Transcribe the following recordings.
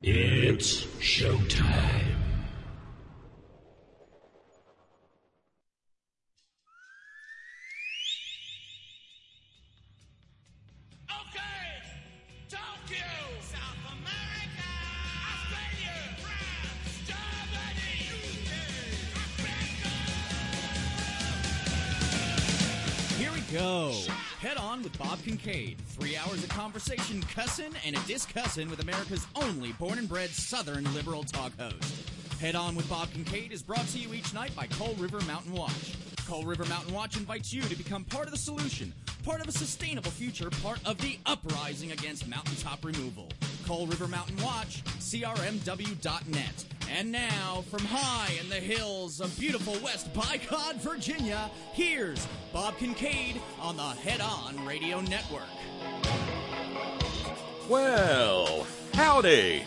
It's showtime. Go. Head On with Bob Kincaid. 3 hours of conversation, cussin' and a discussin' with America's only born and bred Southern liberal talk host. Head On with Bob Kincaid is brought to you each night by Coal River Mountain Watch. Coal River Mountain Watch invites you to become part of the solution, part of a sustainable future, part of the uprising against mountaintop removal. Coal River Mountain Watch, crmw.net. And now, from high in the hills of beautiful West Bicod, Virginia, here's Bob Kincaid on the Head On Radio Network. Well, howdy.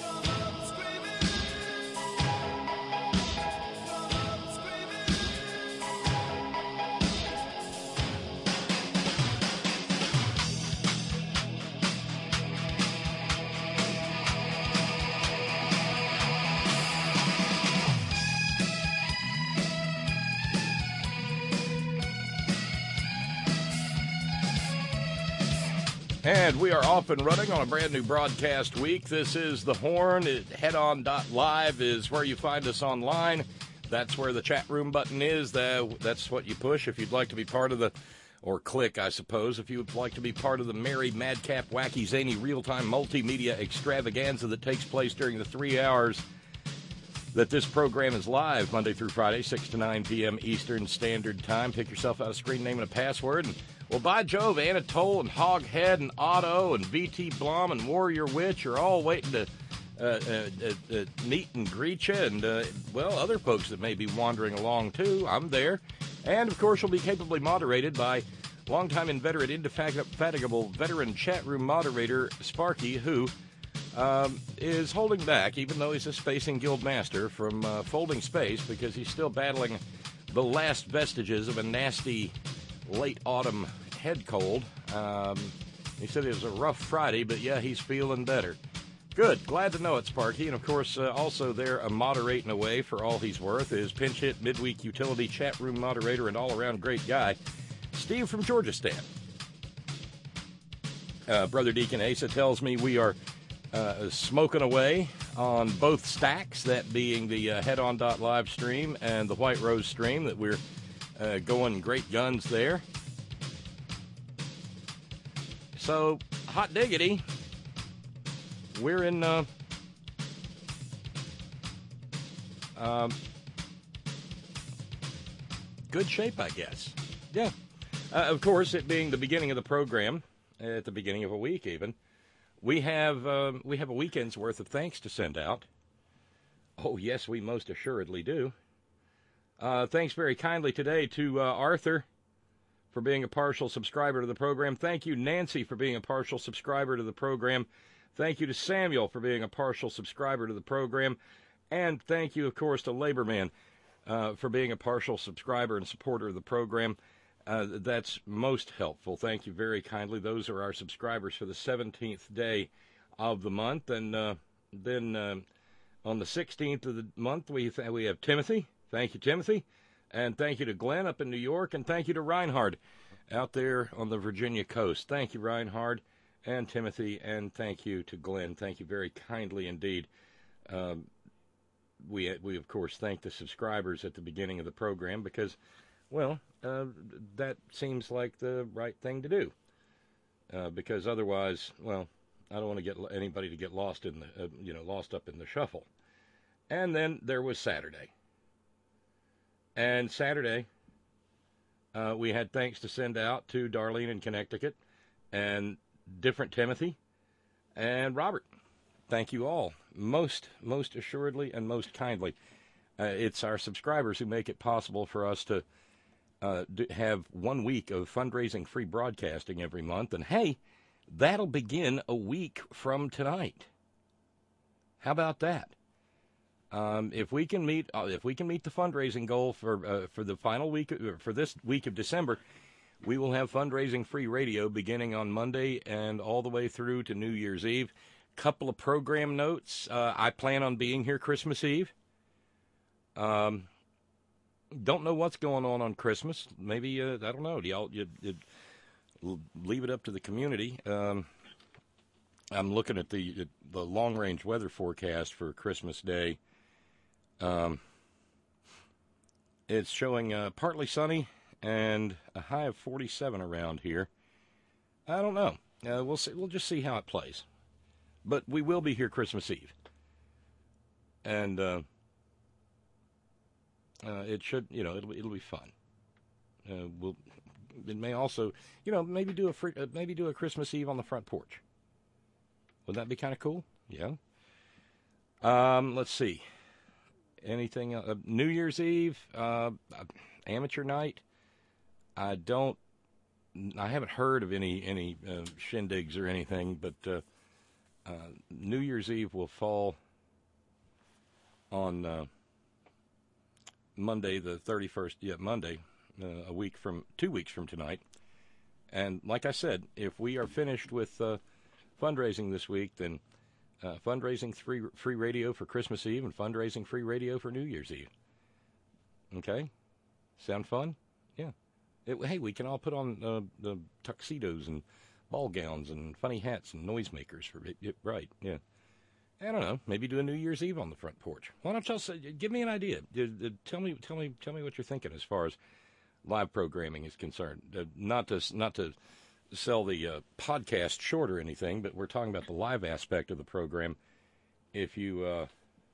And we are off and running on a brand new broadcast week. This is The Horn. Headon.live is where you find us online. That's where the chat room button is. That's what you push if you'd like to be part of the, or click, I suppose, if you would like to be part of the merry, madcap, wacky, zany, real-time multimedia extravaganza that takes place during the 3 hours that this program is live, Monday through Friday, 6 to 9 p.m. Eastern Standard Time. Pick yourself out a screen name and a password, and well, by Jove, Anatole and Hoghead and Otto and V.T. Blom and Warrior Witch are all waiting to meet and greet you, and, well, other folks that may be wandering along, too. I'm there. And, of course, you'll be capably moderated by longtime inveterate, indefatigable veteran chat room moderator Sparky, who is holding back, even though he's a Spacing Guild Master, from folding space because he's still battling the last vestiges of a nasty late autumn head cold. He said it was a rough Friday, but yeah, he's feeling better. Good. Glad to know it, Sparky. And, of course, also there, moderating away for all he's worth, is pinch hit, midweek utility, chat room moderator, and all-around great guy, Steve from Georgistan. Brother Deacon Asa tells me we are smoking away on both stacks, that being the Headon.live stream and the White Rose stream, that we're going great guns there. So, hot diggity, we're in good shape, I guess. Yeah. Of course, it being the beginning of the program, at the beginning of a week even, we have a weekend's worth of thanks to send out. Oh, yes, we most assuredly do. Thanks very kindly today to Arthur for being a partial subscriber to the program. Thank you, Nancy, for being a partial subscriber to the program. Thank you to Samuel for being a partial subscriber to the program. And thank you, of course, to Laborman for being a partial subscriber and supporter of the program. That's most helpful. Thank you very kindly. Those are our subscribers for the 17th day of the month. And then on the 16th of the month, we have Timothy. Thank you, Timothy. And thank you to Glenn up in New York. And thank you to Reinhard out there on the Virginia coast. Thank you, Reinhard and Timothy. And thank you to Glenn. Thank you very kindly indeed. We of course, thank the subscribers at the beginning of the program because, well, that seems like the right thing to do. Because otherwise, well, I don't want to get anybody to get lost in the, lost up in the shuffle. And then there was Saturday. And Saturday, we had thanks to send out to Darlene in Connecticut and different Timothy and Robert. Thank you all, most assuredly and most kindly. It's our subscribers who make it possible for us to have 1 week of fundraising free broadcasting every month. And hey, that'll begin a week from tonight. How about that? If we can meet the fundraising goal for the final week, for this week of December, we will have fundraising free radio beginning on Monday and all the way through to New Year's Eve. Couple of program notes. I plan on being here Christmas Eve. Don't know what's going on Christmas. Maybe, I don't know. You'd leave it up to the community. I'm looking at the long-range weather forecast for Christmas Day. It's showing partly sunny and a high of 47 around here. I don't know. We'll see. We'll just see how it plays. But we will be here Christmas Eve. And it should, it'll be fun. It may also, maybe do a Christmas Eve on the front porch. Would that be kind of cool? Yeah. Let's see. Anything else? New Year's Eve, amateur night. I haven't heard of any shindigs or anything, but New Year's Eve will fall on Monday the 31st. Yeah, Monday, 2 weeks from tonight. And like I said, if we are finished with fundraising this week, then fundraising free radio for Christmas Eve and fundraising free radio for New Year's Eve. Okay? Sound fun? Yeah. Hey, we can all put on the tuxedos and ball gowns and funny hats and noisemakers for it. Right, yeah. I don't know. Maybe do a New Year's Eve on the front porch. Why don't y'all give me an idea? Tell me what you're thinking as far as live programming is concerned. Not to sell the podcast short or anything, but we're talking about the live aspect of the program. If you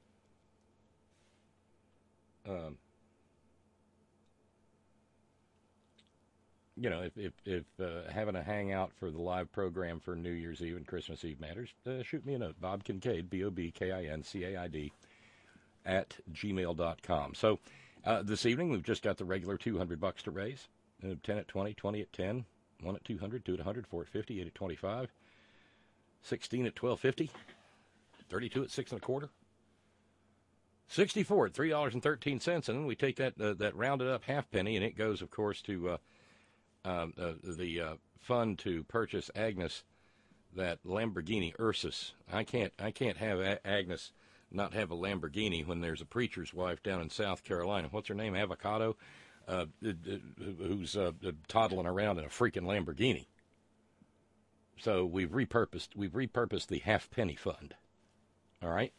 if having a hangout for the live program for New Year's Eve and Christmas Eve matters, shoot me a note. Bob Kincaid, BobKincaid, @gmail.com. So this evening we've just got the regular $200 to raise. 10 at 20, 20 at 10, 1 at 200, 2 at 100, 4 at 50, 8 at 25, 16 at 12.50, 32 at 6 1/4, 64 at $3.13, and then we take that rounded up halfpenny, and it goes, of course, to the fund to purchase Agnes that Lamborghini Ursus. I can't have Agnes not have a Lamborghini when there's a preacher's wife down in South Carolina. What's her name? Avocado, who's toddling around in a freaking Lamborghini. So we've repurposed the halfpenny fund. All right.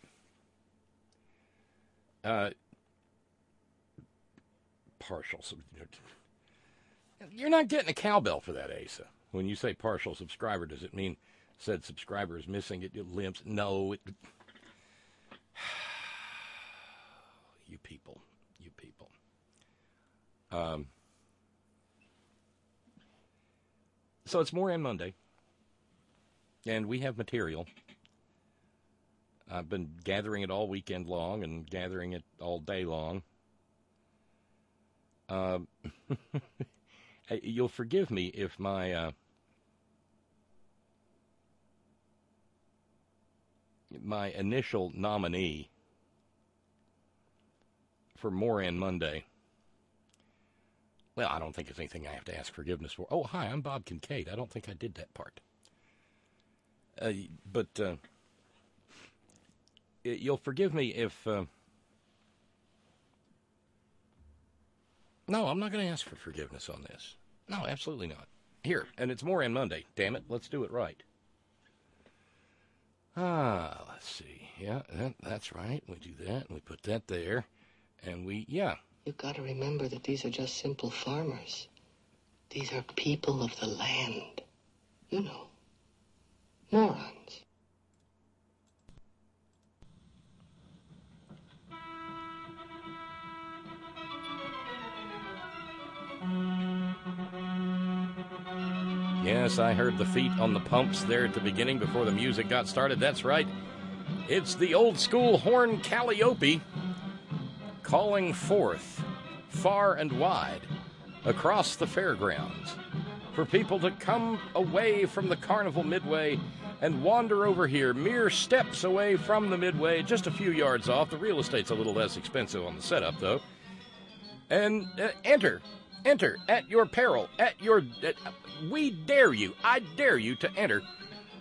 Partial. You're not getting a cowbell for that, Asa. When you say partial subscriber, does it mean said subscriber is missing? It limps? No. You people. So it's Moran Monday, and we have material. I've been gathering it all weekend long and gathering it all day long. You'll forgive me if my my initial nominee for Moran Monday, well, I don't think it's anything I have to ask forgiveness for. Oh, hi, I'm Bob Kincaid. I don't think I did that part. But you'll forgive me if... No, I'm not going to ask for forgiveness on this. No, absolutely not. Here, and it's Moran Monday. Damn it, let's do it right. Let's see. Yeah, that's right. We do that, and we put that there, and yeah. You've got to remember that these are just simple farmers. These are people of the land. You know, morons. Yes, I heard the feet on the pumps there at the beginning before the music got started. That's right. It's the old school horn calliope calling forth far and wide across the fairgrounds for people to come away from the Carnival Midway and wander over here, mere steps away from the Midway, just a few yards off. The real estate's a little less expensive on the setup, though. And enter at your peril, we dare you, I dare you to enter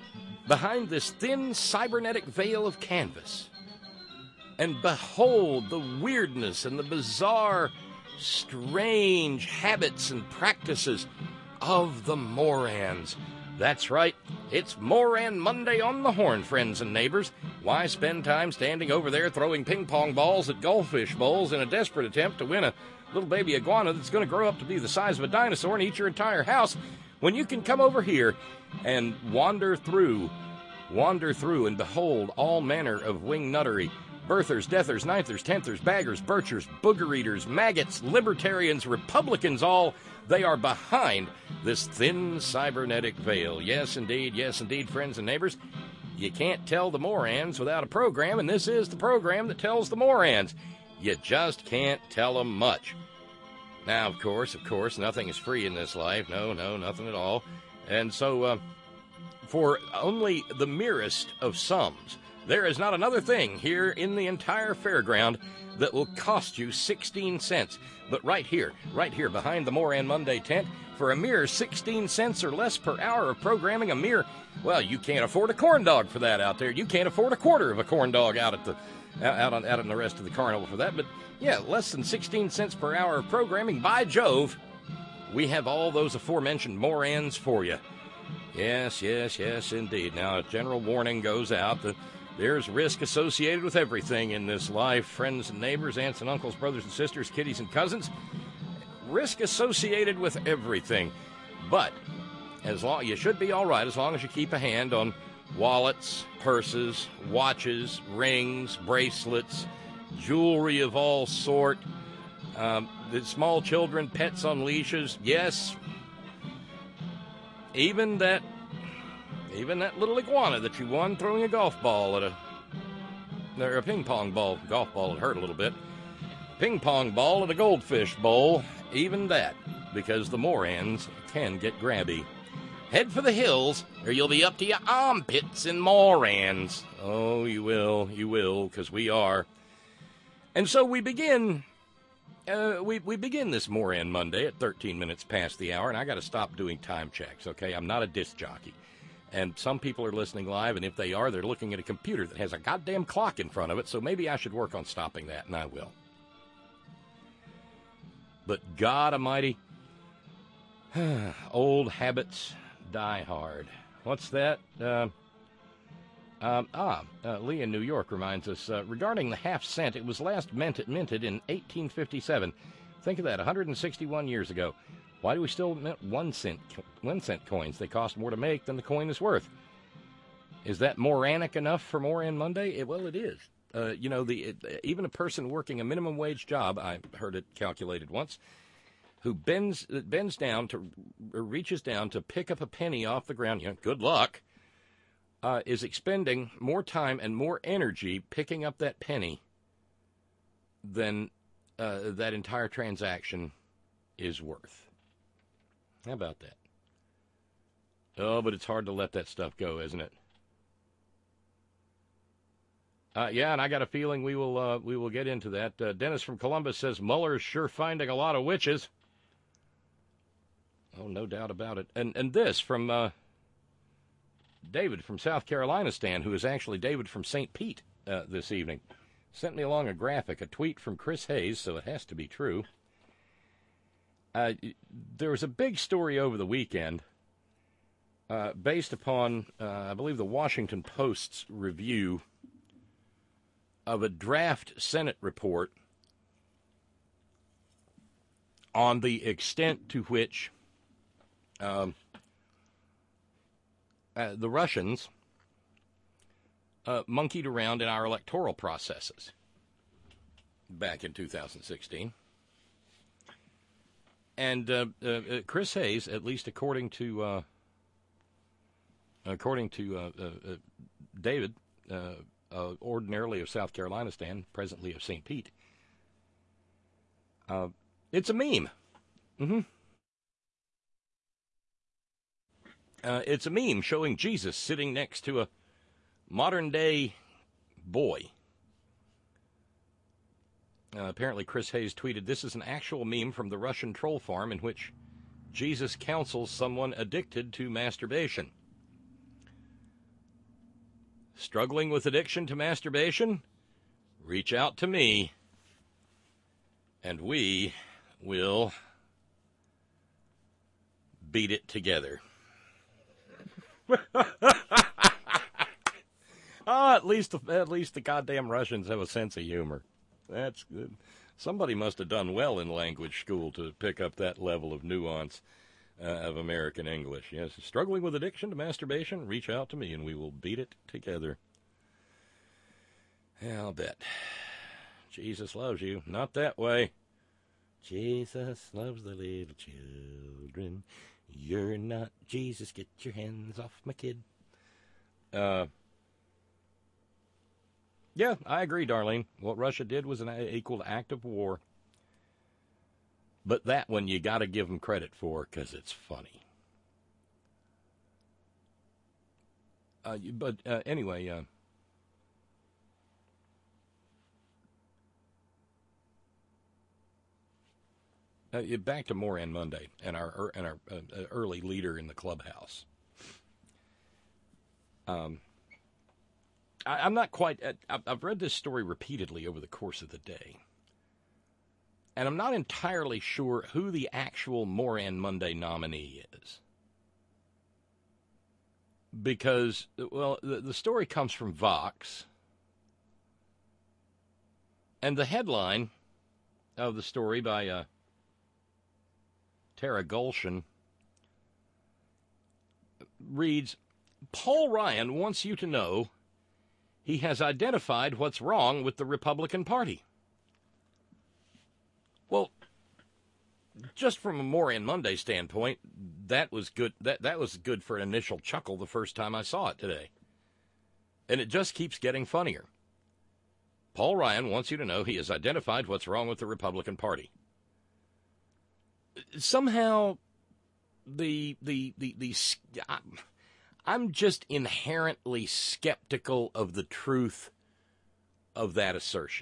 behind this thin cybernetic veil of canvas. And behold the weirdness and the bizarre, strange habits and practices of the Morans. That's right, it's Moran Monday on the Horn, friends and neighbors. Why spend time standing over there throwing ping pong balls at goldfish bowls in a desperate attempt to win a little baby iguana that's going to grow up to be the size of a dinosaur and eat your entire house, when you can come over here and wander through and behold all manner of wing nuttery, birthers, deathers, ninthers, tenthers, baggers, birchers, booger eaters, maggots, libertarians, Republicans, all they are behind this thin cybernetic veil. Yes, indeed, friends and neighbors. You can't tell the Morans without a program, and this is the program that tells the Morans. You just can't tell them much. Now, of course, nothing is free in this life. No, nothing at all. And so, for only the merest of sums, there is not another thing here in the entire fairground that will cost you 16 cents. But right here, behind the Moran Monday tent, for a mere 16 cents or less per hour of programming, well, you can't afford a corn dog for that out there. You can't afford a quarter of a corn dog out in the rest of the carnival for that. But yeah, less than 16 cents per hour of programming. By Jove, we have all those aforementioned Morans for you. Yes, indeed. Now, a general warning goes out that there's risk associated with everything in this life. Friends and neighbors, aunts and uncles, brothers and sisters, kiddies and cousins. Risk associated with everything. But you should be all right as long as you keep a hand on wallets, purses, watches, rings, bracelets, jewelry of all sort, the small children, pets on leashes. Yes, even that little iguana that you won throwing a golf ball at a ping pong ball. Golf ball, it hurt a little bit. Ping pong ball at a goldfish bowl. Even that, because the Morans can get grabby. Head for the hills, or you'll be up to your armpits in Morans. Oh, you will, because we are. And so we begin. We begin this Moran Monday at 13 minutes past the hour, and I got to stop doing time checks. Okay, I'm not a disc jockey. And some people are listening live, and if they are, they're looking at a computer that has a goddamn clock in front of it, so maybe I should work on stopping that, and I will. But God Almighty, old habits die hard. What's that? Lee in New York reminds us, regarding the half cent, it was last minted in 1857. Think of that, 161 years ago. Why do we still mint 1 cent coins? They cost more to make than the coin is worth. Is that moranic enough for Moran Monday? Well, it is. Even a person working a minimum wage job, I heard it calculated once, who reaches down to pick up a penny off the ground, good luck, is expending more time and more energy picking up that penny than that entire transaction is worth. How about that? Oh, but it's hard to let that stuff go, isn't it? Yeah, and I got a feeling we will get into that. Dennis from Columbus says Mueller's sure finding a lot of witches. Oh, no doubt about it. And this from David from South Carolina Stan, who is actually David from St. Pete this evening, sent me along a graphic, a tweet from Chris Hayes, so it has to be true. There was a big story over the weekend based upon, I believe, the Washington Post's review of a draft Senate report on the extent to which the Russians monkeyed around in our electoral processes back in 2016. And Chris Hayes, at least according to David, ordinarily of South Carolina Stan, presently of St. Pete, it's a meme. Mm-hmm. It's a meme showing Jesus sitting next to a modern-day boy. Apparently, Chris Hayes tweeted, "This is an actual meme from the Russian troll farm in which Jesus counsels someone addicted to masturbation." Struggling with addiction to masturbation? Reach out to me, and we will beat it together. At least the goddamn Russians have a sense of humor. That's good. Somebody must have done well in language school to pick up that level of nuance of American English. Yes, struggling with addiction to masturbation? Reach out to me, and we will beat it together. Yeah, I'll bet. Jesus loves you. Not that way. Jesus loves the little children. You're not Jesus. Get your hands off my kid. Yeah, I agree, Darlene. What Russia did was an equal act of war. But that one you got to give them credit for because it's funny. Anyway, back to Moran Monday and our early leader in the clubhouse. I'm not quite. I've read this story repeatedly over the course of the day, and I'm not entirely sure who the actual Moran Monday nominee is. Because, well, the story comes from Vox, and the headline of the story by Tara Golshan reads, Paul Ryan wants you to know he has identified what's wrong with the Republican Party. Well, just from a Moran Monday standpoint, that was good. That was good for an initial chuckle the first time I saw it today. And it just keeps getting funnier. Paul Ryan wants you to know he has identified what's wrong with the Republican Party. Somehow, I'm just inherently skeptical of the truth of that assertion.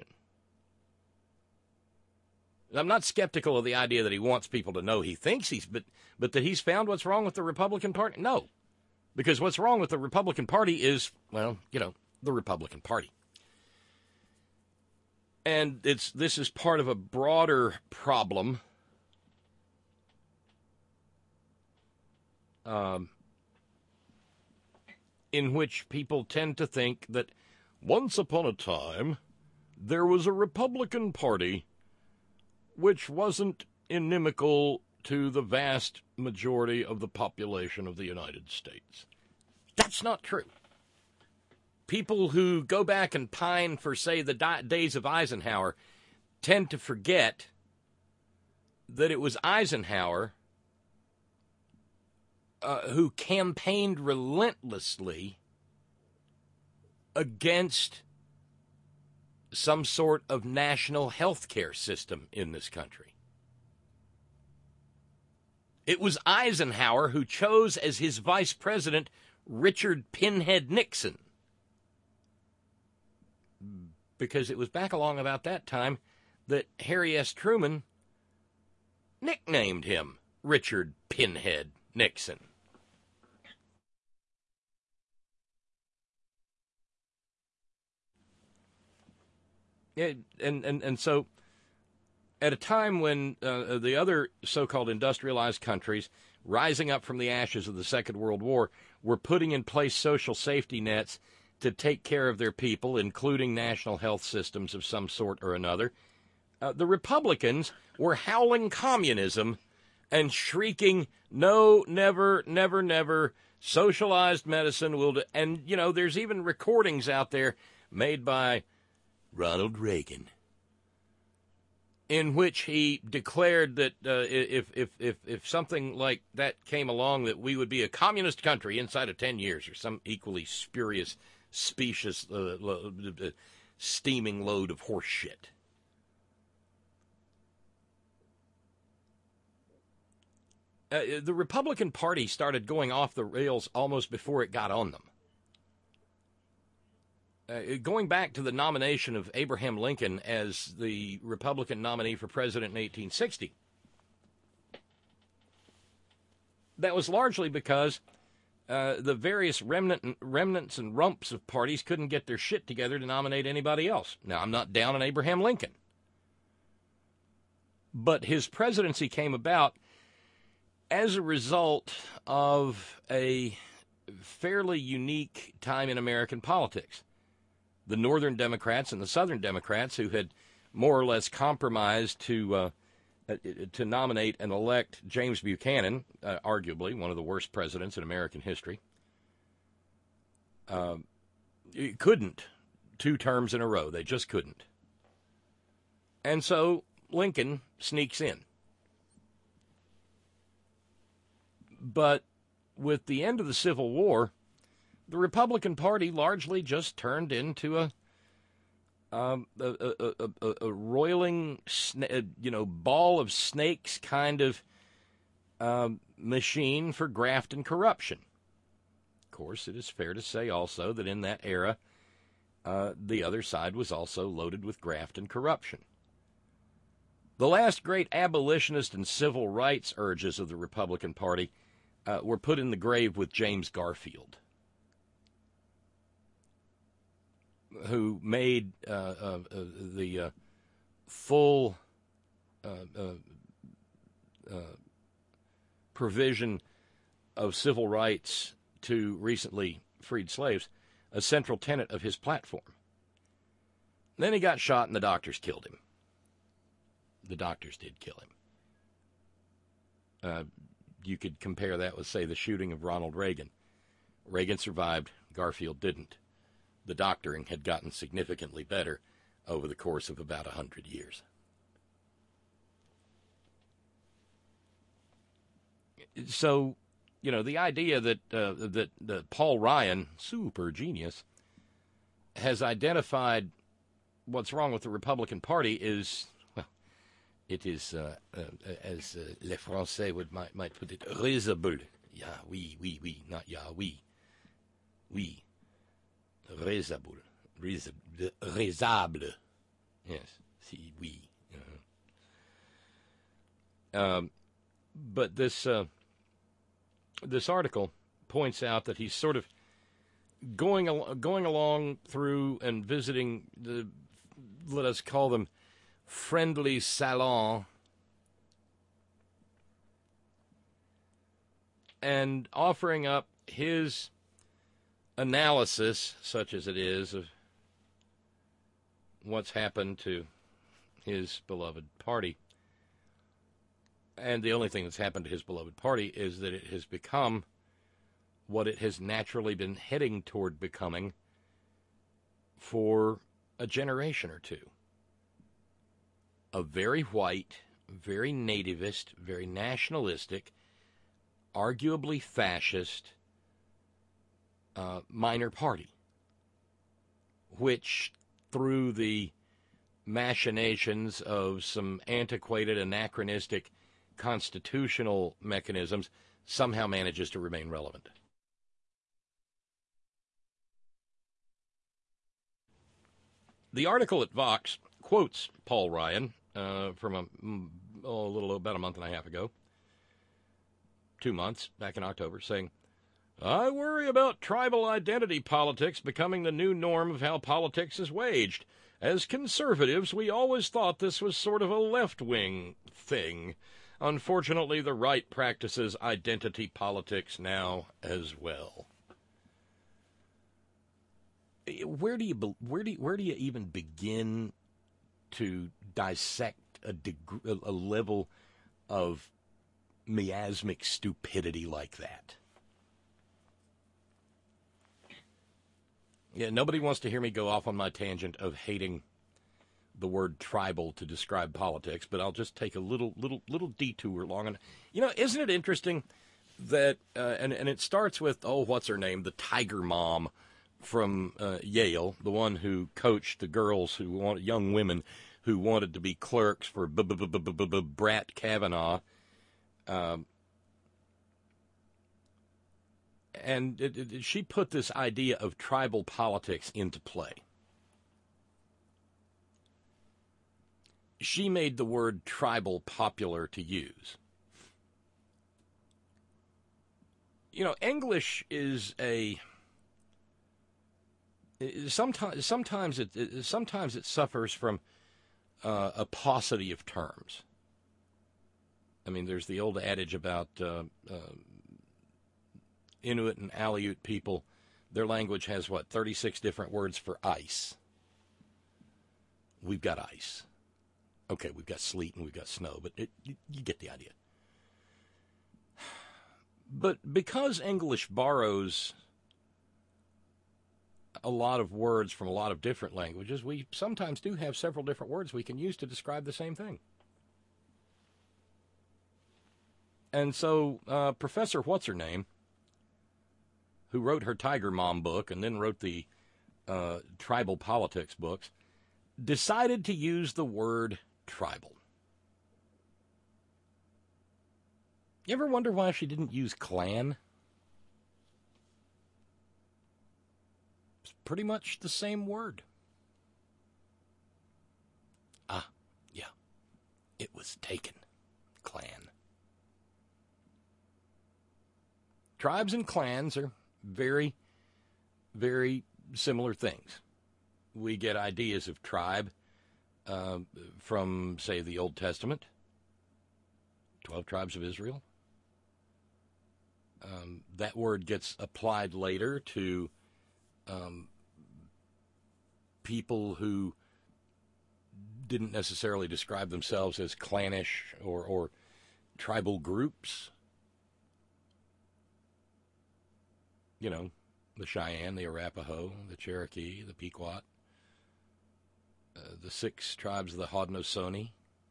I'm not skeptical of the idea that he wants people to know he thinks but that he's found what's wrong with the Republican Party? No. Because what's wrong with the Republican Party is, well, the Republican Party. And this is part of a broader problem in which people tend to think that once upon a time there was a Republican Party which wasn't inimical to the vast majority of the population of the United States. That's not true. People who go back and pine for, say, the days of Eisenhower tend to forget that it was Eisenhower who campaigned relentlessly against some sort of national health care system in this country. It was Eisenhower who chose as his vice president Richard Pinhead Nixon. Because it was back along about that time that Harry S. Truman nicknamed him Richard Pinhead Nixon. Yeah, and so at a time when the other so-called industrialized countries, rising up from the ashes of the Second World War, were putting in place social safety nets to take care of their people, including national health systems of some sort or another, the Republicans were howling communism and shrieking, no, never, never, never, socialized medicine will do. And, there's even recordings out there made by Ronald Reagan, in which he declared that if something like that came along, that we would be a communist country inside of 10 years, or some equally spurious, specious, steaming load of horse shit. The Republican Party started going off the rails almost before it got on them. Going back to the nomination of Abraham Lincoln as the Republican nominee for president in 1860, that was largely because the various remnants and rumps of parties couldn't get their shit together to nominate anybody else. Now, I'm not down on Abraham Lincoln, but his presidency came about as a result of a fairly unique time in American politics. The Northern Democrats and the Southern Democrats, who had more or less compromised to nominate and elect James Buchanan, arguably one of the worst presidents in American history, couldn't 2 terms in a row. They just couldn't. And so Lincoln sneaks in. But with the end of the Civil War, the Republican Party largely just turned into a roiling, ball of snakes kind of machine for graft and corruption. Of course, it is fair to say also that in that era, the other side was also loaded with graft and corruption. The last great abolitionist and civil rights urges of the Republican Party were put in the grave with James Garfield, who made the full provision of civil rights to recently freed slaves a central tenet of his platform. Then he got shot and the doctors killed him. The doctors did kill him. You could compare that with, say, the shooting of Ronald Reagan. Reagan survived, Garfield didn't. The doctoring had gotten significantly better over the course of about 100 years. So, the idea that Paul Ryan, super genius, has identified what's wrong with the Republican Party is, well, it is, as les Français might put it, risible. Yeah, oui, not yeah, oui. Oui. Raisable. Raisable. Yes. Si, oui. But this article points out that he's sort of going along through and visiting the, let us call them, friendly salon, and offering up his analysis, such as it is, of what's happened to his beloved party. And the only thing that's happened to his beloved party is that it has become what it has naturally been heading toward becoming for a generation or two. A very white, very nativist, very nationalistic, arguably fascist minor party, which, through the machinations of some antiquated, anachronistic constitutional mechanisms, somehow manages to remain relevant. The article at Vox quotes Paul Ryan from a little about a month and a half ago, 2 months, back in October, saying, "I worry about tribal identity politics becoming the new norm of how politics is waged. As conservatives, we always thought this was sort of a left-wing thing. Unfortunately, the right practices identity politics now as well." Where do you even begin to dissect a level of miasmic stupidity like that? Yeah, nobody wants to hear me go off on my tangent of hating the word tribal to describe politics, but I'll just take a little detour along. And isn't it interesting that and it starts with, what's her name, the tiger mom from Yale, the one who coached the girls young women who wanted to be clerks for Brett Kavanaugh. And she put this idea of tribal politics into play. She made the word tribal popular to use. English is sometimes it suffers from a paucity of terms. I mean, there's the old adage about Inuit and Aleut people. Their language has, 36 different words for ice. We've got ice. Okay, we've got sleet and we've got snow, but you get the idea. But because English borrows a lot of words from a lot of different languages, we sometimes do have several different words we can use to describe the same thing. And so Professor What's-Her-Name, who wrote her Tiger Mom book and then wrote the tribal politics books, decided to use the word tribal. You ever wonder why she didn't use clan? It's pretty much the same word. Ah, yeah. It was taken. Clan. Tribes and clans are very, very similar things. We get ideas of tribe from, say, the Old Testament, 12 tribes of Israel. That word gets applied later to people who didn't necessarily describe themselves as clannish or tribal groups. You know, the Cheyenne, the Arapaho, the Cherokee, the Pequot, the 6 tribes of the Haudenosaunee.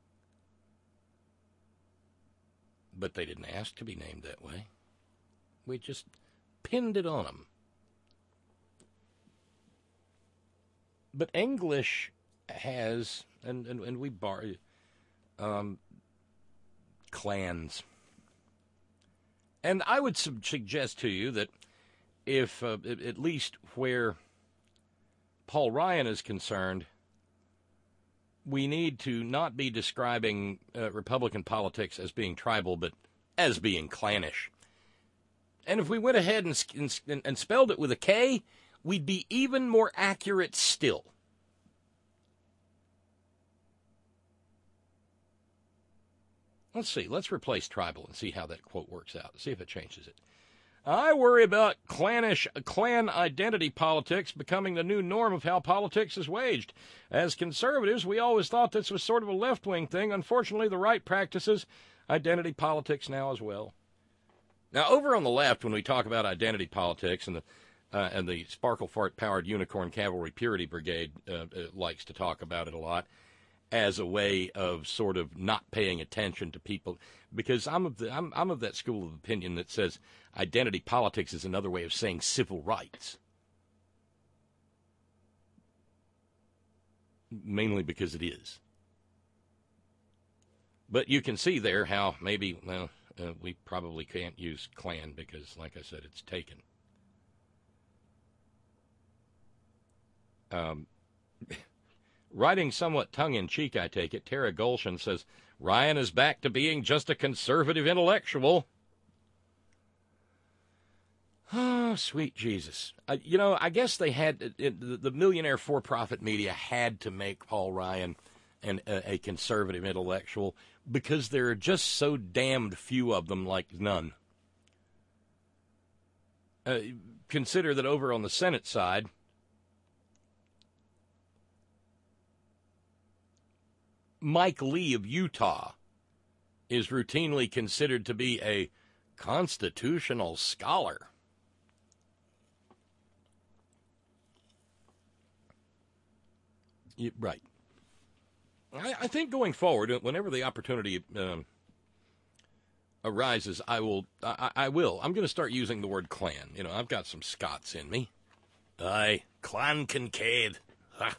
But they didn't ask to be named that way. We just pinned it on them. But English has, and we borrow, clans. And I would suggest to you that if, at least where Paul Ryan is concerned, we need to not be describing Republican politics as being tribal, but as being clannish. And if we went ahead and spelled it with a K, we'd be even more accurate still. Let's see. Let's replace tribal and see how that quote works out. See if it changes it. I worry about clan identity politics becoming the new norm of how politics is waged. As conservatives, we always thought this was sort of a left-wing thing. Unfortunately, the right practices identity politics now as well. Now, over on the left, when we talk about identity politics, and the Sparkle Fart-powered Unicorn Cavalry Purity Brigade likes to talk about it a lot, as a way of sort of not paying attention to people, because I'm of that school of opinion that says identity politics is another way of saying civil rights. Mainly because it is. But you can see there how maybe, we probably can't use clan because, like I said, it's taken. Writing somewhat tongue-in-cheek, I take it, Tara Golshan says, Ryan is back to being just a conservative intellectual. Oh, sweet Jesus. I guess they had, the millionaire for-profit media had to make Paul Ryan a conservative intellectual because there are just so damned few of them, like none. Consider that over on the Senate side, Mike Lee of Utah is routinely considered to be a constitutional scholar. Right. I think going forward, whenever the opportunity arises, I will. I'm going to start using the word clan. I've got some Scots in me. Aye, Clan Kincaid. Ha.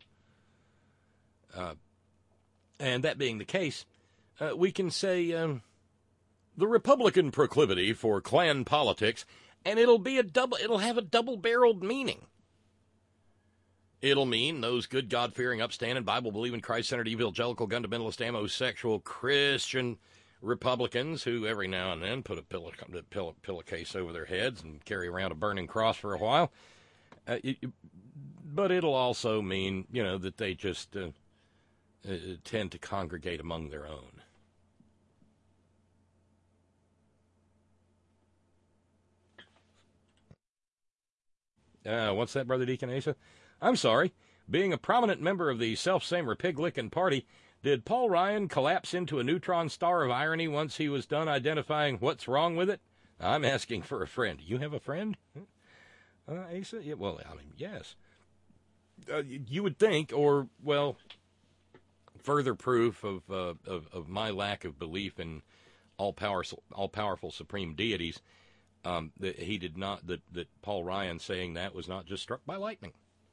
And that being the case, we can say the Republican proclivity for clan politics, and it'll have a double-barreled meaning. It'll mean those good, God-fearing, upstanding, Bible-believing, Christ-centered, evangelical, fundamentalist, homosexual, Christian, Republicans who every now and then put a pillowcase over their heads and carry around a burning cross for a while. But it'll also mean, that they just tend to congregate among their own. What's that, Brother Deacon Asa? I'm sorry. Being a prominent member of the self-same Repig-lickin' party, did Paul Ryan collapse into a neutron star of irony once he was done identifying what's wrong with it? I'm asking for a friend. You have a friend? Asa? Yeah, well, yes. You would think, or, well, further proof of my lack of belief in all-powerful supreme deities, that he did not, that Paul Ryan saying that was not just struck by lightning.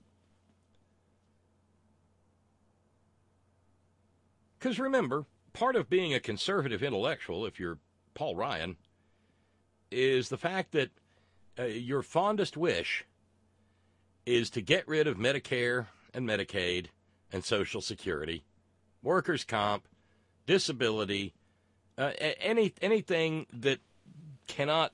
Because remember, part of being a conservative intellectual, if you're Paul Ryan, is the fact that your fondest wish is to get rid of Medicare and Medicaid and Social Security, workers' comp, disability, anything that cannot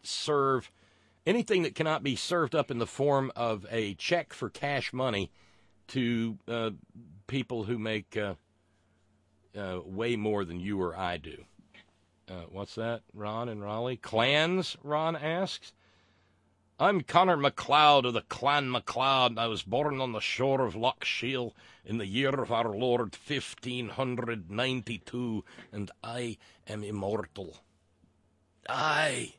be served up in the form of a check for cash money to people who make way more than you or I do. What's that, Ron and Raleigh? Clans, Ron asks. I'm Connor MacLeod of the Clan MacLeod. I was born on the shore of Loch Shiel in the year of our Lord 1592, and I am immortal. Aye.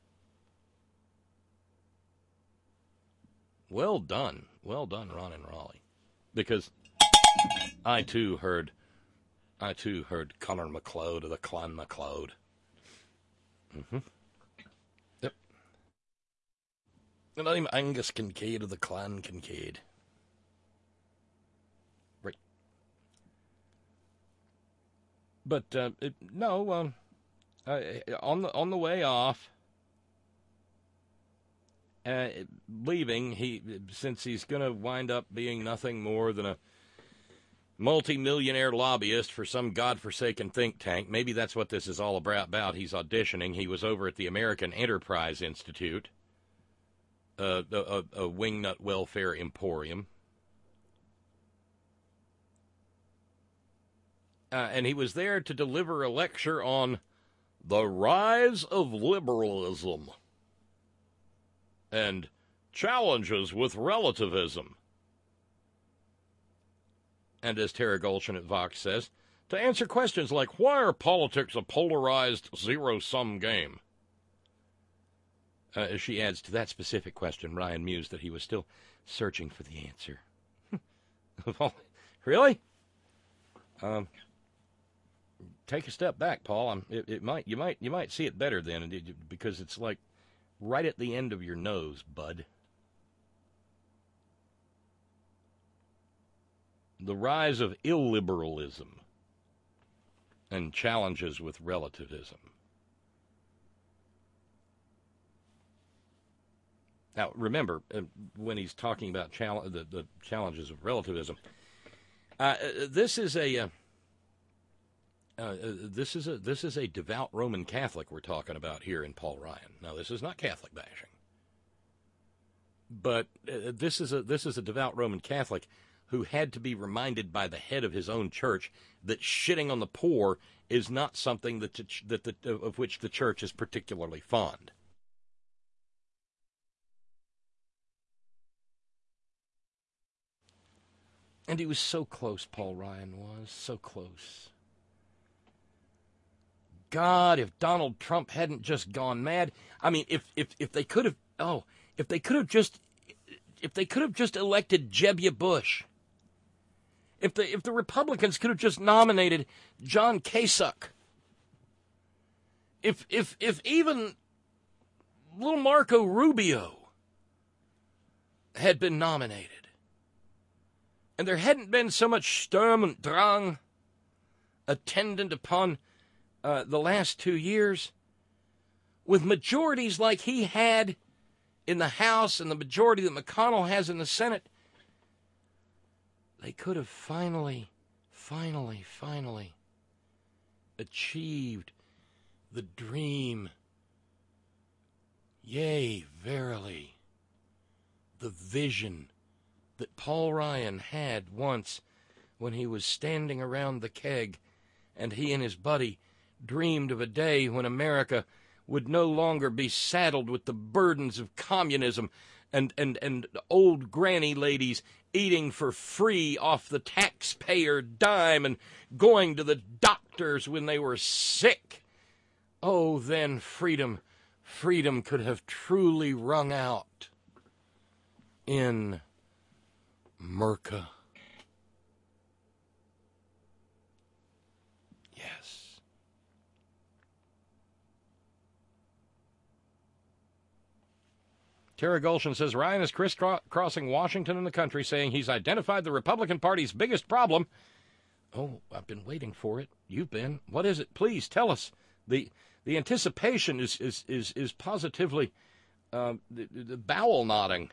Well done, Ron and Raleigh. Because I too heard Connor MacLeod of the Clan MacLeod. Mm-hmm. Yep. And I'm Angus Kincaid of the Clan Kincaid. Right. But on the way off, leaving, since he's going to wind up being nothing more than a multi-millionaire lobbyist for some godforsaken think tank. Maybe that's what this is all about. He's auditioning. He was over at the American Enterprise Institute, a wingnut welfare emporium. And he was there to deliver a lecture on the rise of liberalism and challenges with relativism. And as Tara Golchin at Vox says, to answer questions like, why are politics a polarized zero-sum game? As she adds to that specific question, Ryan mused that he was still searching for the answer. Really? Take a step back, Paul. You might see it better then, because it's like right at the end of your nose, bud. The rise of illiberalism and challenges with relativism. Now, remember, when he's talking about the challenges of relativism, this is a devout Roman Catholic we're talking about here in Paul Ryan. Now, this is not Catholic bashing, but this is a devout Roman Catholic who had to be reminded by the head of his own church that shitting on the poor is not something of which the church is particularly fond. And he was so close, Paul Ryan was, so close. God, if Donald Trump hadn't just gone mad. I mean, if they could have just elected Jeb Bush. If the Republicans could have just nominated John Kasich. If even little Marco Rubio had been nominated, and there hadn't been so much Sturm und Drang attendant upon the last 2 years, with majorities like he had in the House and the majority that McConnell has in the Senate, they could have finally achieved the dream. Yea, verily, the vision that Paul Ryan had once when he was standing around the keg and he and his buddy dreamed of a day when America would no longer be saddled with the burdens of communism and old granny ladies eating for free off the taxpayer dime and going to the doctors when they were sick. Oh, then freedom could have truly rung out in Merca. Yes. Tara Gulshan says, Ryan is crisscrossing Washington and the country, saying he's identified the Republican Party's biggest problem. Oh, I've been waiting for it. You've been. What is it? Please tell us. The anticipation is positively the bowel nodding.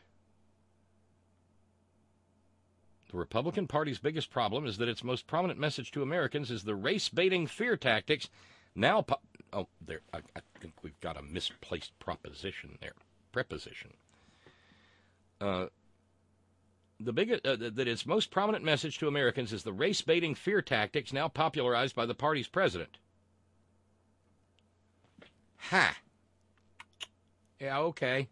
The Republican Party's biggest problem is that its most prominent message to Americans is the race-baiting fear tactics. Now, I think we've got a misplaced preposition there. That its most prominent message to Americans is the race-baiting fear tactics now popularized by the party's president. Ha. Yeah, okay.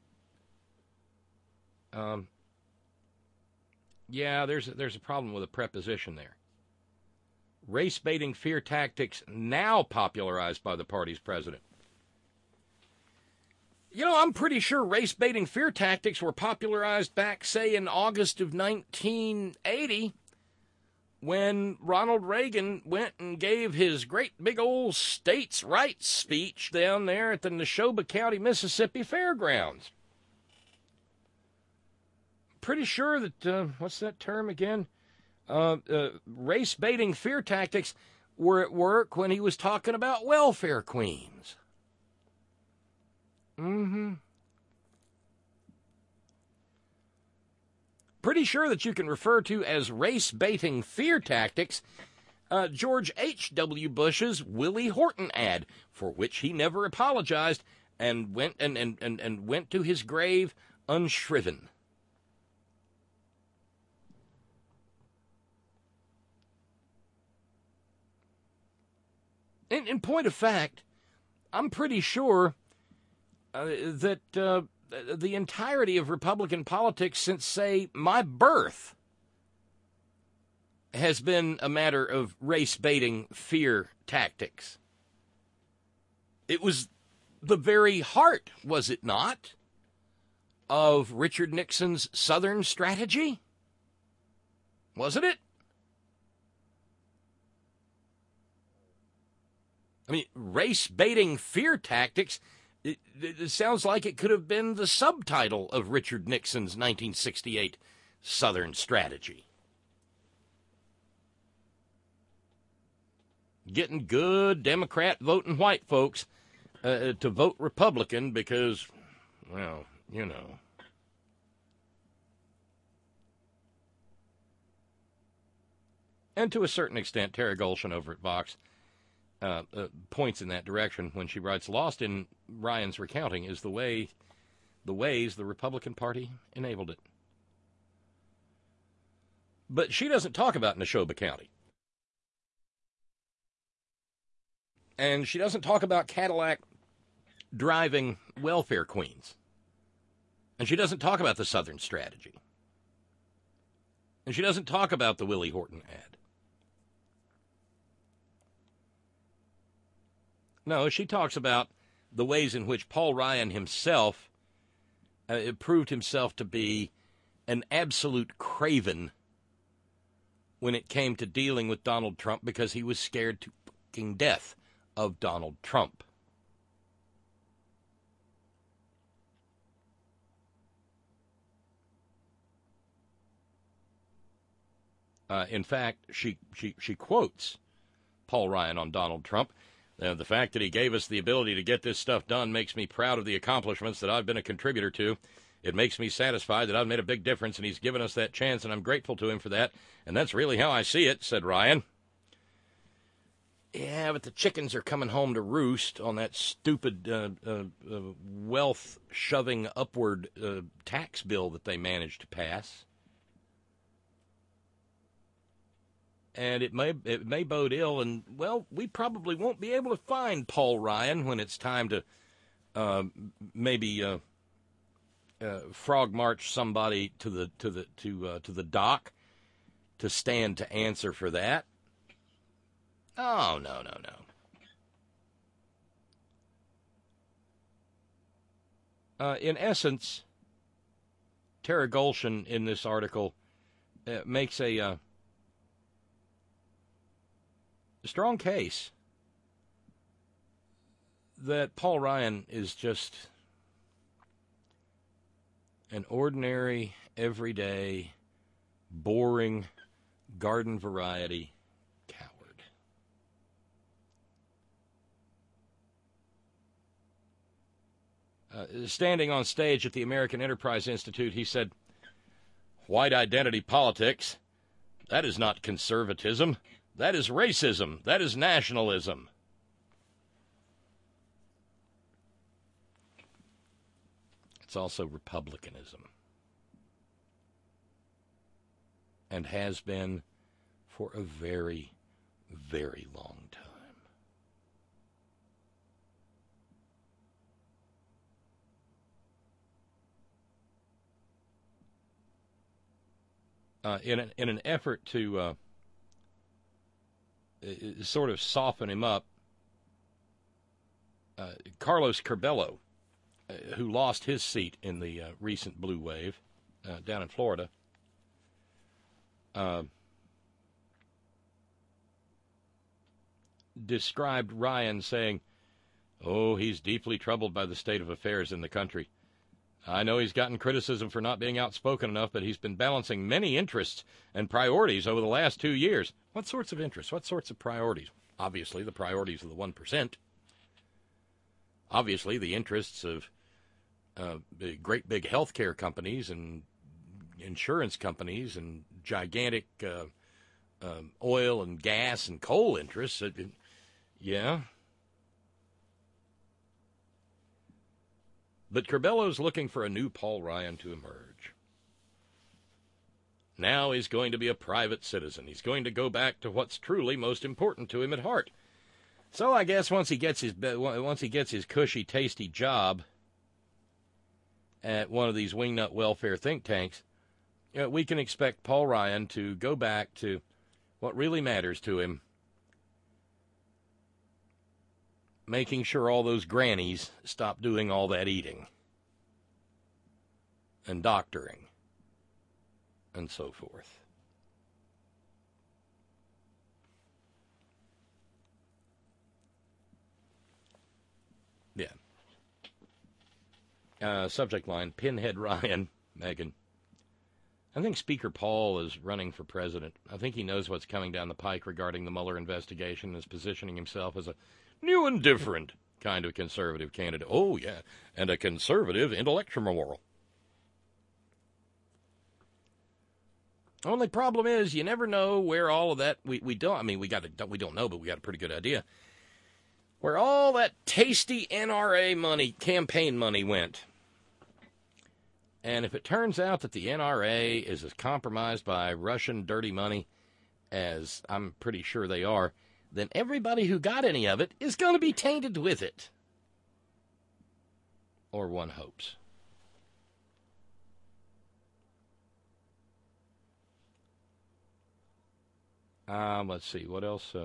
Yeah, there's a problem with a preposition there. Race-baiting fear tactics now popularized by the party's president. You know, I'm pretty sure race-baiting fear tactics were popularized back, say, in August of 1980, when Ronald Reagan went and gave his great big old states' rights speech down there at the Neshoba County, Mississippi Fairgrounds. Pretty sure that, what's that term again? Race-baiting fear tactics were at work when he was talking about welfare queens. Pretty sure that you can refer to as race-baiting fear tactics George H.W. Bush's Willie Horton ad, for which he never apologized and went to his grave unshriven. In point of fact, I'm pretty sure that the entirety of Republican politics since, say, my birth has been a matter of race-baiting fear tactics. It was the very heart, was it not, of Richard Nixon's Southern strategy? Wasn't it? I mean, race-baiting fear tactics, it sounds like it could have been the subtitle of Richard Nixon's 1968 Southern strategy. Getting good Democrat voting white folks to vote Republican because, well, you know. And to a certain extent, Tara Gulshan over at Vox points in that direction when she writes, lost in Ryan's recounting is the ways the Republican Party enabled it. But she doesn't talk about Neshoba County. And she doesn't talk about Cadillac driving welfare queens. And she doesn't talk about the Southern strategy. And she doesn't talk about the Willie Horton ad. No, she talks about the ways in which Paul Ryan himself proved himself to be an absolute craven when it came to dealing with Donald Trump because he was scared to fucking death of Donald Trump. In fact, she quotes Paul Ryan on Donald Trump. The fact that he gave us the ability to get this stuff done makes me proud of the accomplishments that I've been a contributor to. It makes me satisfied that I've made a big difference, and he's given us that chance, and I'm grateful to him for that. And that's really how I see it, said Ryan. Yeah, of it, the chickens are coming home to roost on that stupid wealth-shoving upward tax bill that they managed to pass. And it may bode ill, and, well, we probably won't be able to find Paul Ryan when it's time to maybe frog march somebody to the dock to stand to answer for that. Oh, no. In essence, Tara Golshin in this article makes a strong case that Paul Ryan is just an ordinary, everyday, boring, garden variety coward. Standing on stage at the American Enterprise Institute, he said, "White identity politics, that is not conservatism. That is racism. That is nationalism." It's also republicanism. And has been for a very, very long time. In an effort to sort of soften him up, Carlos Curbelo, who lost his seat in the recent blue wave down in Florida, described Ryan saying, "Oh, he's deeply troubled by the state of affairs in the country. I know he's gotten criticism for not being outspoken enough, but he's been balancing many interests and priorities over the last 2 years." What sorts of interests? What sorts of priorities? Obviously, the priorities of the 1%. Obviously, the interests of the great big healthcare companies and insurance companies and gigantic oil and gas and coal interests. Yeah. But Curbelo's looking for a new Paul Ryan to emerge. Now he's going to be a private citizen. He's going to go back to what's truly most important to him at heart. So I guess once he gets his cushy, tasty job at one of these wingnut welfare think tanks, we can expect Paul Ryan to go back to what really matters to him, making sure all those grannies stop doing all that eating and doctoring and so forth. Yeah. Subject line, Pinhead Ryan, Megan. I think Speaker Paul is running for president. I think he knows what's coming down the pike regarding the Mueller investigation and is positioning himself as a new and different kind of conservative candidate. Oh, yeah, and a conservative intellectual. Only problem is you never know where all of that, we don't know, but we got a pretty good idea, where all that tasty NRA money, campaign money went. And if it turns out that the NRA is as compromised by Russian dirty money as I'm pretty sure they are, then everybody who got any of it is going to be tainted with it. Or one hopes. Let's see, what else?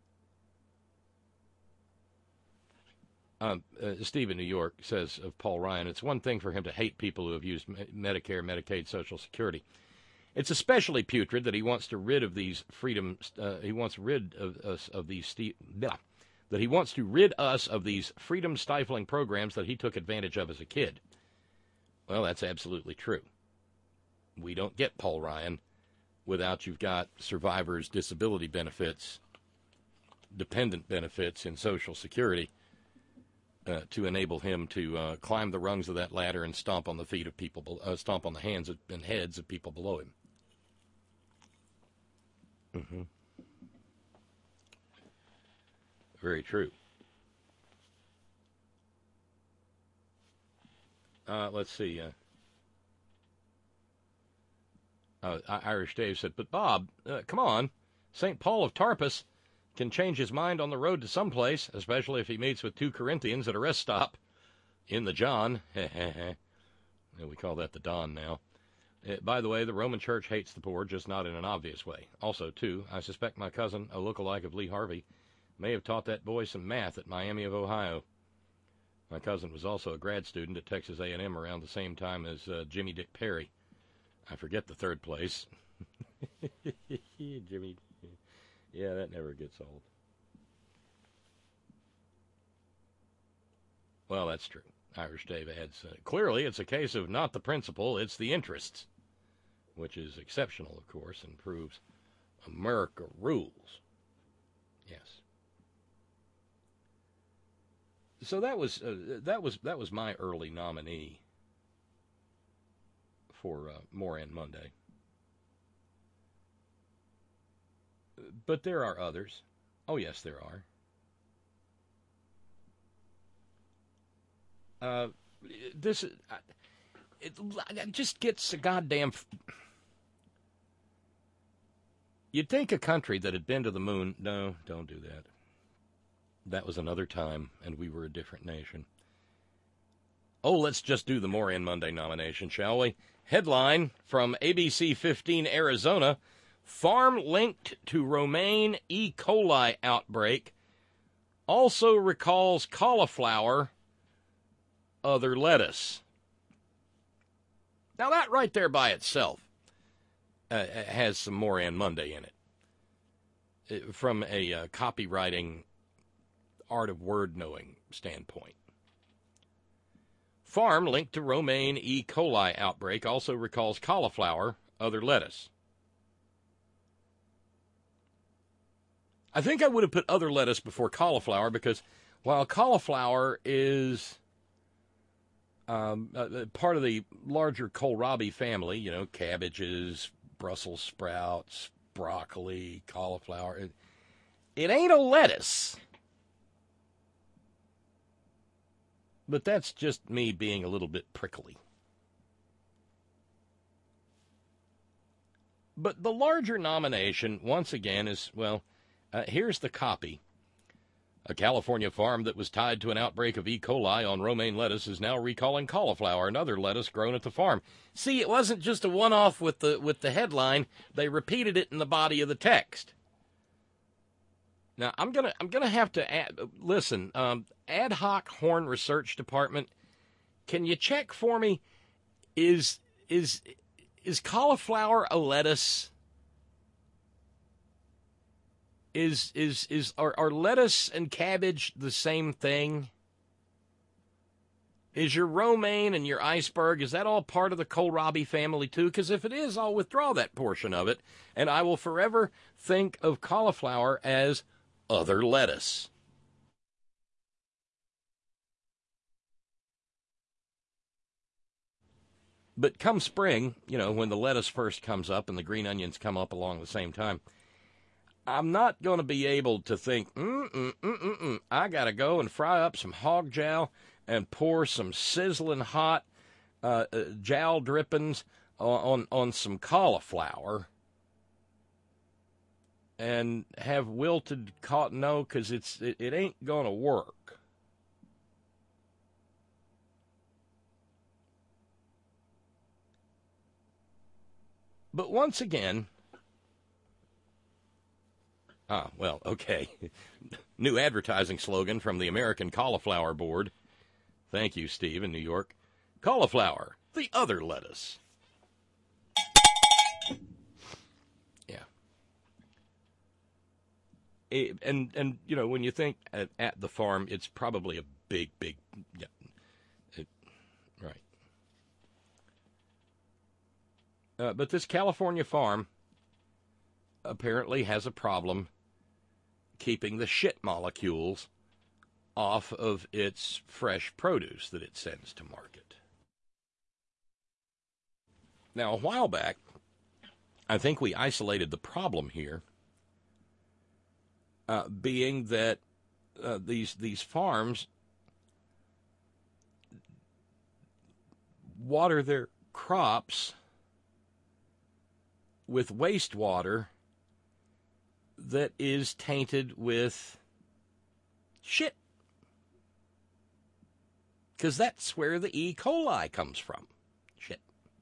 Steve in New York says of Paul Ryan, it's one thing for him to hate people who have used Medicare, Medicaid, Social Security. It's especially putrid that he wants to rid of these freedoms. That he wants to rid us of these freedom-stifling programs that he took advantage of as a kid. Well, that's absolutely true. We don't get Paul Ryan without you've got survivors' disability benefits, dependent benefits in Social Security. To enable him to climb the rungs of that ladder and stomp on the feet of people, stomp on the hands and heads of people below him. Mm-hmm. Very true. Let's see. Irish Dave said, but Bob, come on. St. Paul of Tarsus can change his mind on the road to someplace, especially if he meets with 2 Corinthians at a rest stop in the John. We call that the Don now. By the way, the Roman Church hates the poor, just not in an obvious way. Also, too, I suspect my cousin, a lookalike of Lee Harvey, may have taught that boy some math at Miami of Ohio. My cousin was also a grad student at Texas A&M around the same time as Jimmy Dick Perry. I forget the third place. Jimmy. Yeah, that never gets old. Well, that's true. Irish Dave adds, clearly it's a case of not the principle, it's the interests, which is exceptional, of course, and proves America rules. Yes. So that was my early nominee for Moran Monday. But there are others. Oh, yes, there are. It just gets a goddamn... You'd think a country that had been to the moon... No, don't do that. That was another time, and we were a different nation. Oh, let's just do the Moran Monday nomination, shall we? Headline from ABC 15 Arizona, farm linked to romaine E. coli outbreak also recalls cauliflower, other lettuce. Now that right there by itself has some Moran Monday in it, from a copywriting art of word knowing standpoint. Farm linked to romaine E. coli outbreak also recalls cauliflower, other lettuce. I think I would have put other lettuce before cauliflower because while cauliflower is part of the larger kohlrabi family, you know, cabbages, Brussels sprouts, broccoli, cauliflower, it ain't a lettuce. But that's just me being a little bit prickly. But the larger nomination, once again, is, well, here's the copy. A California farm that was tied to an outbreak of E. coli on romaine lettuce is now recalling cauliflower and other lettuce grown at the farm. See, it wasn't just a one-off with the headline. They repeated it in the body of the text. Now, I'm gonna have to listen. Ad hoc Horn Research Department, can you check for me? Is cauliflower a lettuce? Are lettuce and cabbage the same thing? Is your romaine and your iceberg, is that all part of the kohlrabi family too? Because if it is, I'll withdraw that portion of it, and I will forever think of cauliflower as other lettuce. But come spring, you know, when the lettuce first comes up and the green onions come up along the same time, I'm not going to be able to think, I got to go and fry up some hog jowl and pour some sizzling hot jowl drippings on some cauliflower and have wilted cotton. No, because it ain't going to work. But once again, well, okay. New advertising slogan from the American Cauliflower Board. Thank you, Steve, in New York. Cauliflower, the other lettuce. Yeah. And you know, when you think at the farm, it's probably a big, yeah, right. But this California farm apparently has a problem keeping the shit molecules off of its fresh produce that it sends to market. Now, a while back, I think we isolated the problem here being that these farms water their crops with wastewater that is tainted with shit. Because that's where the E. coli comes from. Shit.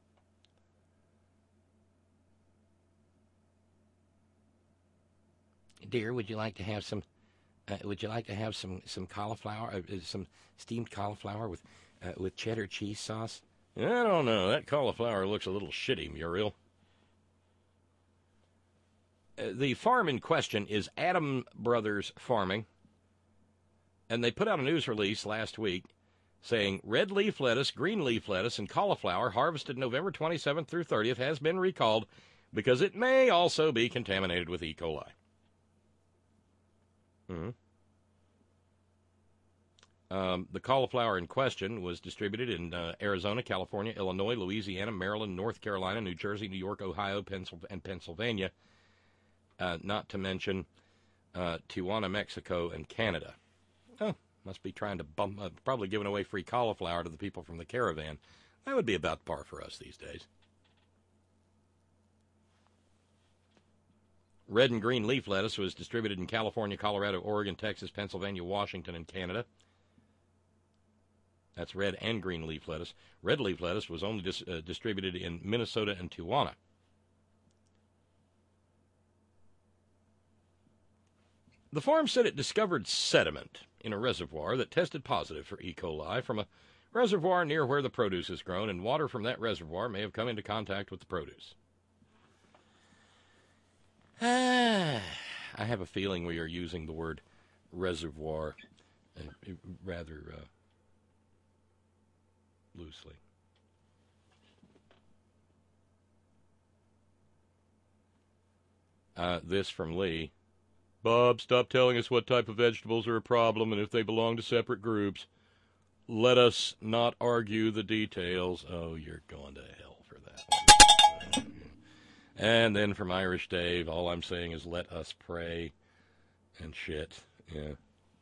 Dear, would you like to have some cauliflower, some steamed cauliflower with cheddar cheese sauce? I don't know. That cauliflower looks a little shitty, Muriel. The farm in question is Adam Brothers Farming, and they put out a news release last week saying red leaf lettuce, green leaf lettuce, and cauliflower harvested November 27th through 30th has been recalled because it may also be contaminated with E. coli. The cauliflower in question was distributed in Arizona, California, Illinois, Louisiana, Maryland, North Carolina, New Jersey, New York, Ohio, and Pennsylvania, not to mention Tijuana, Mexico, and Canada. Oh, must be trying to probably giving away free cauliflower to the people from the caravan. That would be about par for us these days. Red and green leaf lettuce was distributed in California, Colorado, Oregon, Texas, Pennsylvania, Washington, and Canada. That's red and green leaf lettuce. Red leaf lettuce was only distributed in Minnesota and Tijuana. The farm said it discovered sediment in a reservoir that tested positive for E. coli from a reservoir near where the produce is grown, and water from that reservoir may have come into contact with the produce. I have a feeling we are using the word reservoir rather loosely. This from Lee. Bob, stop telling us what type of vegetables are a problem and if they belong to separate groups. Let us not argue the details. Oh, you're going to hell for that. And then from Irish Dave, all I'm saying is let us pray and shit. Yeah.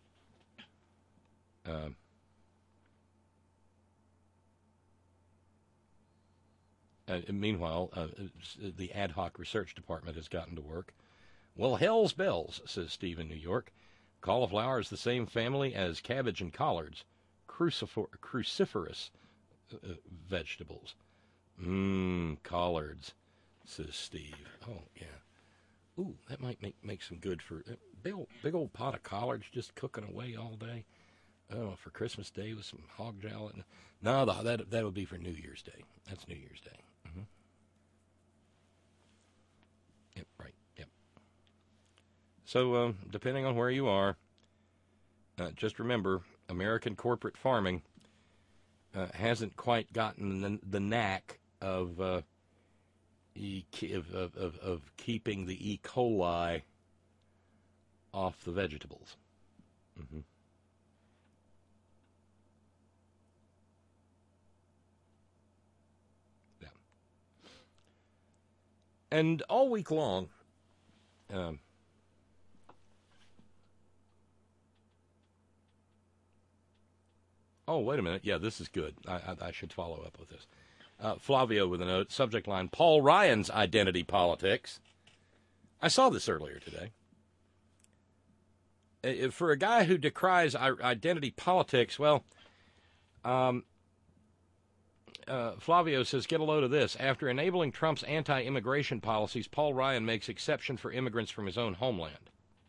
Meanwhile, the ad hoc research department has gotten to work. Well, hell's bells, says Steve in New York. Cauliflower is the same family as cabbage and collards, cruciferous vegetables. Collards, says Steve. Oh, yeah. Ooh, that might make some good for big old pot of collards just cooking away all day. Oh, for Christmas Day with some hog jowl. No, that would be for New Year's Day. That's New Year's Day. Yep, right. Yep. So, depending on where you are, just remember, American corporate farming hasn't quite gotten the knack of keeping the E. coli off the vegetables. Yeah. And all week long, oh, wait a minute. Yeah, this is good. I should follow up with this. Flavio with a note, subject line, Paul Ryan's identity politics. I saw this earlier today. For a guy who decries identity politics, well, Flavio says, get a load of this. After enabling Trump's anti-immigration policies, Paul Ryan makes exception for immigrants from his own homeland.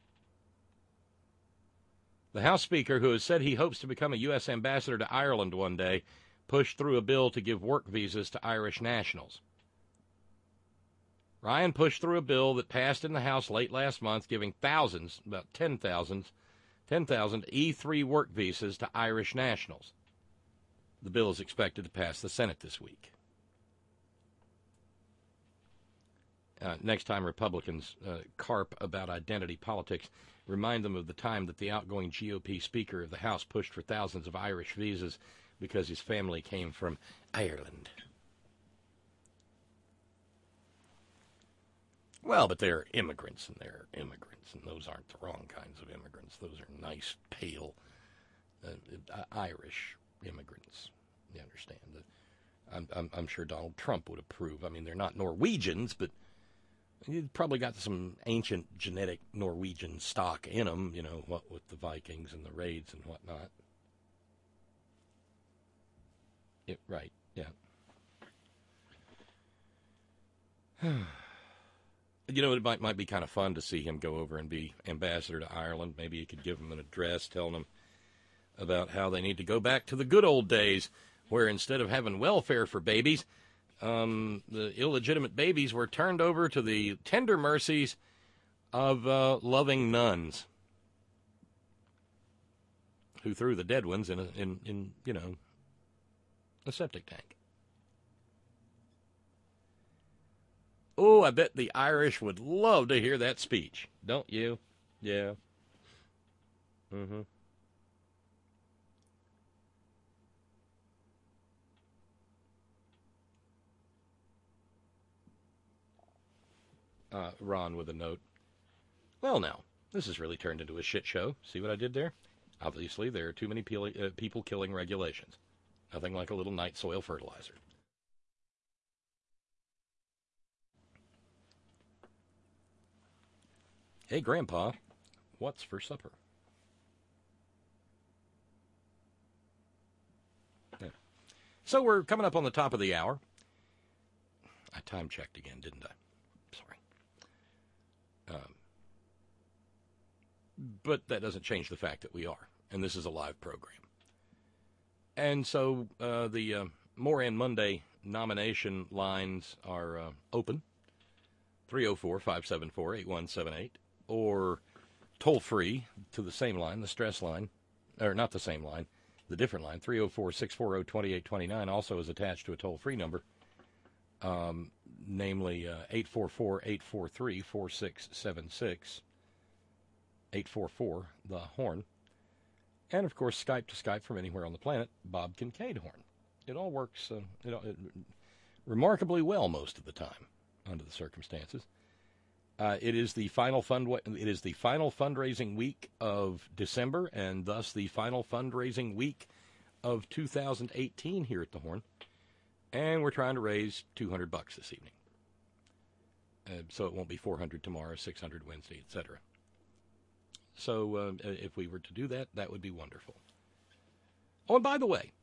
The House Speaker, who has said he hopes to become a U.S. ambassador to Ireland one day, pushed through a bill to give work visas to Irish nationals. Ryan pushed through a bill that passed in the House late last month, giving thousands, about 10,000 E3 work visas to Irish nationals. The bill is expected to pass the Senate this week. Next time Republicans carp about identity politics, remind them of the time that the outgoing GOP Speaker of the House pushed for thousands of Irish visas because his family came from Ireland. Well, but they're immigrants, and those aren't the wrong kinds of immigrants. Those are nice, pale, Irish immigrants. You understand? I'm sure Donald Trump would approve. I mean, they're not Norwegians, but you've probably got some ancient genetic Norwegian stock in them, what with the Vikings and the raids and whatnot. Right, yeah. It might be kind of fun to see him go over and be ambassador to Ireland. Maybe he could give them an address telling them about how they need to go back to the good old days where instead of having welfare for babies, the illegitimate babies were turned over to the tender mercies of loving nuns who threw the dead ones in a septic tank. Oh, I bet the Irish would love to hear that speech, don't you? Yeah. Mm-hmm. Ron with a note. Well, now, this has really turned into a shit show. See what I did there? Obviously, there are too many people killing regulations. Nothing like a little night soil fertilizer. Hey, Grandpa, what's for supper? Yeah. So we're coming up on the top of the hour. I time checked again, didn't I? Sorry. But that doesn't change the fact that we are, and this is a live program. And so the Moran Monday nomination lines are open, 304-574-8178, or toll-free to the same line, the stress line, or not the same line, the different line, 304-640-2829, also is attached to a toll-free number, namely 844-843-4676, 844, the Horn. And, of course, Skype to Skype from anywhere on the planet, Bob Kincaid Horn. It all works remarkably well most of the time, under the circumstances. It is the final fundraising week of December, and thus the final fundraising week of 2018 here at the Horn. And we're trying to raise $200 this evening. So it won't be $400 tomorrow, $600 Wednesday, etc. So if we were to do that, that would be wonderful. Oh, and by the way,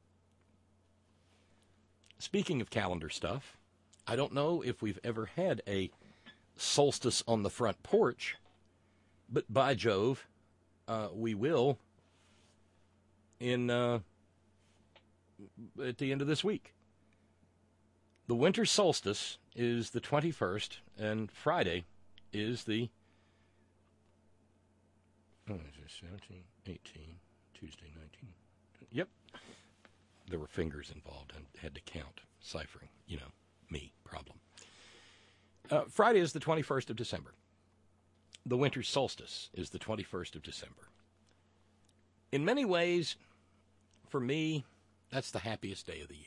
speaking of calendar stuff, I don't know if we've ever had a solstice on the front porch, but by Jove, we will at the end of this week. The winter solstice is the 21st, and Friday is the 17, 18, Tuesday, 19. Yep. There were fingers involved and had to count, ciphering. Me, problem. Friday is the 21st of December. The winter solstice is the 21st of December. In many ways, for me, that's the happiest day of the year.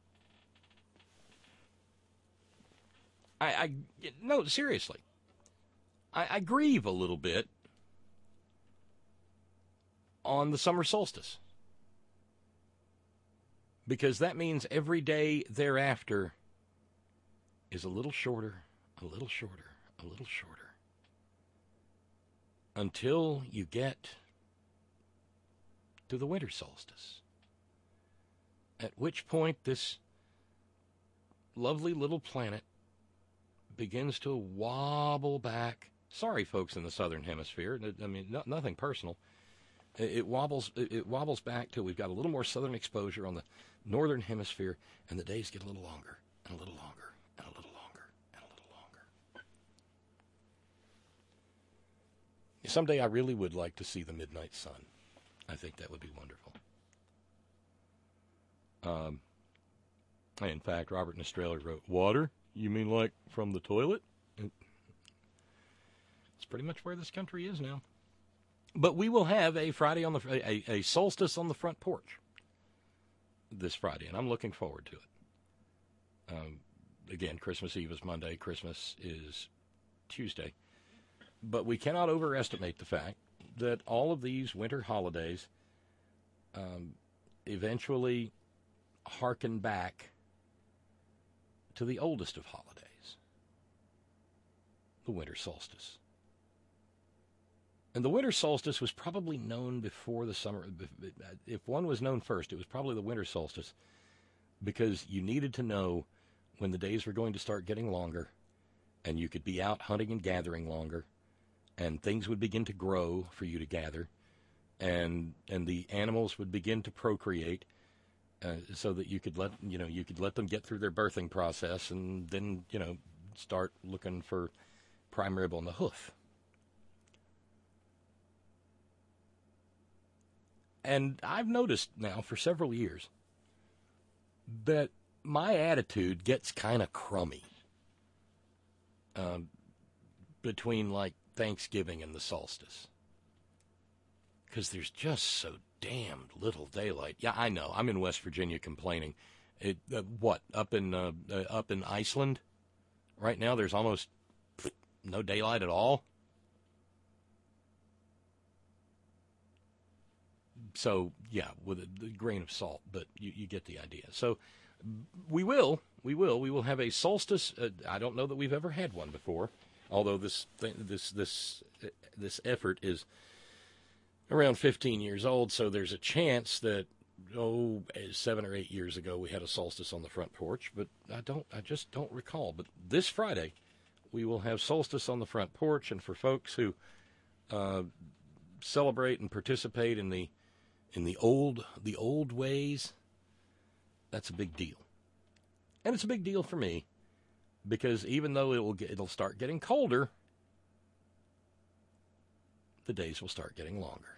No, seriously. I grieve a little bit on the summer solstice, because that means every day thereafter is a little shorter, a little shorter, a little shorter, until you get to the winter solstice, at which point this lovely little planet begins to wobble back. Sorry, folks in the southern hemisphere. I mean, nothing personal. It wobbles back till we've got a little more southern exposure on the northern hemisphere, and the days get a little longer, and a little longer, and a little longer, and a little longer. Someday I really would like to see the midnight sun. I think that would be wonderful. In fact, Robert Nestrella wrote, "Water? You mean like from the toilet?" It's pretty much where this country is now. But we will have a Friday a solstice on the front porch this Friday, and I'm looking forward to it. Again, Christmas Eve is Monday. Christmas is Tuesday. But we cannot overestimate the fact that all of these winter holidays eventually harken back to the oldest of holidays, the winter solstice. And the winter solstice was probably known before the summer. If one was known first, it was probably the winter solstice, because you needed to know when the days were going to start getting longer, and you could be out hunting and gathering longer, and things would begin to grow for you to gather, and the animals would begin to procreate, so that you could let them get through their birthing process, and then start looking for prime rib on the hoof. And I've noticed now for several years that my attitude gets kind of crummy between like Thanksgiving and the solstice, because there's just so damned little daylight. Yeah, I know. I'm in West Virginia complaining. Up in Iceland right now? There's almost no daylight at all. So yeah, with a grain of salt, but you get the idea. So we will have a solstice. I don't know that we've ever had one before, although this effort is around 15 years old. So there's a chance that 7 or 8 years ago we had a solstice on the front porch, but I just don't recall. But this Friday we will have solstice on the front porch, and for folks who celebrate and participate in the old ways, that's a big deal. And it's a big deal for me, because even though it'll start getting colder, the days will start getting longer.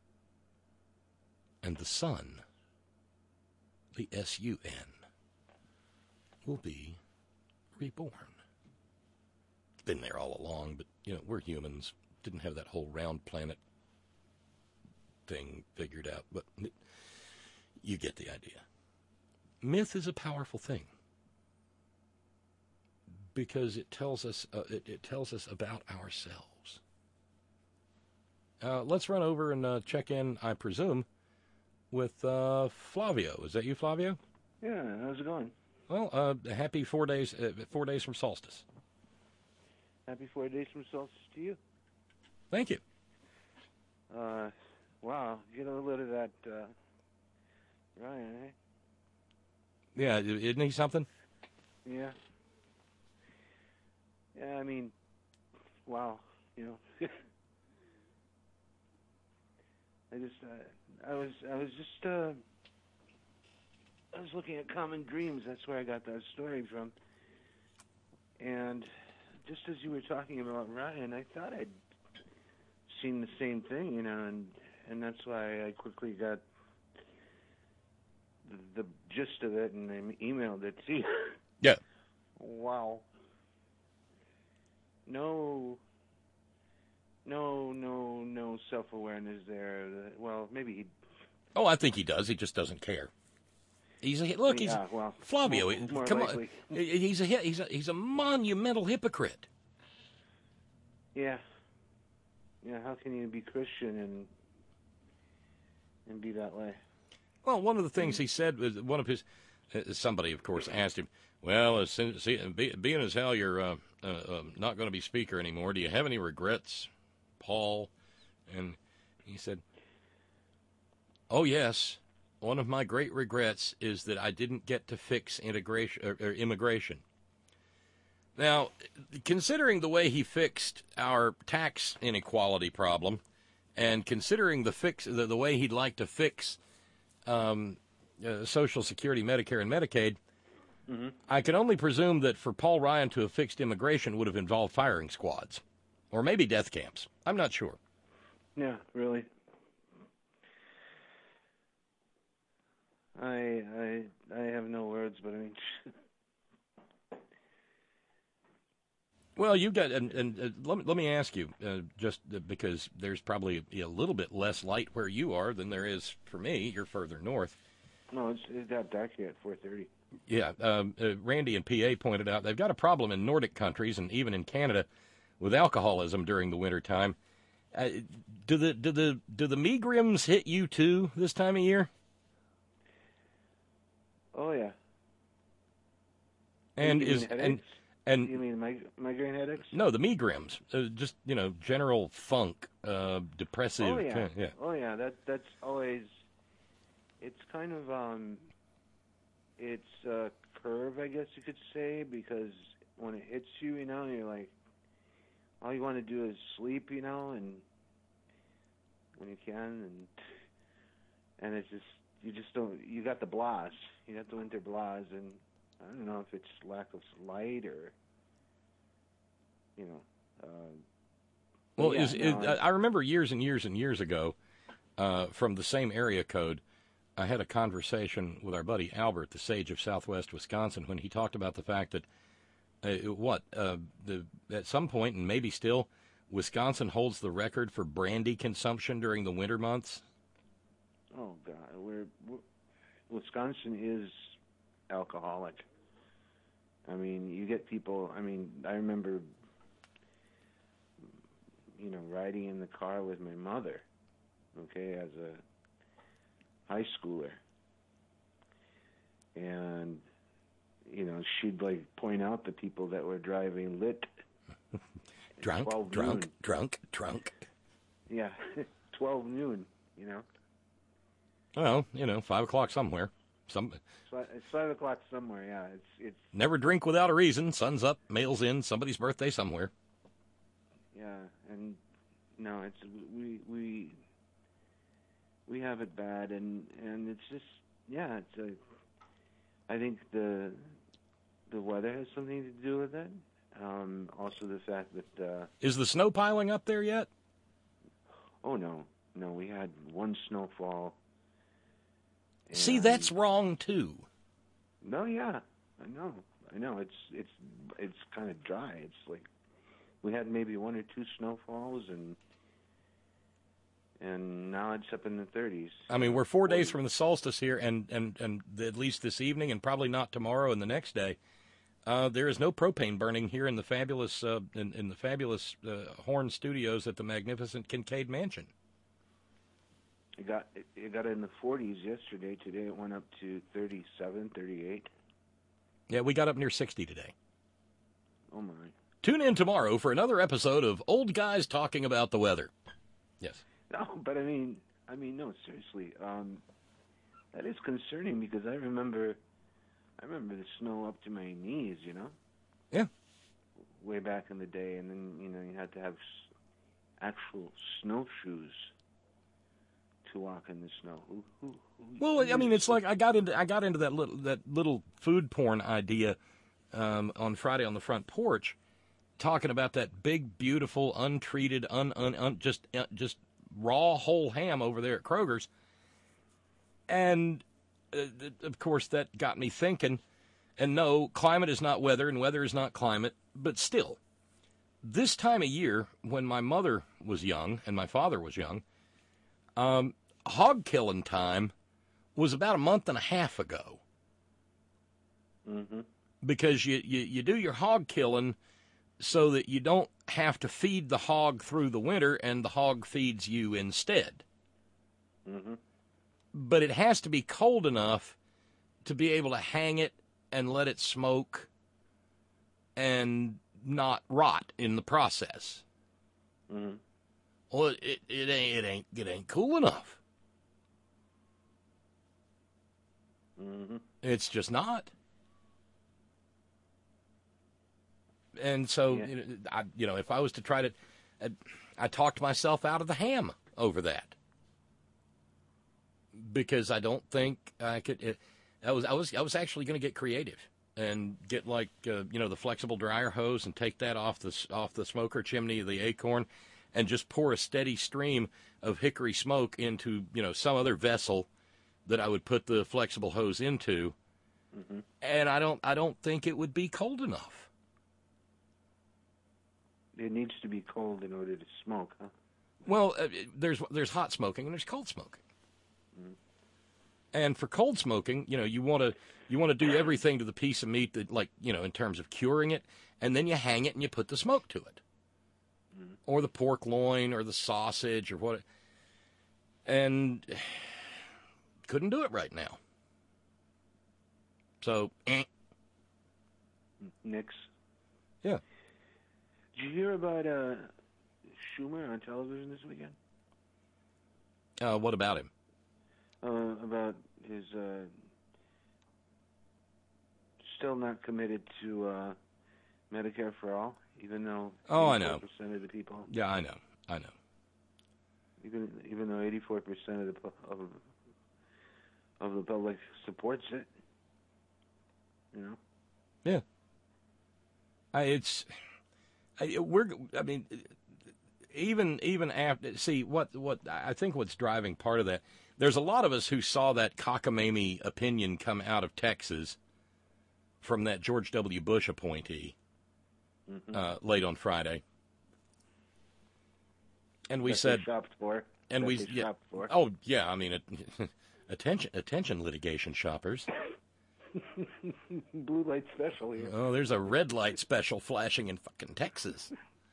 And the sun, the S-U-N, will be reborn. It's been there all along, but we're humans. Didn't have that whole round planet thing figured out, but you get the idea. Myth is a powerful thing because it tells us about ourselves. Let's run over and check in, I presume, with Flavio. Is that you, Flavio? Yeah, how's it going? Well, happy 4 days from solstice. Happy 4 days from solstice to you. Thank you. Wow, get a load of that Ryan, eh? Yeah, isn't he something? Yeah. Yeah, I mean, wow, I was looking at Common Dreams. That's where I got that story from. And just as you were talking about Ryan, I thought I'd seen the same thing, and that's why I quickly got the gist of it and I emailed it to you. Yeah. Wow. No self-awareness there. Well, maybe he... Oh, I think he does. He just doesn't care. Flavio. Come on, he's a monumental hypocrite. Yeah. Yeah. How can you be Christian and be that way? Well, one of the things he said was one of his. Somebody, of course, asked him, "Well, being as how you're not going to be speaker anymore, do you have any regrets, Paul?" And he said, "Oh yes, one of my great regrets is that I didn't get to fix immigration." Now, considering the way he fixed our tax inequality problem, and considering the way he'd like to fix Social Security, Medicare, and Medicaid, mm-hmm. I can only presume that for Paul Ryan to have fixed immigration would have involved firing squads, or maybe death camps. I'm not sure. Yeah, really. I have no words, but I mean. Well, you got, and let me ask you, just because there's probably a little bit less light where you are than there is for me. You're further north. No, it's that dark here at 4:30. Yeah, Randy in PA pointed out they've got a problem in Nordic countries and even in Canada with alcoholism during the wintertime. Do the megrims hit you too this time of year? Oh yeah. And you is mean headaches? and You mean migraine headaches? no, the megrims, just general funk, depressive. Oh yeah. Yeah. Oh yeah. That's always. It's kind of it's a curve, I guess you could say, because when it hits you, you're like, all you want to do is sleep, and when you can, and it's just you just don't. You got the blahs. You got the winter blahs, and I don't know if it's lack of light or, Well, yeah, I remember years and years and years ago, from the same area code, I had a conversation with our buddy Albert, the sage of Southwest Wisconsin, when he talked about the fact that at some point, and maybe still, Wisconsin holds the record for brandy consumption during the winter months. Oh God, Wisconsin is alcoholic. I mean, you get people. I mean, I remember, riding in the car with my mother, okay, as a high schooler, and she'd point out the people that were driving lit. drunk. Yeah, 12 noon. Well, 5 o'clock somewhere. It's 5 o'clock somewhere. Yeah, it's. Never drink without a reason. Sun's up, mail's in, somebody's birthday somewhere. Yeah, and no, it's we have it bad, and it's just I think the weather has something to do with it. Also the fact that is the snow piling up there yet? Oh no, we had one snowfall. See, that's wrong too. No, yeah, I know. It's kind of dry. It's like we had maybe 1 or 2 snowfalls, and now it's up in the 30s. I mean, we're 4 days from the solstice here, and at least this evening, and probably not tomorrow and the next day, there is no propane burning here in the fabulous Horn Studios at the magnificent Kincaid Mansion. It got in the 40s yesterday. Today it went up to 37, 38. Yeah, we got up near 60 today. Oh my! Tune in tomorrow for another episode of Old Guys Talking About the Weather. Yes. No, but I mean, no, seriously. That is concerning because I remember the snow up to my knees. Yeah. Way back in the day, and then you had to have actual snowshoes to walk in the snow. Well, I mean, it's like I got into that little food porn idea on Friday on the front porch, talking about that big, beautiful, untreated, just raw whole ham over there at Kroger's, and of course that got me thinking. And no, climate is not weather, and weather is not climate, but still, this time of year when my mother was young and my father was young, hog killing time was about a month and a half ago. Mm-hmm. Because you do your hog killing so that you don't have to feed the hog through the winter, and the hog feeds you instead. Mm-hmm. But it has to be cold enough to be able to hang it and let it smoke and not rot in the process. Mm-hmm. Well, it ain't cool enough. Mm-hmm. It's just not. And so, yeah. If I was to try to, I talked myself out of the ham over that because I don't think I could. I was actually going to get creative and get the flexible dryer hose and take that off the smoker chimney of the Acorn, and just pour a steady stream of hickory smoke into some other vessel that I would put the flexible hose into. Mm-hmm. And I don't think it would be cold enough. It needs to be cold in order to smoke, huh? Well, there's hot smoking and there's cold smoking. Mm. And for cold smoking, you want to do everything to the piece of meat that, in terms of curing it, and then you hang it and you put the smoke to it. or the pork loin or the sausage or what, and couldn't do it right now. So, Nix. Yeah. Did you hear about Schumer on television this weekend? What about him? About his still not committed to Medicare for all, even though 84% of the people. Yeah, I know. Even though 84% of the public supports it, you know. Yeah. Even after, see, what I think what's driving part of that, there's a lot of us who saw that cockamamie opinion come out of Texas from that George W. Bush appointee late on Friday. And we said, shopped for. And we, shopped for. Oh yeah, I mean, attention, litigation shoppers. Blue light special here. Oh, there's a red light special flashing in fucking Texas.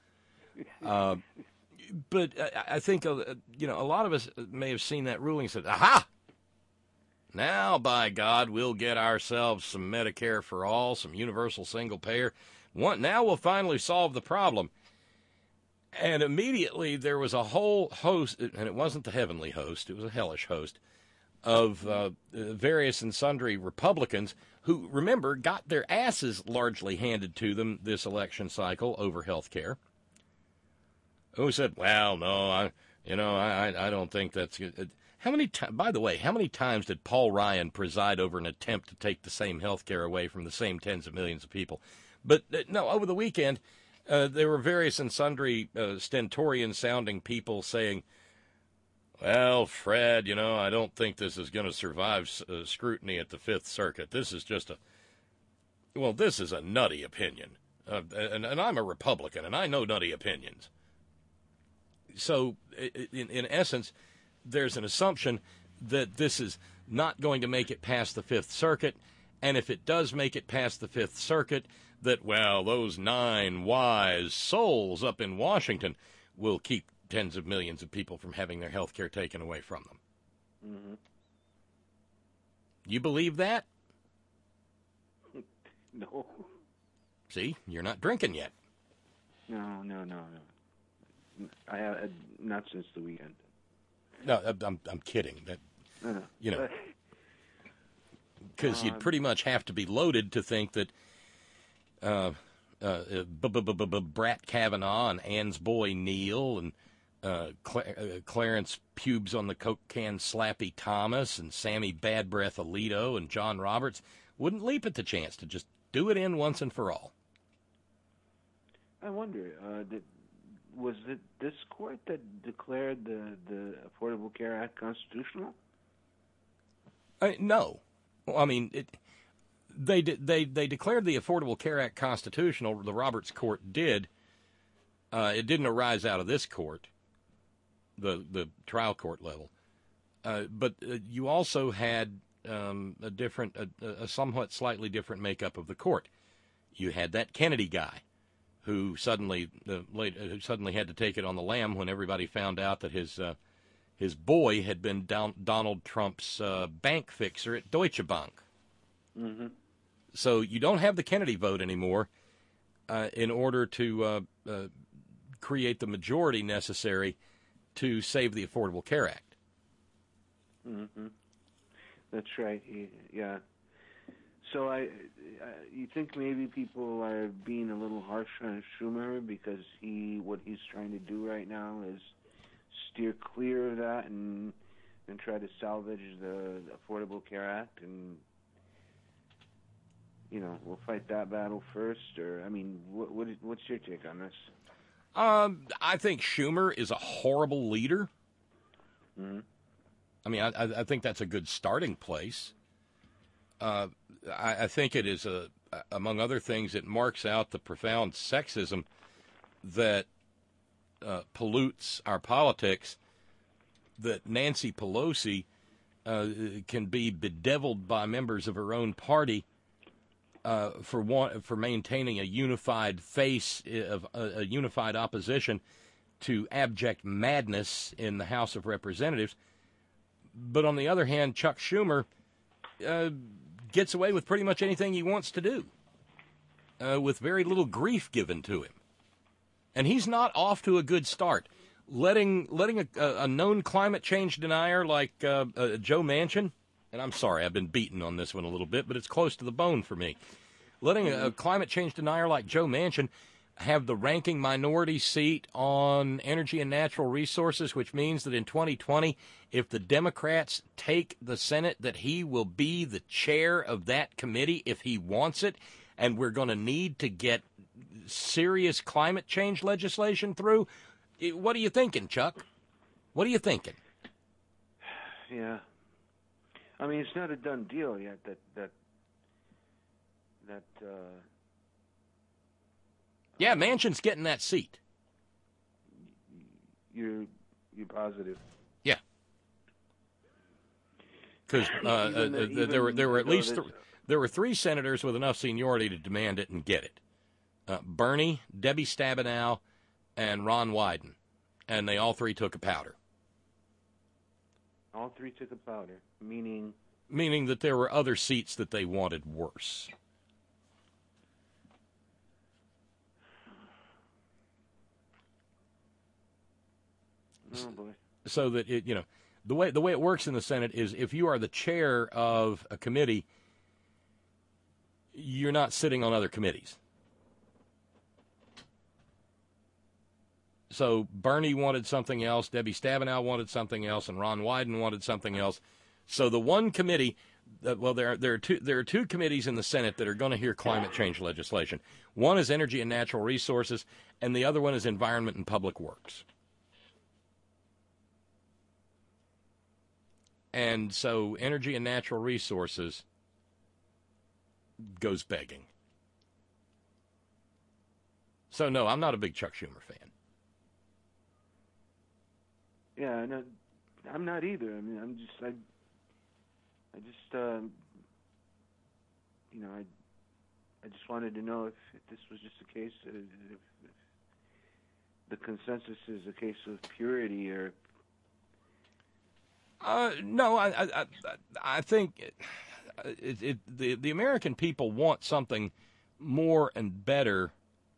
But I think a lot of us may have seen that ruling and said, "Aha! Now, by God, we'll get ourselves some Medicare for all, some universal single payer. Now we'll finally solve the problem." And immediately there was a whole host, and it wasn't the heavenly host, it was a hellish host, of various and sundry Republicans who, remember, got their asses largely handed to them this election cycle over health care, who said, well, no, I don't think that's good. By the way, how many times did Paul Ryan preside over an attempt to take the same health care away from the same tens of millions of people? But no, over the weekend, there were various and sundry stentorian-sounding people saying, well, Fred, I don't think this is going to survive scrutiny at the Fifth Circuit. This is just this is a nutty opinion. And I'm a Republican, and I know nutty opinions. So, in essence, there's an assumption that this is not going to make it past the Fifth Circuit, and if it does make it past the Fifth Circuit, that, well, those 9 wise souls up in Washington will keep tens of millions of people from having their health care taken away from them. Mm-hmm. You believe that? No. See, you're not drinking yet. No. I have not since the weekend. No, I'm kidding. That, because you'd pretty much have to be loaded to think that Brat Kavanaugh and Ann's boy Neil and Clarence Pubes on the Coke can Slappy Thomas and Sammy Bad Breath Alito and John Roberts wouldn't leap at the chance to just do it in once and for all. I wonder, was it this court that declared the Affordable Care Act constitutional? No. Well, I mean, they declared the Affordable Care Act constitutional. The Roberts Court did. It didn't arise out of this court, the trial court level. But you also had a somewhat slightly different makeup of the court. You had that Kennedy guy who suddenly had to take it on the lam when everybody found out that his boy had been Donald Trump's bank fixer at Deutsche Bank. Mm-hmm. So you don't have the Kennedy vote anymore in order to create the majority necessary to save the Affordable Care Act. Mm-hmm. That's right. Yeah. So you think maybe people are being a little harsh on Schumer because what he's trying to do right now is steer clear of that and try to salvage the Affordable Care Act, and we'll fight that battle first. Or what's your take on this? I think Schumer is a horrible leader. Mm-hmm. I mean, I think that's a good starting place. I think it is, among other things, it marks out the profound sexism that pollutes our politics, that Nancy Pelosi can be bedeviled by members of her own party for maintaining a unified face of a unified opposition to abject madness in the House of Representatives. But on the other hand, Chuck Schumer gets away with pretty much anything he wants to do, with very little grief given to him. And he's not off to a good start. Letting a known climate change denier like Joe Manchin, and I'm sorry, I've been beaten on this one a little bit, but it's close to the bone for me. Letting a climate change denier like Joe Manchin have the ranking minority seat on Energy and Natural Resources, which means that in 2020, if the Democrats take the Senate, that he will be the chair of that committee if he wants it, and we're going to need to get serious climate change legislation through. What are you thinking, Chuck? What are you thinking? Yeah. I mean, it's not a done deal yet Yeah, Manchin's getting that seat. You're positive? Yeah. Because there were at least there were 3 senators with enough seniority to demand it and get it. Bernie, Debbie Stabenow, and Ron Wyden, and they all 3 took a powder. All 3 took a powder, meaning that there were other seats that they wanted worse. Oh boy. So that the way it works in the Senate is if you are the chair of a committee, you're not sitting on other committees. So Bernie wanted something else, Debbie Stabenow wanted something else, and Ron Wyden wanted something else. So the one committee, there are 2 committees in the Senate that are going to hear climate change legislation. One is Energy and Natural Resources, and the other one is Environment and Public Works. And so Energy and Natural Resources goes begging. So no, I'm not a big Chuck Schumer fan. Yeah, no, I'm not either. I mean, I just wanted to know if this was just a case, if the consensus is a case of purity or. No, I think the American people want something more and better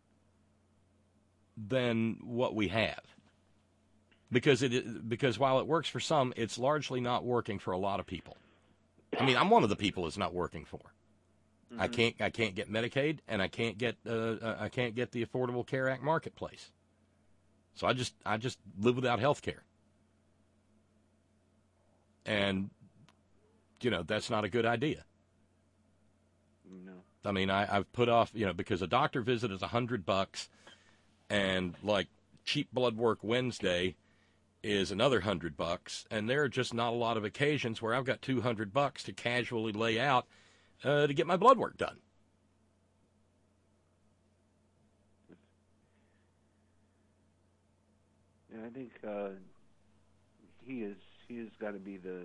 than what we have. Because while it works for some, it's largely not working for a lot of people. I mean, I'm one of the people it's not working for. Mm-hmm. I can't get Medicaid, and I can't get the Affordable Care Act marketplace. So I just live without health care. And that's not a good idea. No. I mean, I've put off, because a doctor visit is $100, and like cheap blood work Wednesday is another $100, and there are just not a lot of occasions where I've got $200 to casually lay out to get my blood work done. Yeah, I think he has got to be the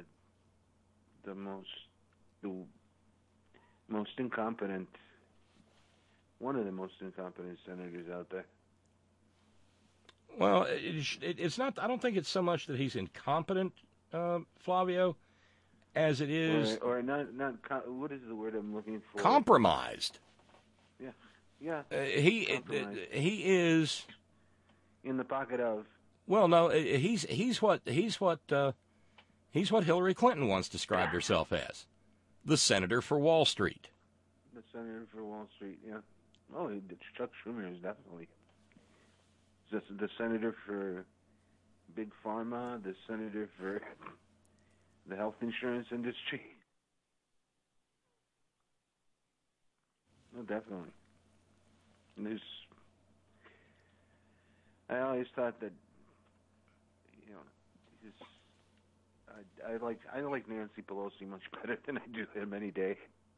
most incompetent, one of the most incompetent senators out there. Well, it's not. I don't think it's so much that he's incompetent, Flavio, as it is or not. What is the word I'm looking for? Compromised. Yeah. He is in the pocket of. Well, no, he's what Hillary Clinton once described herself as, the senator for Wall Street. The senator for Wall Street, yeah. Oh, Chuck Schumer is definitely. The senator for Big Pharma, the senator for the health insurance industry. No, definitely. I always thought that, I like Nancy Pelosi much better than I do him any day.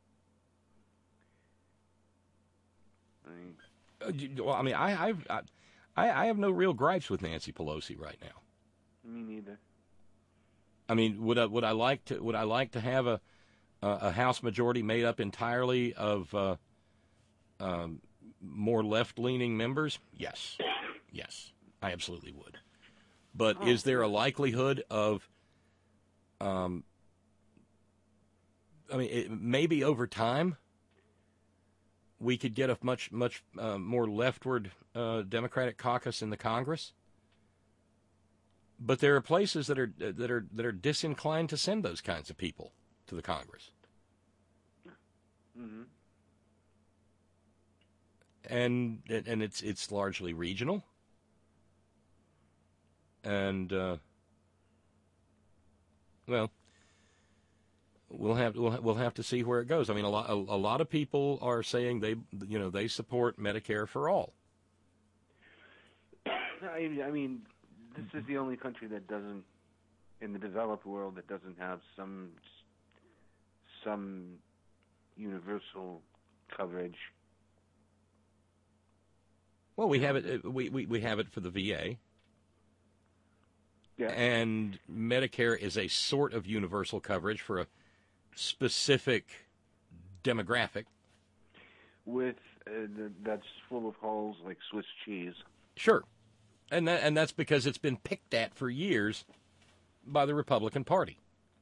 I have no real gripes with Nancy Pelosi right now. Me neither. I mean, would I like to have a House majority made up entirely of more left-leaning members? Yes. I absolutely would. But is there a likelihood of, maybe over time we could get a much more leftward Democratic caucus in the Congress? But there are places that are disinclined to send those kinds of people to the Congress. Mm-hmm. And it's largely regional. And we'll have to see where it goes. I mean, a lot of people are saying they support Medicare for all. I mean, this is the only country that doesn't, in the developed world, that doesn't have some universal coverage. Well, we have it. We have it for the VA. Yeah. And Medicare is a sort of universal coverage for a specific demographic. With that's full of holes like Swiss cheese. Sure, and that's because it's been picked at for years by the Republican Party.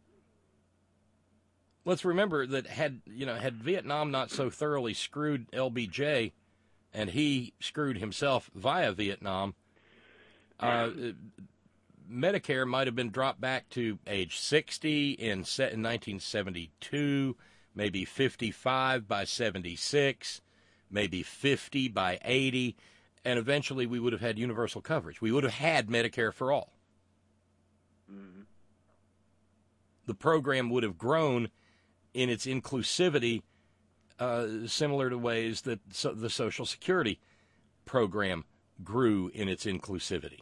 Let's remember that had Vietnam not so thoroughly screwed LBJ, and he screwed himself via Vietnam, Medicare might have been dropped back to age 60 in 1972, maybe 55 by 76, maybe 50 by 80, and eventually we would have had universal coverage. We would have had Medicare for all. Mm-hmm. The program would have grown in its inclusivity, similar to ways that the Social Security program grew in its inclusivity.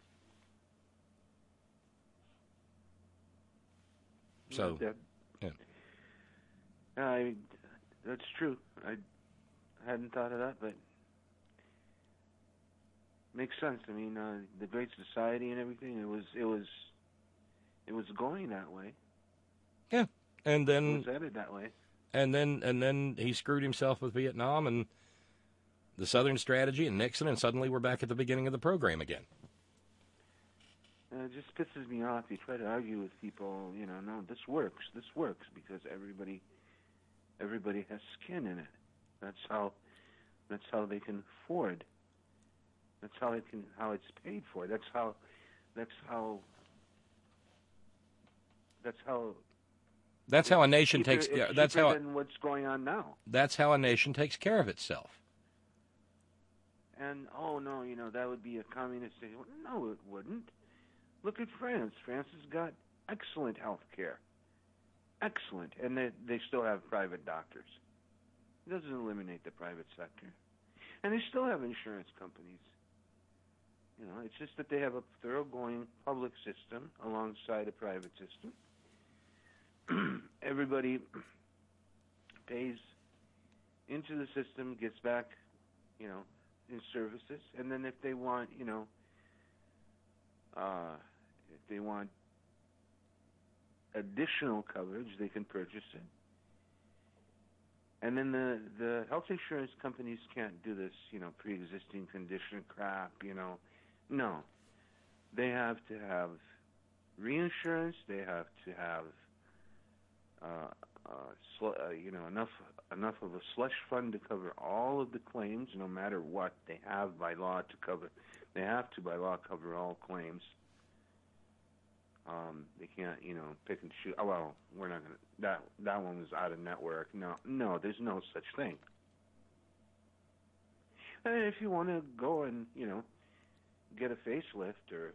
So, yeah. That's true. I hadn't thought of that, but makes sense. I mean, the Great Society and everything. It was going that way. Yeah, and then it was headed that way. And then he screwed himself with Vietnam and the Southern Strategy and Nixon, and suddenly we're back at the beginning of the program again. It just pisses me off. You try to argue with people, no, this works, because everybody has skin in it. That's how they can afford. That's how it's paid for. That's how a nation takes. That's how. Than what's going on now. That's how a nation takes care of itself. And that would be a communist state. No, it wouldn't. Look at France. France has got excellent health care. Excellent. And they still have private doctors. It doesn't eliminate the private sector. And they still have insurance companies. It's just that they have a thoroughgoing public system alongside a private system. Everybody pays into the system, gets back, in services. And then if they want, if they want additional coverage, they can purchase it. And then the health insurance companies can't do this, pre-existing condition crap, No. They have to have reinsurance. They have to have, enough of a slush fund to cover all of the claims, no matter what. They have by law to cover. They have to, by law, cover all claims. They can't, pick and choose. Oh, well, we're not going to. That one was out of network. No, there's no such thing. And if you want to go and, get a facelift or,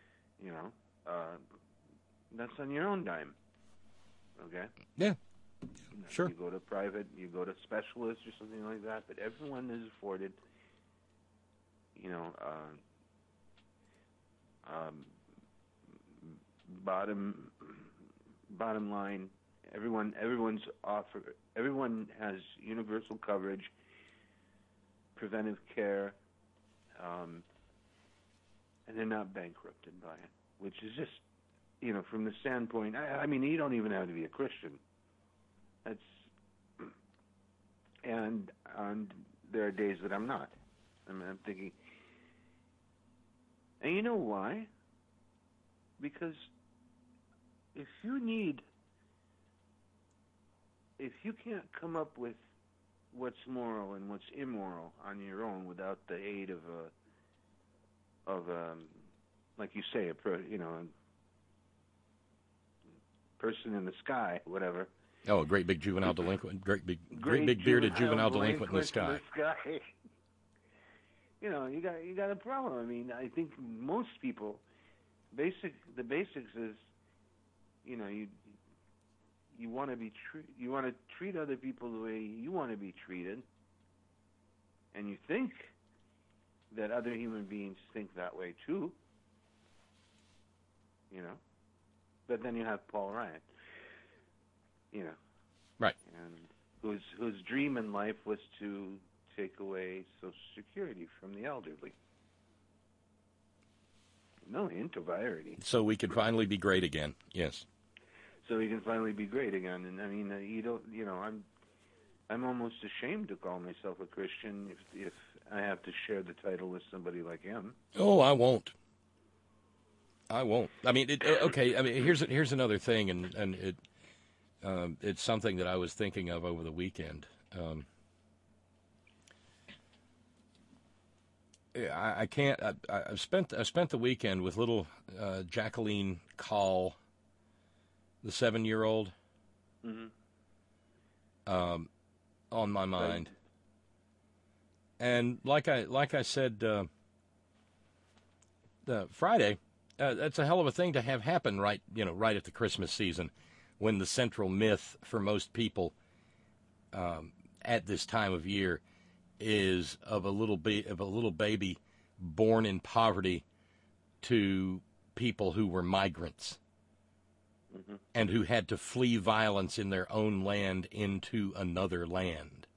that's on your own dime. Okay? Yeah. Sure. You go to private, you go to specialists or something like that, but everyone is afforded, bottom line, everyone has universal coverage, preventive care, and they're not bankrupted by it, which is just, from the standpoint, I mean, you don't even have to be a Christian. That's, and there are days that I'm not. I'm thinking, And you know why? Because if you can't come up with what's moral and what's immoral on your own without the aid of like you say, a person in the sky, whatever. Oh, a great big juvenile delinquent, great big bearded juvenile delinquent in the sky. You got a problem. I mean, I think most people, the basics is, you want to you want to treat other people the way you want to be treated, and you think that other human beings think that way too. But then you have Paul Ryan. Right. And whose dream in life was to take away Social Security from the elderly. No hint of irony. So we could finally be great again. Yes. So we can finally be great again. And I mean, I'm almost ashamed to call myself a Christian if I have to share the title with somebody like him. Oh, I won't. I mean, okay. I mean, here's another thing, and it's something that I was thinking of over the weekend. I can't. I've spent the weekend with little Jacqueline Call, the 7-year-old, on my mind. And like I said, Friday, that's a hell of a thing to have happen right at the Christmas season, when the central myth for most people at this time of year is of a little baby born in poverty to people who were migrants and who had to flee violence in their own land into another land.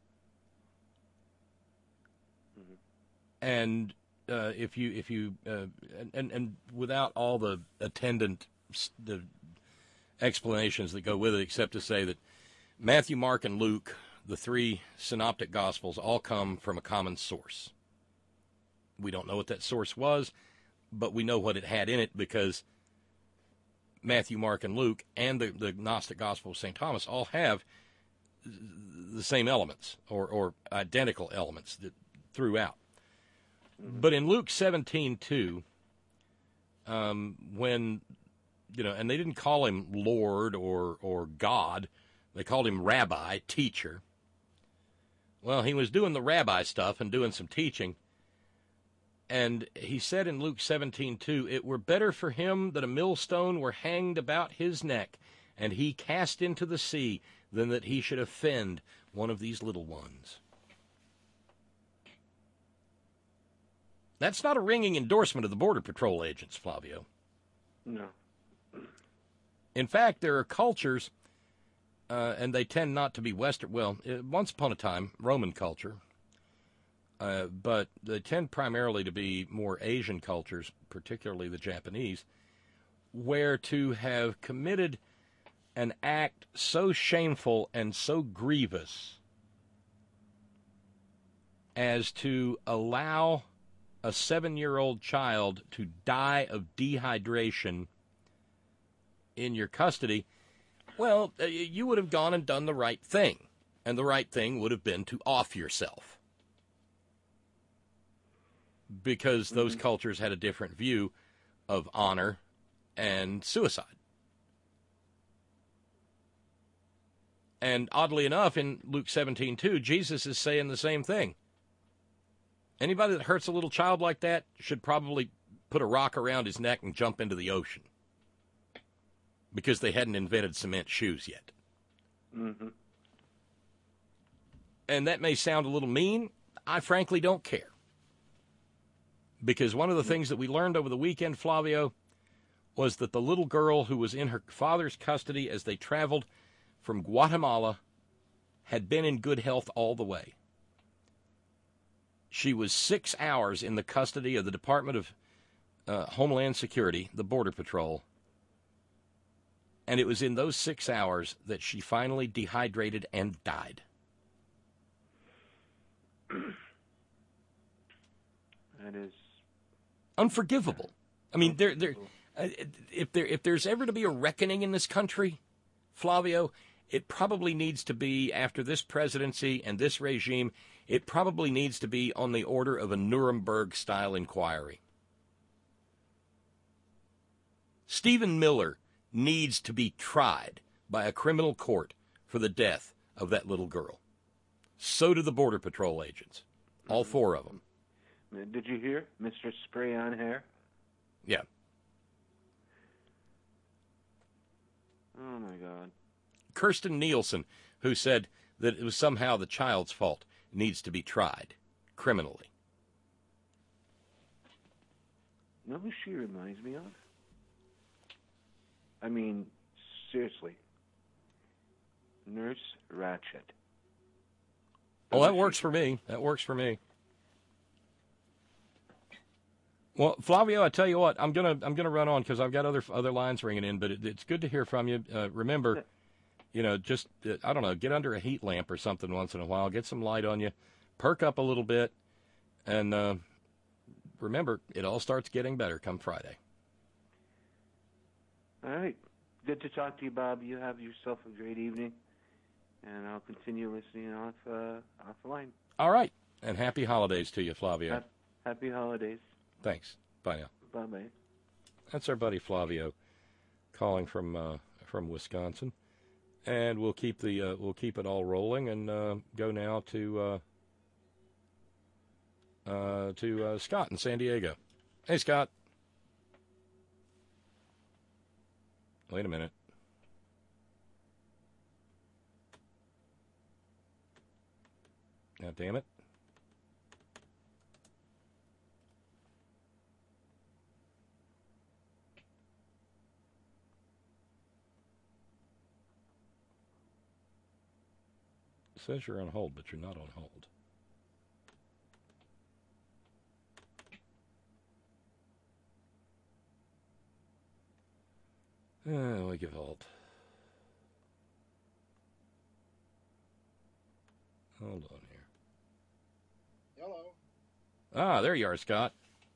And if you without all the attendant the explanations that go with it, except to say that Matthew, Mark, and Luke, the 3 synoptic gospels, all come from a common source. We don't know what that source was, but we know what it had in it because Matthew, Mark, and Luke, and the Gnostic Gospel of St. Thomas all have the same elements or identical elements throughout. But in Luke 17:2, when, and they didn't call him Lord or God, they called him Rabbi, teacher. Well, he was doing the rabbi stuff and doing some teaching. And he said in Luke 17:2, "It were better for him that a millstone were hanged about his neck, and he cast into the sea, than that he should offend one of these little ones." That's not a ringing endorsement of the Border Patrol agents, Flavio. No. In fact, there are cultures, and they tend not to be Western. Well, once upon a time, Roman culture, but they tend primarily to be more Asian cultures, particularly the Japanese, where to have committed an act so shameful and so grievous as to allow a 7-year-old child to die of dehydration in your custody, well, you would have gone and done the right thing. And the right thing would have been to off yourself. Because those cultures had a different view of honor and suicide. And oddly enough, in Luke 17:2, Jesus is saying the same thing. Anybody that hurts a little child like that should probably put a rock around his neck and jump into the ocean. Because they hadn't invented cement shoes yet. Mm-hmm. And that may sound a little mean. I frankly don't care. Because one of the things that we learned over the weekend, Flavio, was that the little girl who was in her father's custody as they traveled from Guatemala had been in good health all the way. She was 6 hours in the custody of the Department of Homeland Security, the Border Patrol, and it was in those 6 hours that she finally dehydrated and died. That is Unforgivable. I mean, if there's ever to be a reckoning in this country, Flavio, it probably needs to be after this presidency and this regime. It probably needs to be on the order of a Nuremberg-style inquiry. Stephen Miller needs to be tried by a criminal court for the death of that little girl. So do the Border Patrol agents, all 4 of them. Did you hear, Mr. Spray on Hair? Yeah. Oh, my God. Kirsten Nielsen, who said that it was somehow the child's fault, needs to be tried criminally. Know who she reminds me of? I mean, seriously. Nurse Ratched. Oh, that works for me. That works for me. Well, Flavio, I tell you what, I'm gonna run on because I've got other lines ringing in. But it's good to hear from you. Remember, just I don't know, get under a heat lamp or something once in a while. Get some light on you, perk up a little bit, and remember, it all starts getting better come Friday. All right, good to talk to you, Bob. You have yourself a great evening, and I'll continue listening off the line. All right, and happy holidays to you, Flavio. Happy holidays. Thanks. Bye now. Bye-bye. That's our buddy Flavio, calling from Wisconsin, and we'll keep it all rolling and go now to Scott in San Diego. Hey, Scott. Wait a minute. God damn it. It says you're on hold, but you're not on hold. We give hold. Hold on here. Hello. Ah, there you are, Scott.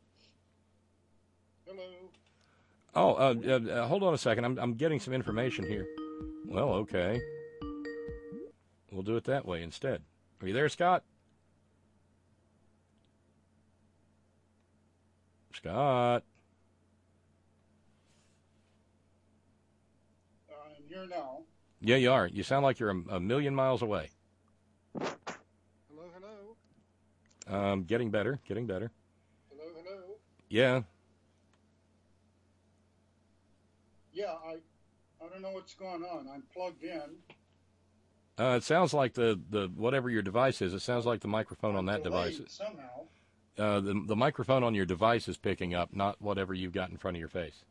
Hello. Oh, hold on a second. I'm getting some information here. Well, okay. We'll do it that way instead. Are you there, Scott? Scott? I'm here now. Yeah, you are. You sound like you're a million miles away. Hello, hello. Getting better. Getting better. Hello, hello. Yeah. Yeah, I don't know what's going on. I'm plugged in. It sounds like the whatever your device is. It sounds like the microphone on that device. Somehow. The microphone on your device is picking up, not whatever you've got in front of your face.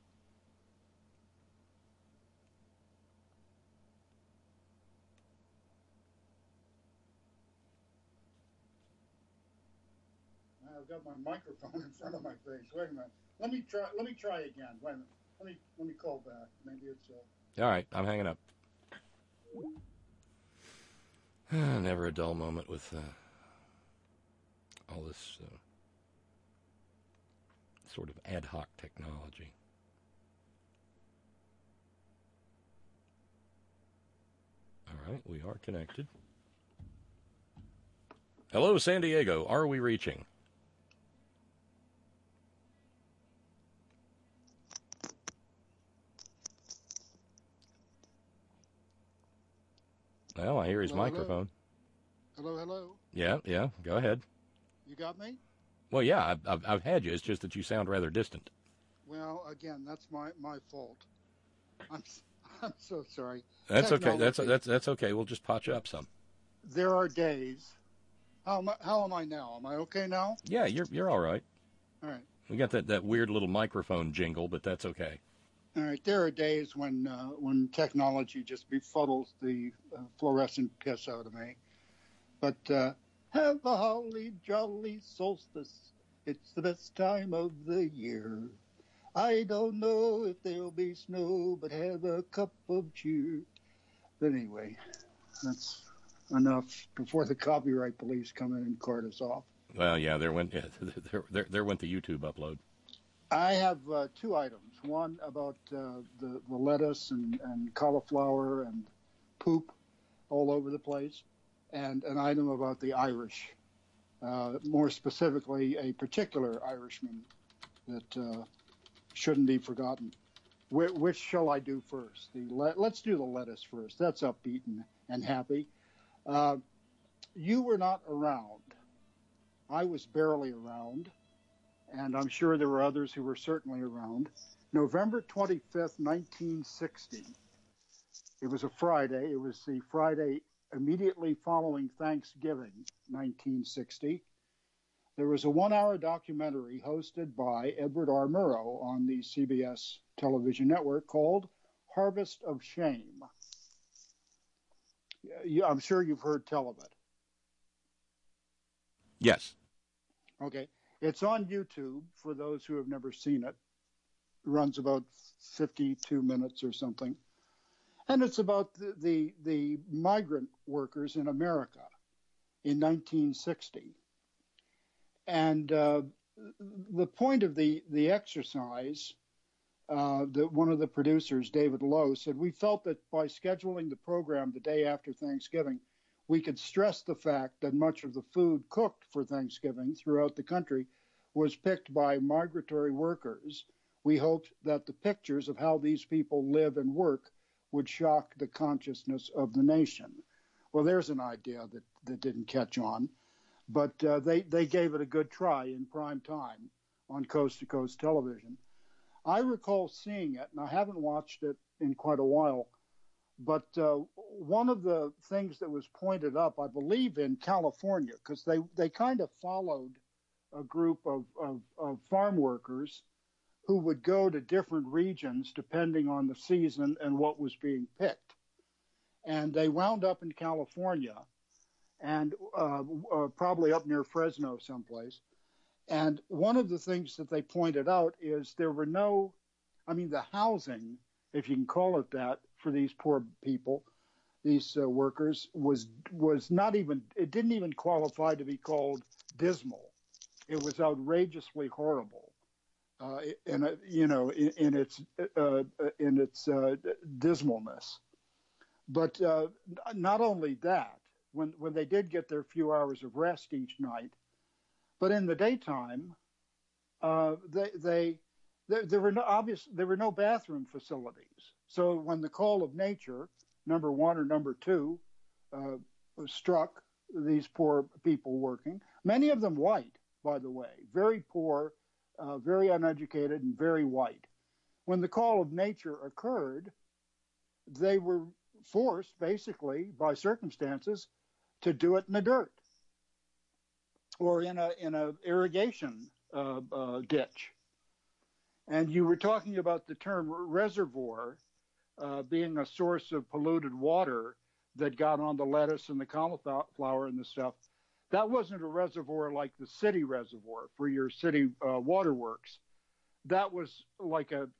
I've got my microphone in front of my face. Wait a minute. Let me try again. Wait a minute. Let me call back. Maybe it's All right, I'm hanging up. Never a dull moment with all this sort of ad hoc technology. All right, we are connected. Hello, San Diego. Are we reaching? Well, I hear his microphone. Hello, hello. Yeah. Go ahead. You got me? Well, yeah, I've had you. It's just that you sound rather distant. Well, again, that's my fault. I'm so sorry. That's okay. That's okay. We'll just patch you up some. There are days. How am I now? Am I okay now? Yeah, you're all right. All right. We got that weird little microphone jingle, but that's okay. All right. There are days when technology just befuddles the fluorescent piss out of me. But have a holly jolly solstice. It's the best time of the year. I don't know if there'll be snow, but have a cup of cheer. But anyway, that's enough before the copyright police come in and cart us off. Well, yeah, there went there went the YouTube upload. I have two items. One about the lettuce and cauliflower and poop all over the place, and an item about the Irish, more specifically a particular Irishman that shouldn't be forgotten. Which shall I do first? Let's do the lettuce first. That's upbeat and happy. You were not around. I was barely around, and I'm sure there were others who were certainly around. November 25th, 1960. It was a Friday. It was the Friday immediately following Thanksgiving, 1960. There was a 1-hour documentary hosted by Edward R. Murrow on the CBS television network called Harvest of Shame. I'm sure you've heard tell of it. Yes. Okay. It's on YouTube for those who have never seen it. It runs about 52 minutes or something. And it's about the migrant workers in America in 1960. And the point of the exercise, that one of the producers, David Lowe, said, we felt that by scheduling the program the day after Thanksgiving, we could stress the fact that much of the food cooked for Thanksgiving throughout the country was picked by migratory workers. We hoped that the pictures of how these people live and work would shock the consciousness of the nation. Well, there's an idea that didn't catch on, but they gave it a good try in prime time on coast-to-coast television. I recall seeing it, and I haven't watched it in quite a while, but one of the things that was pointed up, I believe in California, because they kind of followed a group of farm workers who would go to different regions depending on the season and what was being picked. And they wound up in California and probably up near Fresno someplace. And one of the things that they pointed out is there were the housing, if you can call it that, for these poor people, these workers, was not even, it didn't even qualify to be called dismal. It was outrageously horrible in its dismalness. But not only that, when they did get their few hours of rest each night, but in the daytime, there were no bathroom facilities. So when the call of nature, number one or number two, struck these poor people working, many of them white, by the way, very poor, very uneducated, and very white. When the call of nature occurred, they were forced, basically, by circumstances, to do it in the dirt or in a irrigation ditch. And you were talking about the term reservoir being a source of polluted water that got on the lettuce and the cauliflower and the stuff. That wasn't a reservoir like the city reservoir for your city waterworks. That was like a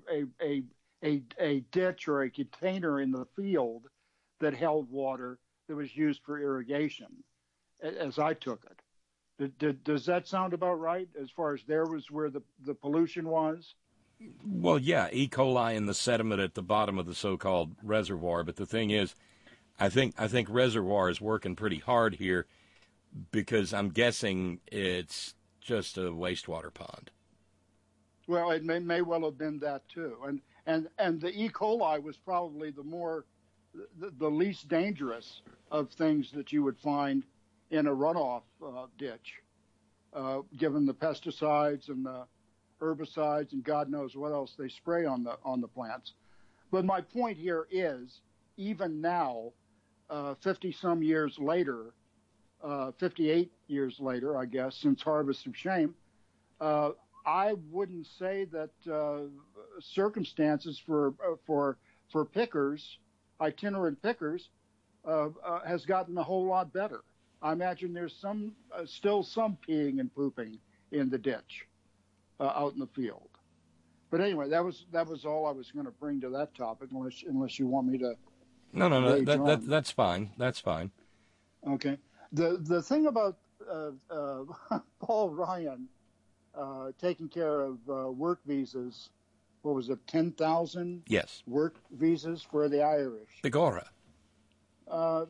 ditch or a container in the field that held water that was used for irrigation, as I took it. Does that sound about right, as far as there was where the pollution was? Well, yeah, E. coli in the sediment at the bottom of the so-called reservoir. But the thing is, I think reservoir is working pretty hard here because I'm guessing it's just a wastewater pond. Well, it may well have been that too, and the E. coli was probably the least dangerous of things that you would find in a runoff ditch, given the pesticides and the herbicides and God knows what else they spray on the plants. But my point here is, even now, 50-some years later, 58 years later, I guess, since Harvest of Shame, I wouldn't say that circumstances for pickers, itinerant pickers, has gotten a whole lot better. I imagine there's still some peeing and pooping in the ditch out in the field. But anyway, that was all I was going to bring to that topic, unless you want me to. No, that's fine. That's fine. Okay. The thing about Paul Ryan taking care of work visas. What was it, 10,000? Yes. Work visas for the Irish. The Gora. I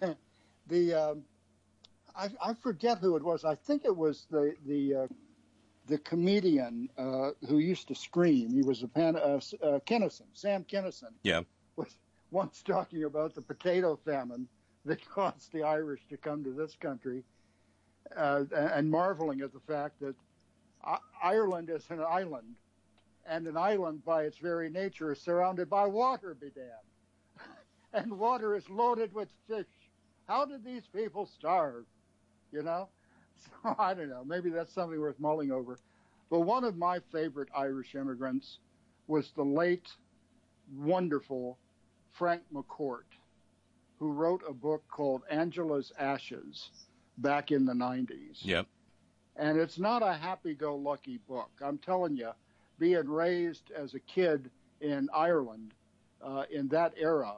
forget who it was. I think it was the comedian who used to scream. He was Kinison, Sam Kinison. Yeah. Was once talking about the potato famine that caused the Irish to come to this country, and marveling at the fact that Ireland is an island, and an island by its very nature is surrounded by water, bedad. And water is loaded with fish. How did these people starve? You know? So I don't know. Maybe that's something worth mulling over. But one of my favorite Irish immigrants was the late, wonderful Frank McCourt, who wrote a book called Angela's Ashes back in the 90s. Yep. And it's not a happy-go-lucky book. I'm telling you, being raised as a kid in Ireland in that era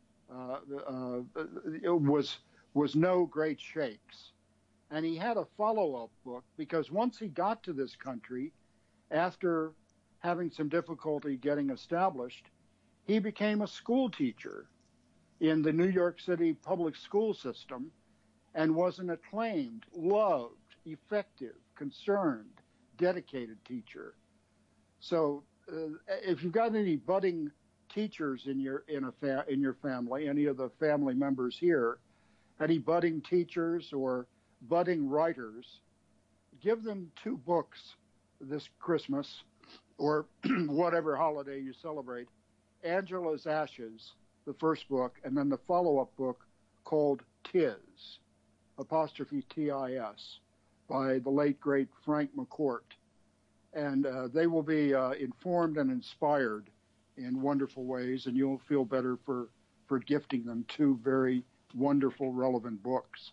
it was no great shakes. And he had a follow-up book because once he got to this country, after having some difficulty getting established, he became a school teacher in the New York City public school system and was an acclaimed, loved, effective, concerned, dedicated teacher. So if you've got any budding teachers in your family, any of the family members here, any budding teachers or budding writers, give them 2 books this Christmas or whatever holiday you celebrate. Angela's Ashes, the first book, and then the follow-up book called Tis, apostrophe T-I-S, by the late, great Frank McCourt. And they will be informed and inspired in wonderful ways, and you'll feel better for gifting them 2 very wonderful, relevant books.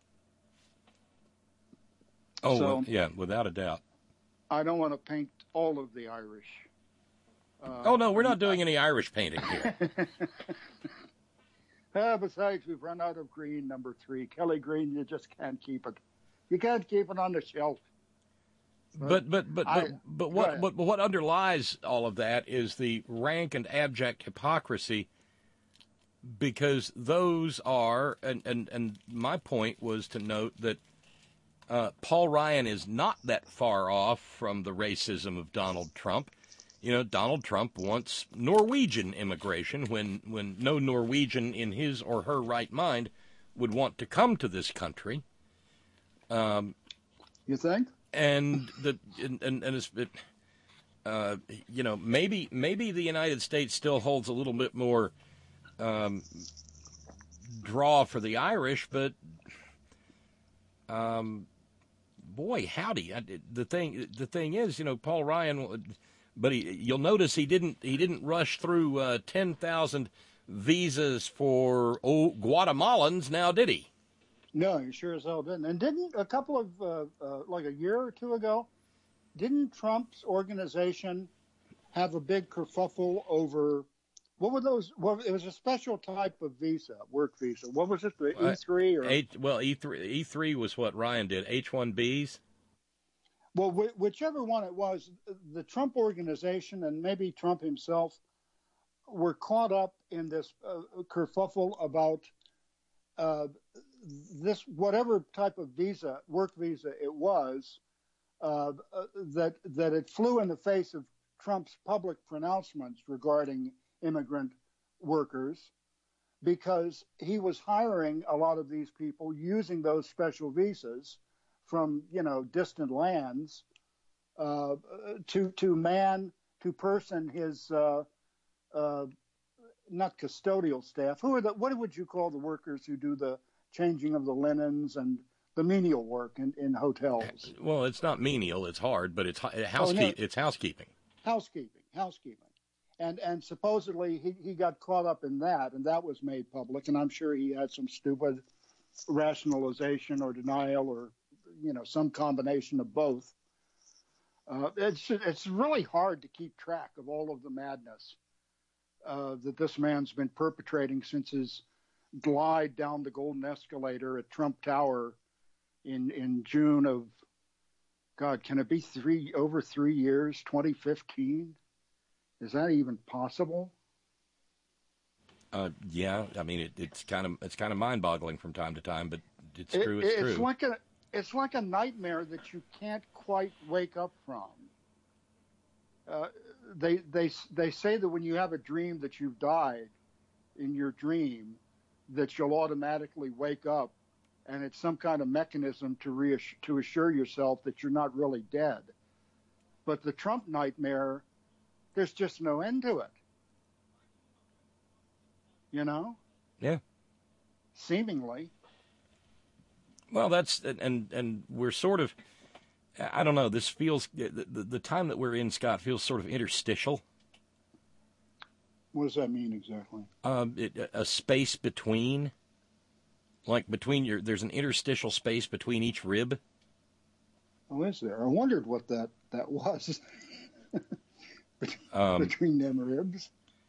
Oh, So, well, yeah, without a doubt. I don't want to paint all of the Irish. Oh, no, we're not doing any Irish painting here. Besides, we've run out of green, number 3. Kelly green, you just can't keep it. You can't keep it on the shelf. But what underlies all of that is the rank and abject hypocrisy, because those are, and my point was to note that Paul Ryan is not that far off from the racism of Donald Trump. You know, Donald Trump wants Norwegian immigration when no Norwegian in his or her right mind would want to come to this country. You think? And it's, you know, maybe the United States still holds a little bit more draw for the Irish, but boy, howdy! The thing is, you know, Paul Ryan, but you'll notice he didn't rush through 10,000 visas for Guatemalans, now did he? No, he sure as hell didn't. And didn't a couple of, like a year or 2 ago, didn't Trump's organization have a big kerfuffle over, what were those? Well, it was a special type of visa, work visa. What was it, the E3? Or E3 was what Ryan did, H-1Bs? Well, whichever one it was, the Trump organization and maybe Trump himself were caught up in this kerfuffle about this, whatever type of visa, work visa it was, that it flew in the face of Trump's public pronouncements regarding immigrant workers, because he was hiring a lot of these people using those special visas from, you know, distant lands to person his not custodial staff. What would you call the workers who do the changing of the linens and the menial work in hotels? Well, it's not menial, it's hard, but it's housekeeping. Housekeeping. And supposedly he got caught up in that, and that was made public, and I'm sure he had some stupid rationalization or denial or, you know, some combination of both. It's really hard to keep track of all of the madness that this man's been perpetrating since his glide down the golden escalator at Trump Tower in June of, God, can it be over 3 years, 2015? Is that even possible? Yeah, I mean it's kind of mind-boggling from time to time, but it's true. It's true. It's like a nightmare that you can't quite wake up from. They say that when you have a dream that you've died in your dream, that you'll automatically wake up, and it's some kind of mechanism to assure yourself that you're not really dead. But the Trump nightmare, there's just no end to it. You know? Yeah. Seemingly. Well, that's and we're sort of, I don't know. This feels the time that we're in, Scott, feels sort of interstitial. What does that mean exactly? A space between, like between there's an interstitial space between each rib. Oh, is there? I wondered what that was. Between them ribs.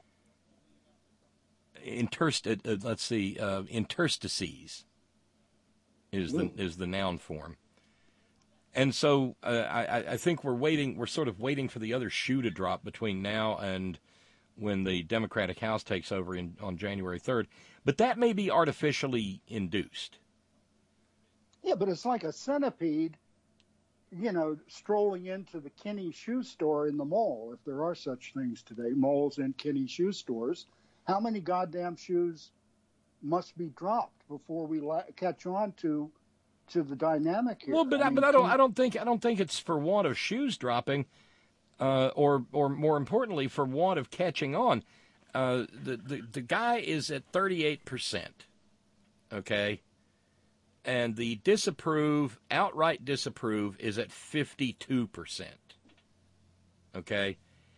Interstices is the noun form. And so I think we're sort of waiting for the other shoe to drop between now and when the Democratic House takes over on January 3rd. But that may be artificially induced. Yeah, but it's like a centipede, strolling into the Kinney shoe store in the mall, if there are such things today, malls and Kinney shoe stores. How many goddamn shoes must be dropped before we catch on to the dynamic here? Well, but I don't think it's for want of shoes dropping, or more importantly, for want of catching on. The guy is at 38%, okay, and the outright disapprove is at 52%, okay.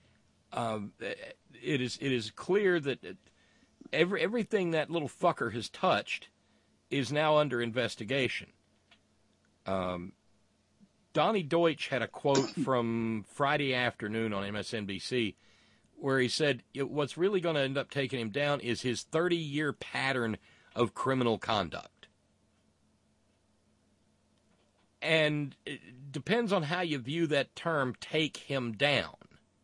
It is clear that everything that little fucker has touched is now under investigation. Donnie Deutsch had a quote from Friday afternoon on MSNBC where he said what's really going to end up taking him down is his 30-year pattern of criminal conduct. And it depends on how you view that term, take him down.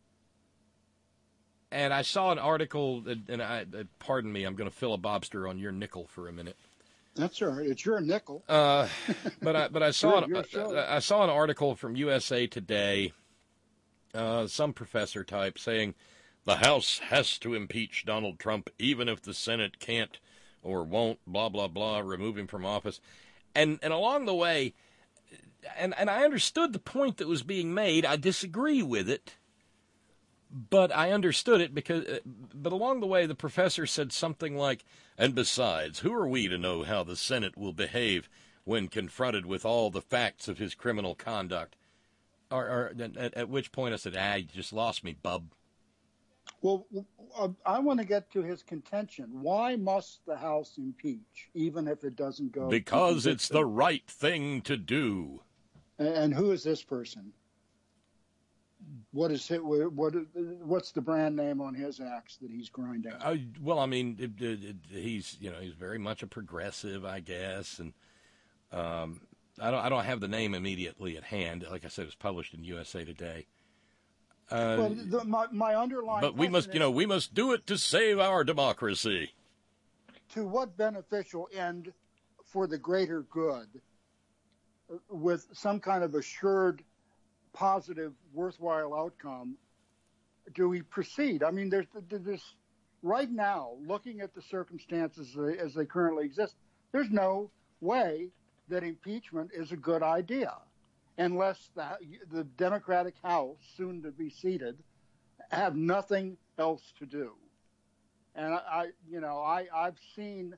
And I saw an article, and pardon me, I'm going to filibobster on your nickel for a minute. That's all right. It's your nickel. But I saw an article from USA Today, some professor type saying the House has to impeach Donald Trump even if the Senate can't or won't, blah, blah, blah, remove him from office. And along the way, and I understood the point that was being made. I disagree with it. But I understood it but along the way, the professor said something like, and besides, who are we to know how the Senate will behave when confronted with all the facts of his criminal conduct? At which point I said, you just lost me, bub. Well, I want to get to his contention. Why must the House impeach, even if it doesn't go? Because it's the right thing to do. And who is this person? What's the brand name on his axe that he's grinding? Well, I mean, he's very much a progressive, I guess, and I don't have the name immediately at hand. Like I said, it was published in USA Today. My underlying. But we must do it to save our democracy. To what beneficial end, for the greater good, with some kind of assured, positive, worthwhile outcome, do we proceed? I mean, there's right now, looking at the circumstances as they currently exist, there's no way that impeachment is a good idea unless the Democratic House, soon to be seated, have nothing else to do. And I've seen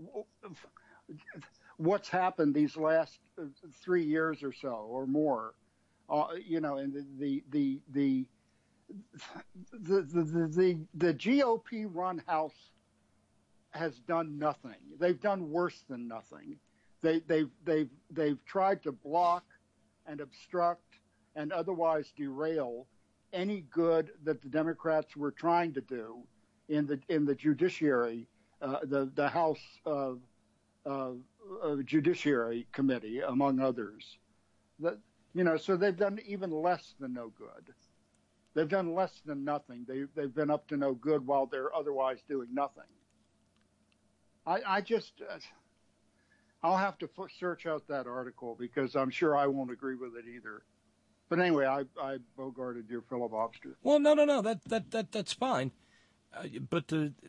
what's happened these last 3 years or so or more. And the GOP-run House has done nothing. They've done worse than nothing. They've tried to block and obstruct and otherwise derail any good that the Democrats were trying to do in the judiciary, the House Judiciary Committee, among others. That, so they've done even less than no good. They've done less than nothing. They've been up to no good while they're otherwise doing nothing. I'll have to search out that article because I'm sure I won't agree with it either. But anyway, I bogarted your filibobster. Well, no, that's fine. But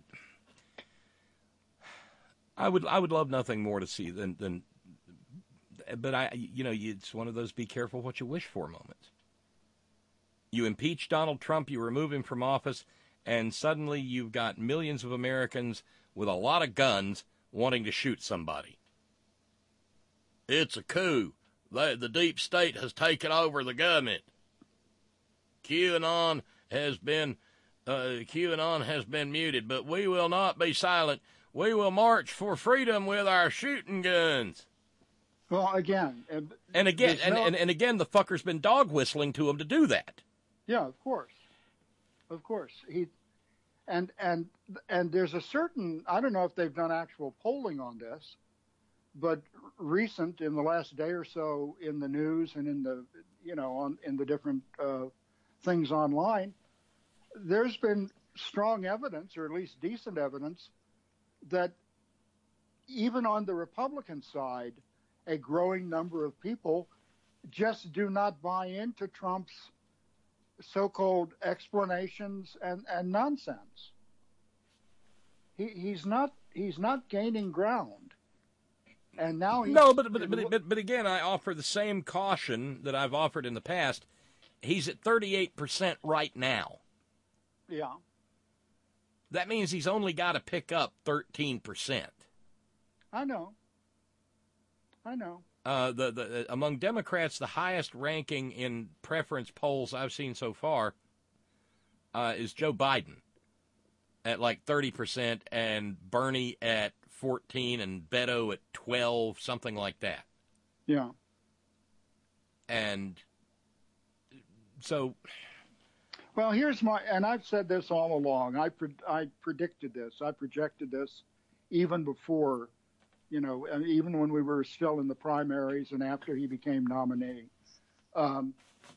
I would love nothing more to see than. But it's one of those be careful what you wish for moments. You impeach Donald Trump, you remove him from office, and suddenly you've got millions of Americans with a lot of guns wanting to shoot somebody. It's a coup. The deep state has taken over the government. QAnon has been muted, but we will not be silent. We will march for freedom with our shooting guns. Well, again, and again, the fucker's been dog whistling to him to do that. Yeah, of course. And there's a certain, I don't know if they've done actual polling on this, but recent in the last day or so in the news and in the in the different things online, there's been strong evidence, or at least decent evidence, that even on the Republican side, a growing number of people just do not buy into Trump's so-called explanations and nonsense. He's not gaining ground, and now he's, but again, I offer the same caution that I've offered in the past. He's at 38% right now. Yeah, that means he's only got to pick up 13%. I know. The among Democrats, the highest ranking in preference polls I've seen so far is Joe Biden at like 30%, and Bernie at 14%, and Beto at 12%, something like that. Yeah. And so, well, here's and I've said this all along. I predicted this. I projected this even before. And even when we were still in the primaries and after he became nominee, all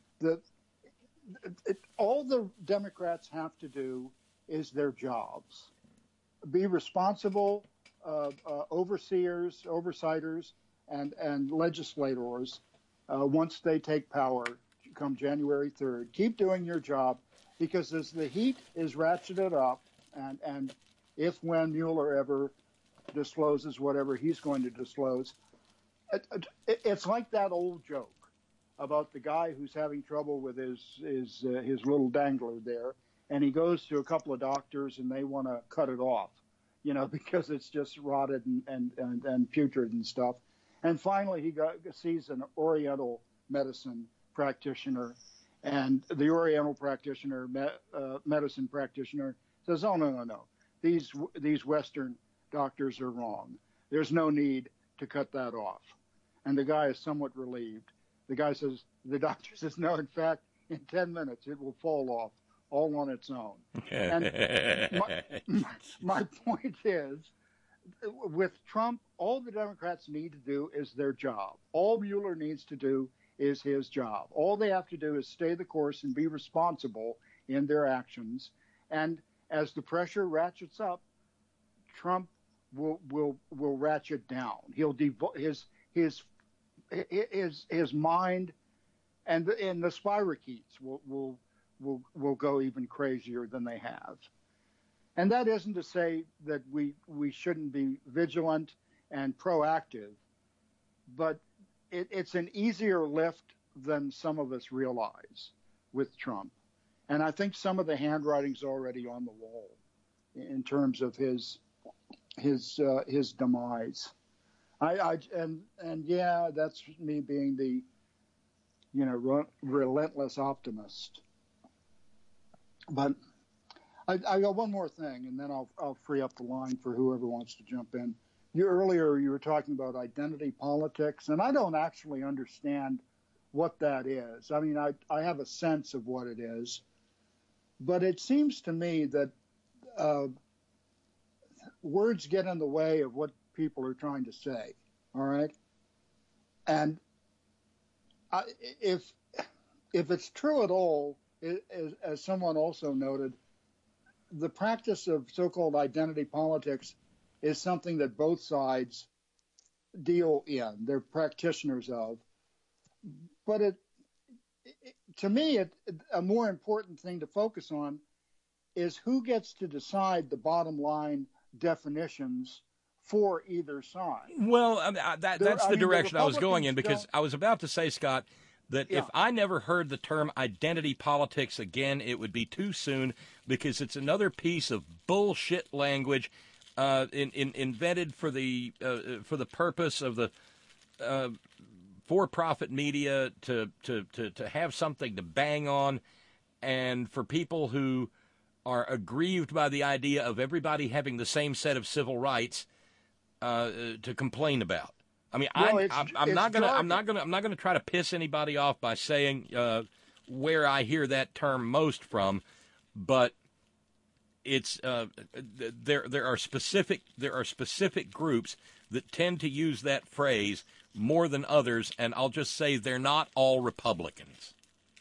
the Democrats have to do is their jobs. Be responsible overseers, oversights, and legislators once they take power come January 3rd. Keep doing your job, because as the heat is ratcheted up, and when Mueller ever discloses whatever he's going to disclose, it's like that old joke about the guy who's having trouble with his little dangler there, and he goes to a couple of doctors and they want to cut it off, because it's just rotted and putrid and stuff. And finally he sees an Oriental medicine practitioner, and the Oriental medicine practitioner says, "Oh, no. These Western doctors are wrong. There's no need to cut that off." And the guy is somewhat relieved. The doctor says, "No, in fact, in 10 minutes it will fall off all on its own." And my point is, with Trump, all the Democrats need to do is their job. All Mueller needs to do is his job. All they have to do is stay the course and be responsible in their actions. And as the pressure ratchets up, Trump will ratchet down. He'll his mind and the spirochetes will go even crazier than they have. And that isn't to say that we shouldn't be vigilant and proactive, but it's an easier lift than some of us realize with Trump. And I think some of the handwriting's already on the wall in terms of his demise. And yeah, that's me being the relentless optimist. But I got one more thing, and then I'll free up the line for whoever wants to jump in. Earlier you were talking about identity politics, and I don't actually understand what that is. I mean, I have a sense of what it is, but it seems to me that words get in the way of what people are trying to say. All right. And if it's true at all, as someone also noted, the practice of so-called identity politics is something that both sides deal in. They're practitioners of. But to me, a more important thing to focus on is who gets to decide the bottom line definitions for either side. Well, that's the direction I was going in, because I was about to say, Scott, that if I never heard the term identity politics again, it would be too soon, because it's another piece of bullshit language invented for the purpose of the for-profit media to have something to bang on, and for people who are aggrieved by the idea of everybody having the same set of civil rights to complain about. I mean, I'm not gonna try to piss anybody off by saying where I hear that term most from, but it's there are specific groups that tend to use that phrase more than others, and I'll just say they're not all Republicans.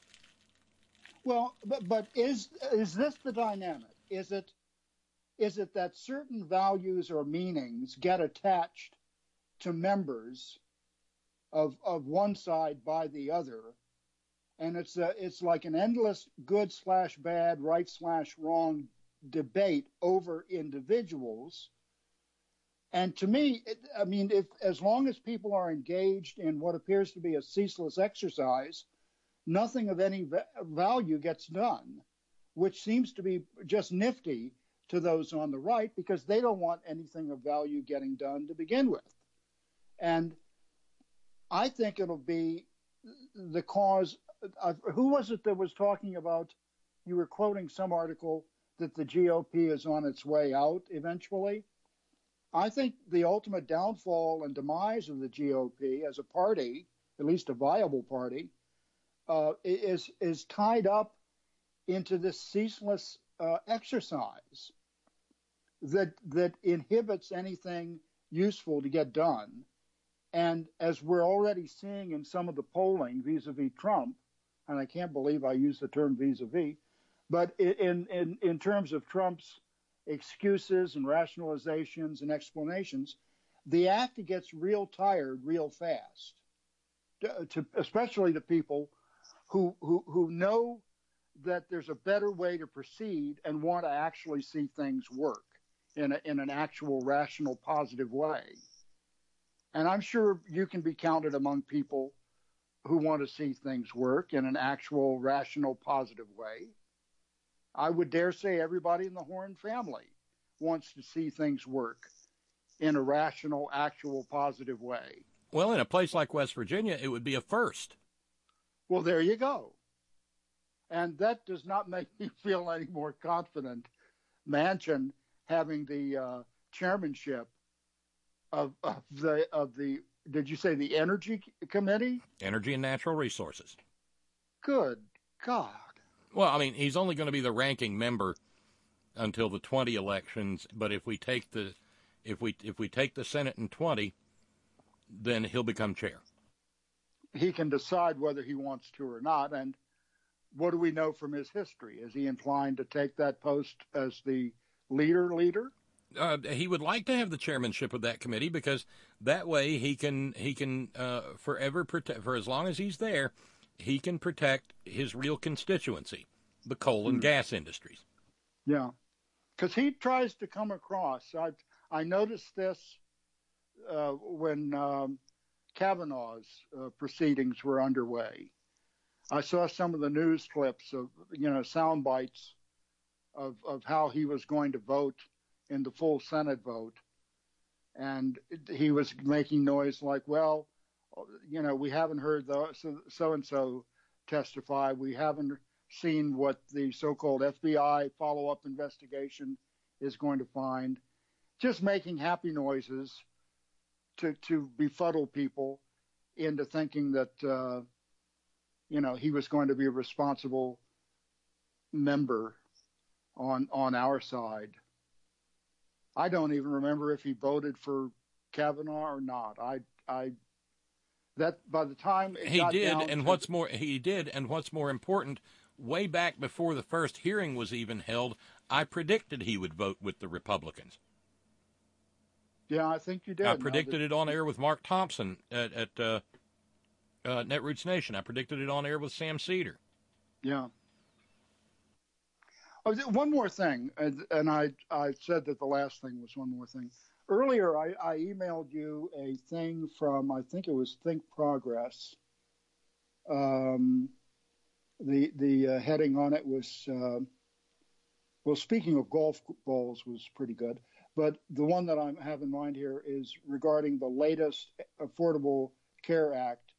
Well, but is this the dynamic? Is it that certain values or meanings get attached to members of one side by the other, and it's like an endless good/bad, right/wrong debate over individuals? And to me, if as long as people are engaged in what appears to be a ceaseless exercise, nothing of any value gets done, which seems to be just nifty to those on the right, because they don't want anything of value getting done to begin with. And I think it'll be the cause of, who was it that was talking about, you were quoting some article that the GOP is on its way out eventually. I think the ultimate downfall and demise of the GOP as a party, at least a viable party, is tied up into this ceaseless exercise that inhibits anything useful to get done. And as we're already seeing in some of the polling vis-a-vis Trump, and I can't believe I use the term vis-a-vis, but in terms of Trump's excuses and rationalizations and explanations, the actor gets real tired real fast, especially the people who know that there's a better way to proceed and want to actually see things work in an actual rational, positive way. And I'm sure you can be counted among people who want to see things work in an actual, rational, positive way. I would dare say everybody in the Horn family wants to see things work in a rational, actual, positive way. Well, in a place like West Virginia, it would be a first. Well, there you go. And that does not make me feel any more confident, Manchin having the chairmanship of the, did you say the Energy Committee? Energy and Natural Resources. Good God. Well, I mean, he's only going to be the ranking member until the 20 elections, but if we take the Senate in 20, then he'll become chair. He can decide whether he wants to or not. And what do we know from his history? Is he inclined to take that post as the leader? He would like to have the chairmanship of that committee, because that way he can forever protect, for as long as he's there, he can protect his real constituency, the coal and gas industries. Yeah, because he tries to come across. I noticed this when Kavanaugh's proceedings were underway. I saw some of the news clips of, sound bites of how he was going to vote in the full Senate vote. And he was making noise like, well, we haven't heard so-and-so testify. We haven't seen what the so-called FBI follow-up investigation is going to find. Just making happy noises to befuddle people into thinking that, he was going to be a responsible member on our side. I don't even remember if he voted for Kavanaugh or not. That by the time it he got did, down and to, what's more important, way back before the first hearing was even held, I predicted he would vote with the Republicans. yeah, I think you did. I predicted it on air with Mark Thompson at Netroots Nation. I predicted it on air with Sam Cedar. Yeah. Oh, one more thing, and I said that the last thing was one more thing. Earlier, I emailed you a thing from, I think it was Think Progress. The heading on it was, well, speaking of golf balls was pretty good. But the one that I have in mind here is regarding the latest Affordable Care Act,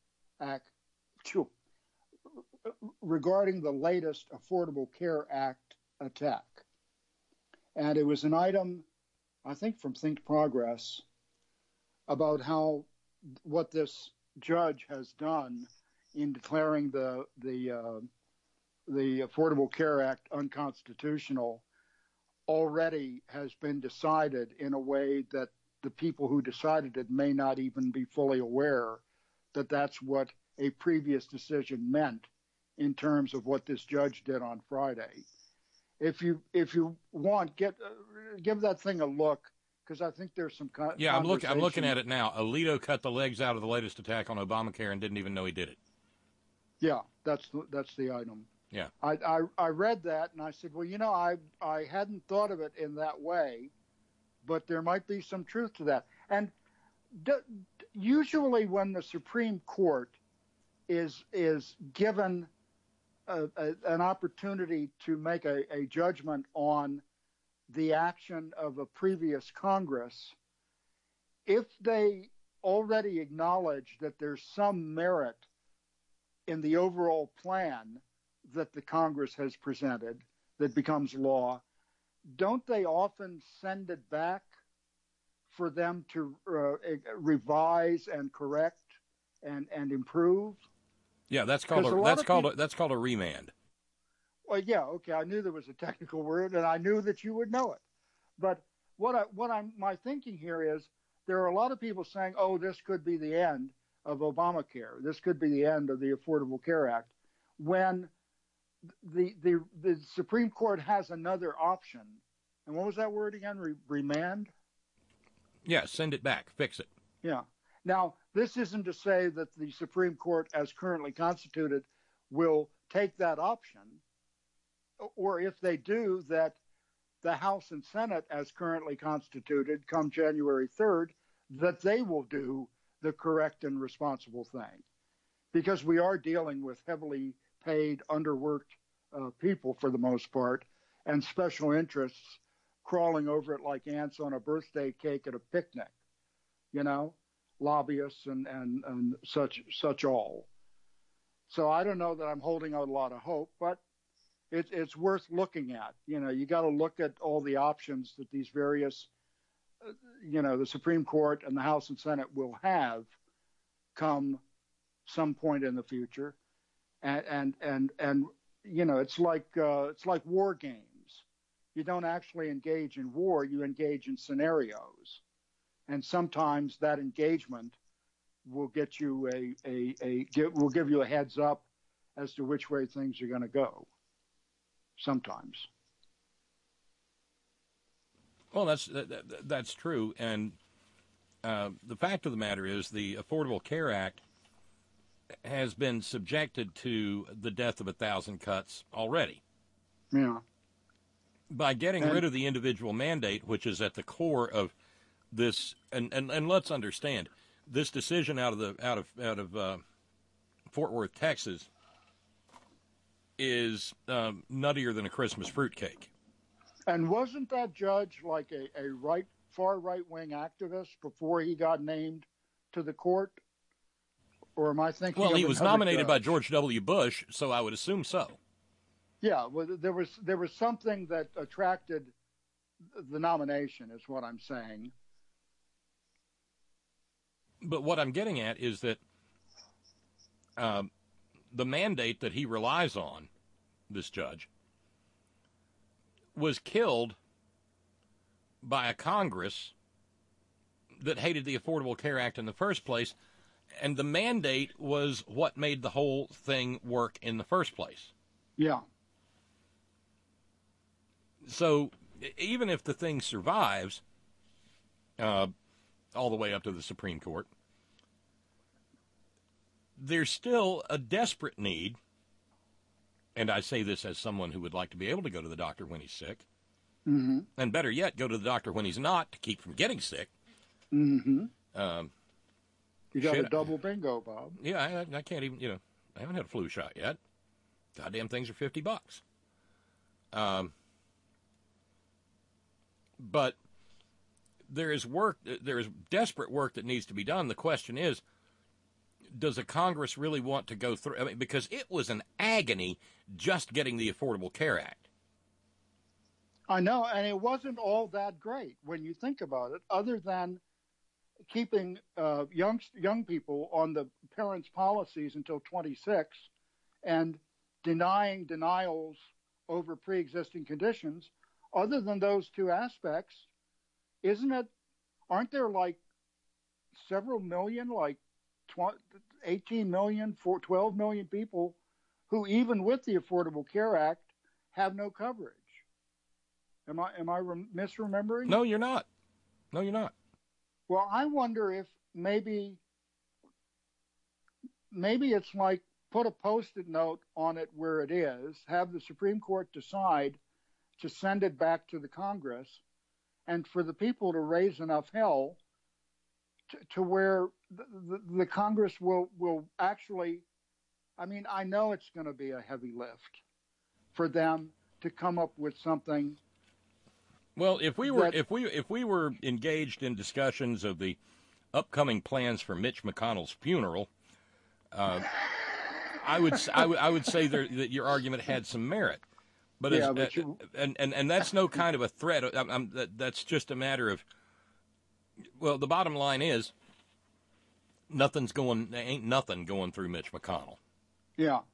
regarding the latest Affordable Care Act attack. And it was an item, I think from Think Progress, about how what this judge has done in declaring the Affordable Care Act unconstitutional already has been decided in a way that the people who decided it may not even be fully aware that that's what a previous decision meant in terms of what this judge did on Friday. If you want, give that thing a look, because I think there's some Yeah, I'm looking at it now. Alito cut the legs out of the latest attack on Obamacare and didn't even know he did it. Yeah, that's the item. Yeah. I read that and I said, well, I hadn't thought of it in that way, but there might be some truth to that. And usually when the Supreme Court is given an opportunity to make a judgment on the action of a previous Congress, if they already acknowledge that there's some merit in the overall plan that the Congress has presented that becomes law, don't they often send it back for them to revise and correct and improve? Yeah, that's called a remand. Well, yeah, okay. I knew there was a technical word, and I knew that you would know it. But my thinking here is there are a lot of people saying, "Oh, this could be the end of Obamacare. This could be the end of the Affordable Care Act," when the Supreme Court has another option. And what was that word again? Remand? Yeah, send it back, fix it. Yeah. Now, this isn't to say that the Supreme Court, as currently constituted, will take that option, or if they do, that the House and Senate, as currently constituted, come January 3rd, that they will do the correct and responsible thing. Because we are dealing with heavily paid, underworked people for the most part, and special interests crawling over it like ants on a birthday cake at a picnic, lobbyists and such all. So I don't know that I'm holding out a lot of hope, but it's worth looking at. You got to look at all the options that these various, the Supreme Court and the House and Senate will have come some point in the future, and it's like war games. You don't actually engage in war; you engage in scenarios, and sometimes that engagement will get you will give you a heads up as to which way things are going to go. Sometimes. Well, that's true, and the fact of the matter is the Affordable Care Act has been subjected to the death of 1,000 cuts already. Yeah. By getting rid of the individual mandate, which is at the core of this, and let's understand, this decision out of Fort Worth, Texas, is nuttier than a Christmas fruitcake. And wasn't that judge like a far right-wing activist before he got named to the court? Or am I thinking? Well, he was nominated by George W. Bush, so I would assume so. Yeah, well, there was something that attracted the nomination, is what I'm saying. But what I'm getting at is that the mandate that he relies on, this judge, was killed by a Congress that hated the Affordable Care Act in the first place, and the mandate was what made the whole thing work in the first place. Yeah. So even if the thing survives all the way up to the Supreme Court, there's still a desperate need, and I say this as someone who would like to be able to go to the doctor when he's sick, and better yet, go to the doctor when he's not to keep from getting sick. You got a double bingo, Bob. Yeah, I can't even, I haven't had a flu shot yet. Goddamn things are $50. But there is desperate work that needs to be done. The question is, does a Congress really want to go through? I mean, because it was an agony just getting the Affordable Care Act. I know, and it wasn't all that great when you think about it, other than keeping young people on the parents' policies until 26 and denying denials over pre-existing conditions. Other than those two aspects, aren't there like several million, like 18 million, 12 million people who, even with the Affordable Care Act, have no coverage? Am I misremembering? No, you're not. No, you're not. Well, I wonder if maybe it's like put a Post-it note on it where it is, have the Supreme Court decide to send it back to the Congress, and for the people to raise enough hell to where the Congress will actually, I mean, I know it's going to be a heavy lift for them to come up with something. Well, if we were engaged in discussions of the upcoming plans for Mitch McConnell's funeral, I would say that your argument had some merit. But and that's no kind of a threat. That's just a matter of, well, the bottom line is ain't nothing going through Mitch McConnell. Yeah.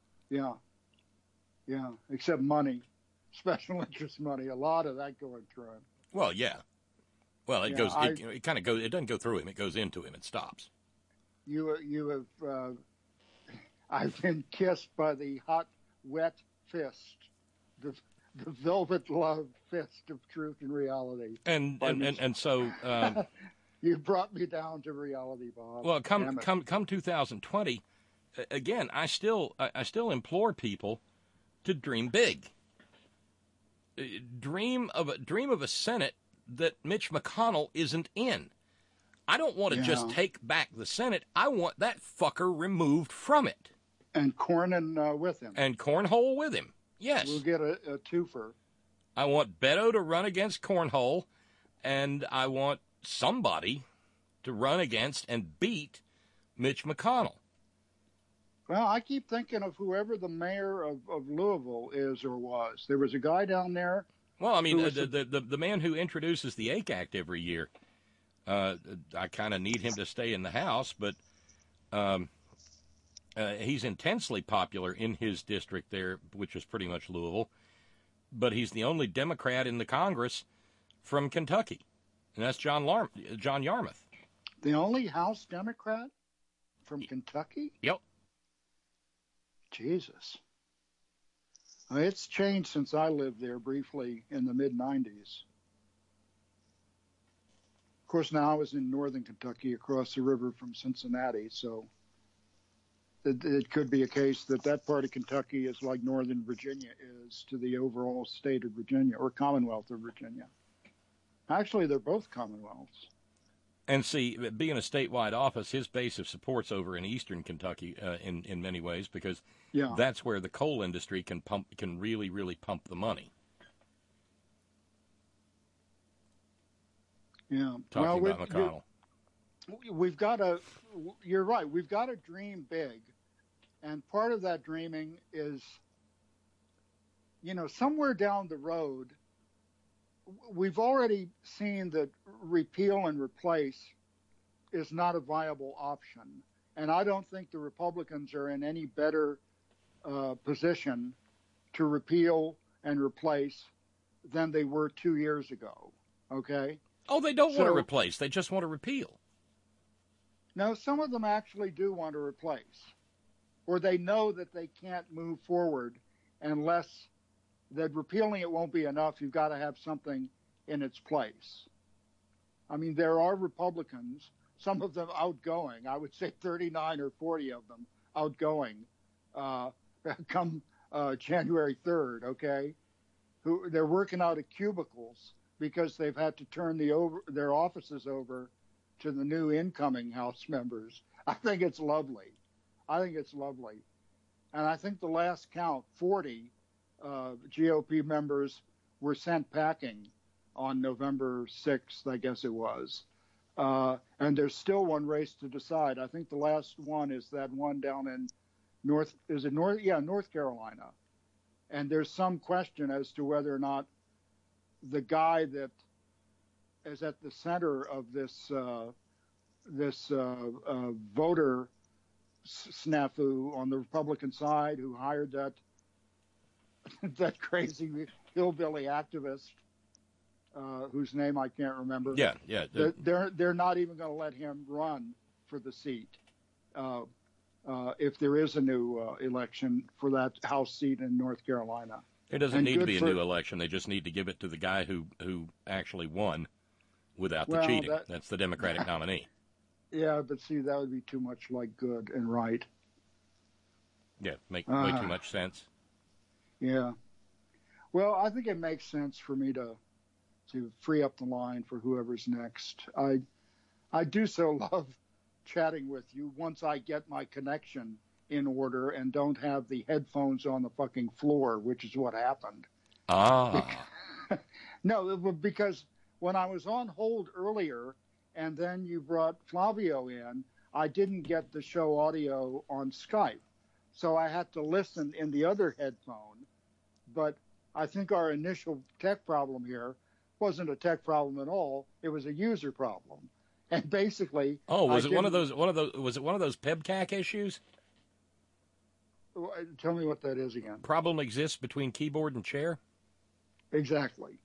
Except money, special interest money. A lot of that going through him. Well, yeah. Well, it goes. It kind of goes. It doesn't go through him. It goes into him. It stops. You have. I've been kissed by the hot, wet fist. The velvet glove fist of truth and reality. And so you brought me down to reality, Bob. Well, come 2020, again, I still implore people to dream big. Dream of a Senate that Mitch McConnell isn't in. I don't want to just take back the Senate. I want that fucker removed from it. And Cornyn with him. And Cornhole with him. Yes. We'll get a twofer. I want Beto to run against Cornhole, and I want somebody to run against and beat Mitch McConnell. Well, I keep thinking of whoever the mayor of Louisville is or was. There was a guy down there. Well, I mean, the man who introduces the AIC Act every year, I kind of need him to stay in the House, but he's intensely popular in his district there, which is pretty much Louisville. But he's the only Democrat in the Congress from Kentucky, and that's John Yarmouth. The only House Democrat from Kentucky? Yep. Jesus. Well, it's changed since I lived there briefly in the mid-'90s. Of course, now I was in northern Kentucky across the river from Cincinnati, so it could be a case that part of Kentucky is like Northern Virginia is to the overall state of Virginia, or Commonwealth of Virginia. Actually, they're both Commonwealths. And see, being a statewide office, his base of support's over in eastern Kentucky in many ways, because that's where the coal industry can really, really pump the money. Yeah. Talking about McConnell. You're right, we've got to dream big. And part of that dreaming is, somewhere down the road, we've already seen that repeal and replace is not a viable option. And I don't think the Republicans are in any better position to repeal and replace than they were 2 years ago. Okay? Oh, they don't want to So- replace. They just want to repeal. No, some of them actually do want to replace, or they know that they can't move forward unless that repealing it won't be enough. You've got to have something in its place. I mean, there are Republicans, some of them outgoing. I would say 39 or 40 of them outgoing come January 3rd, okay? Who they're working out of cubicles because they've had to turn their offices over to the new incoming House members. I think it's lovely. And I think the last count, 40 GOP members were sent packing on November 6th, I guess it was. And there's still one race to decide. I think the last one is that one down in North Carolina. And there's some question as to whether or not the guy that is at the center of this voter snafu on the Republican side, who hired that crazy hillbilly activist, whose name I can't remember. Yeah. They're not even going to let him run for the seat if there is a new election for that House seat in North Carolina. There doesn't And need to good be a for- new election. They just need to give it to the guy who actually won without the Well, cheating. That's the Democratic nominee. Yeah, but see, that would be too much like good and right. Yeah, make way too much sense. Yeah. Well, I think it makes sense for me to free up the line for whoever's next. I do so love chatting with you once I get my connection in order and don't have the headphones on the fucking floor, which is what happened. No, because when I was on hold earlier and then you brought Flavio in, I didn't get the show audio on Skype. So I had to listen in the other headphone. But I think our initial tech problem here wasn't a tech problem at all. It was a user problem. And basically, was it one of those PEBCAC issues? Tell me what that is again. Problem exists between keyboard and chair? Exactly.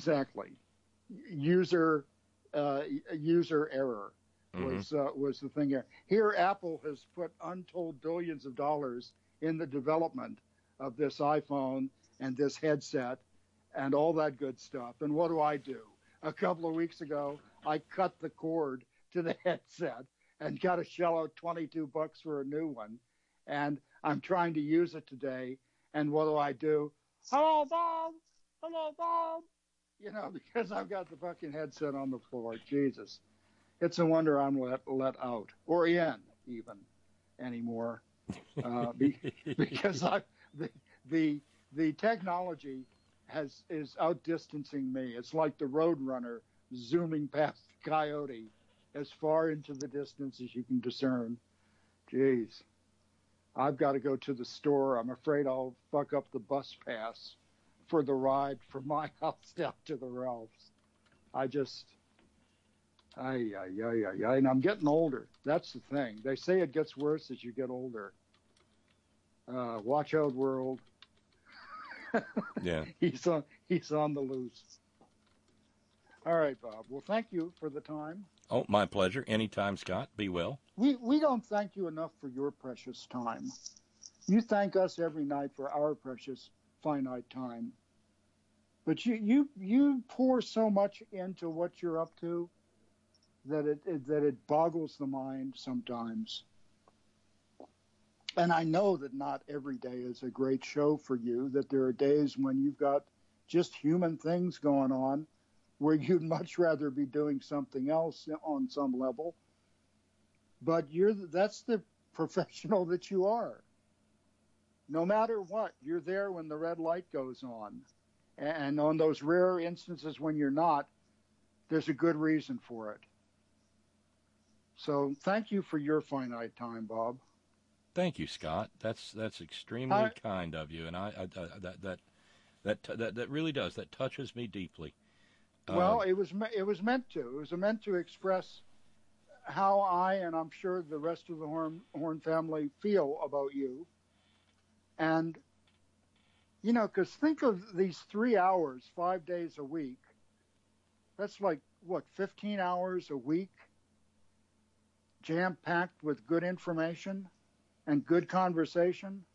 User error was the thing here. Here, Apple has put untold billions of dollars in the development of this iPhone and this headset and all that good stuff. And what do? A couple of weeks ago, I cut the cord to the headset and got to shell out $22 for a new one. And I'm trying to use it today. And what do? Hello, Bob. Because I've got the fucking headset on the floor. Jesus. It's a wonder I'm let out or in even anymore. Because the technology is outdistancing me. It's like the Roadrunner zooming past the coyote as far into the distance as you can discern. Jeez. I've got to go to the store. I'm afraid I'll fuck up the bus pass for the ride from my house down to the Ralphs. And I'm getting older. That's the thing. They say it gets worse as you get older. Watch out, world. Yeah. He's on the loose. All right, Bob. Well, thank you for the time. Oh, my pleasure. Anytime, Scott. Be well. We don't thank you enough for your precious time. You thank us every night for our precious finite time. But you pour so much into what you're up to that it boggles the mind sometimes. And I know that not every day is a great show for you, that there are days when you've got just human things going on where you'd much rather be doing something else on some level. But that's the professional that you are. No matter what, you're there when the red light goes on. And on those rare instances when you're not, there's a good reason for it. So thank you for your finite time, Bob. Thank you, Scott. That's extremely kind of you, and that really does. That touches me deeply. Well, it was meant to. It was meant to express how I, and I'm sure the rest of the Horn family, feel about you. And, because think of these 3 hours, 5 days a week. That's like 15 hours a week, jam-packed with good information and good conversation?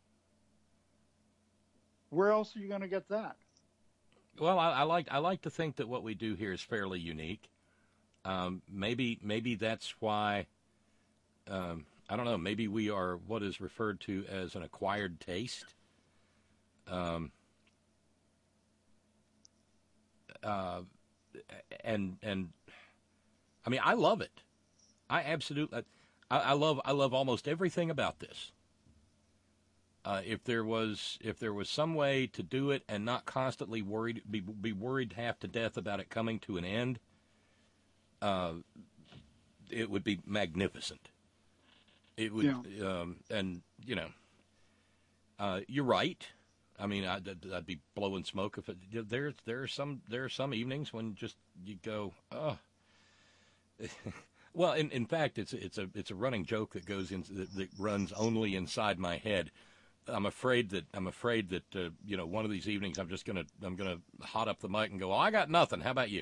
Where else are you going to get that? Well, I like to think that what we do here is fairly unique. Maybe that's why. I don't know. Maybe we are what is referred to as an acquired taste. And I mean, I love it. I absolutely, I love almost everything about this. If there was some way to do it and not constantly be worried half to death about it coming to an end, it would be magnificent. It would, and you know, you're right. I mean, I'd be blowing smoke if it. There are some evenings when just you go, oh. Well, in fact, it's a running joke that goes in that runs only inside my head. I'm afraid that you know, one of these evenings I'm gonna hot up the mic and go, well, I got nothing. How about you?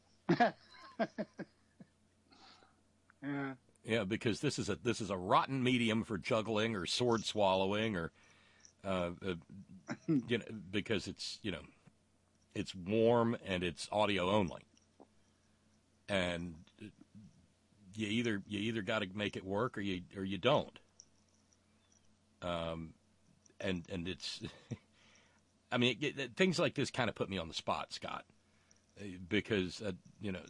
Yeah. Yeah, because this is a rotten medium for juggling or sword swallowing or you know, because it's, you know, it's warm and it's audio only, and you either got to make it work or you don't. And it's, I mean, things like this kind of put me on the spot, Scott, because you know,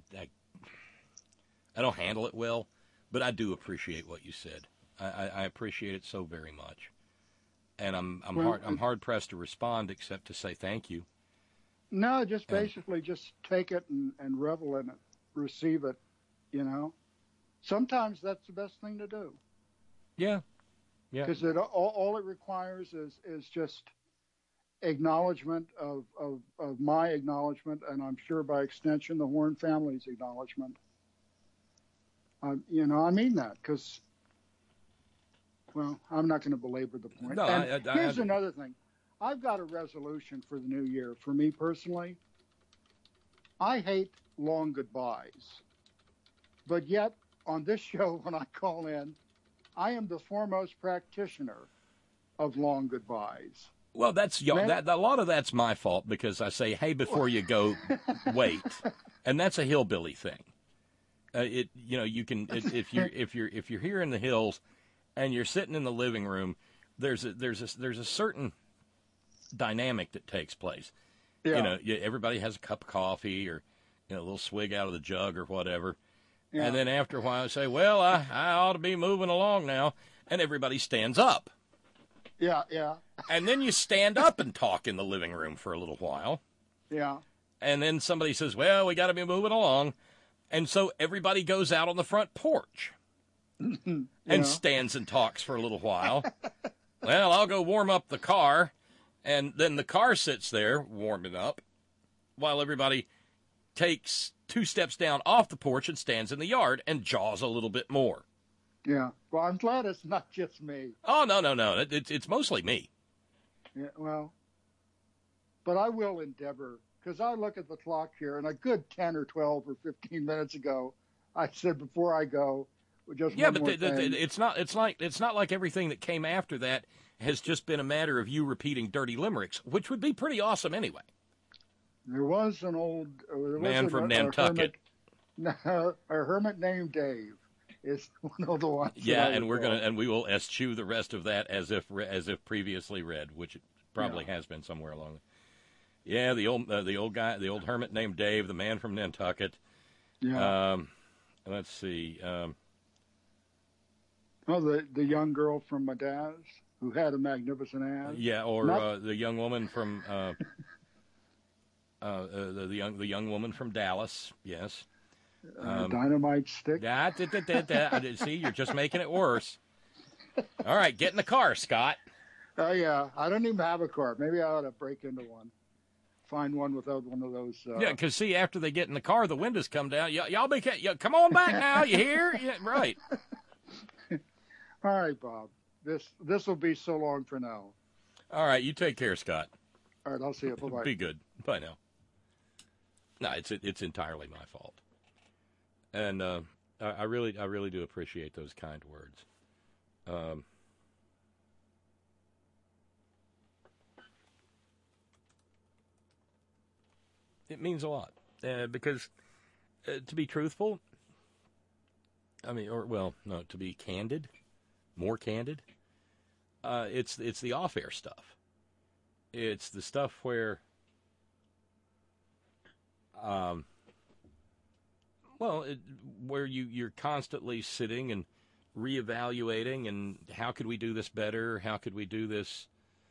I don't handle it well, but I do appreciate what you said. I appreciate it so very much, and I'm hard pressed to respond except to say thank you. No, just basically just take it and revel in it, receive it. You know, sometimes that's the best thing to do. Yeah. Yeah. Because all it requires is just acknowledgement of my acknowledgement, and I'm sure by extension the Horn family's acknowledgement. You know, I mean that because, well, I'm not going to belabor the point. No, and here's another thing. I've got a resolution for the new year. For me personally, I hate long goodbyes. But yet, on this show, when I call in, I am the foremost practitioner of long goodbyes. Well, that's a lot of that's my fault because I say, "Hey, before you go, wait," and that's a hillbilly thing. You know, you can if you're here in the hills, and you're sitting in the living room, there's a certain dynamic that takes place. Yeah. You know, everybody has a cup of coffee or, you know, a little swig out of the jug or whatever. Yeah. And then after a while, I say, well, I ought to be moving along now. And everybody stands up. Yeah, yeah. And then you stand up and talk in the living room for a little while. Yeah. And then somebody says, well, we got to be moving along. And so everybody goes out on the front porch and stands and talks for a little while. Well, I'll go warm up the car. And then the car sits there warming up while everybody takes 2 steps down off the porch and stands in the yard and jaws a little bit more. Yeah. Well, I'm glad it's not just me. Oh, no. It's mostly me. Yeah, well, but I will endeavor, because I look at the clock here, and a good 10 or 12 or 15 minutes ago, I said before I go, just yeah, one but more thing. it's not like everything that came after that has just been a matter of you repeating dirty limericks, which would be pretty awesome anyway. There was an old man from Nantucket. A hermit named Dave is one of the ones. Yeah, and we will eschew the rest of that as if previously read, which it probably has been somewhere along. Yeah, the old guy, the old hermit named Dave, the man from Nantucket. Yeah. Let's see. The young girl from Madaz who had a magnificent ass. Yeah, or the young woman from the young woman from Dallas. Yes. Dynamite stick. See, you're just making it worse. All right, get in the car, Scott. Oh yeah, I don't even have a car. Maybe I ought to break into one. Find one without one of those. Yeah, because see, after they get in the car, the windows come down. Y'all come on back now. You hear? Yeah, right. All right, Bob. This will be so long for now. All right, you take care, Scott. All right, I'll see you. Bye-bye. Be good. Bye now. No, it's entirely my fault. And I really do appreciate those kind words. It means a lot because, to be truthful, I mean, to be candid, more candid, it's the off-air stuff. It's the stuff where, where you're constantly sitting and reevaluating, and how could we do this better? How could we do this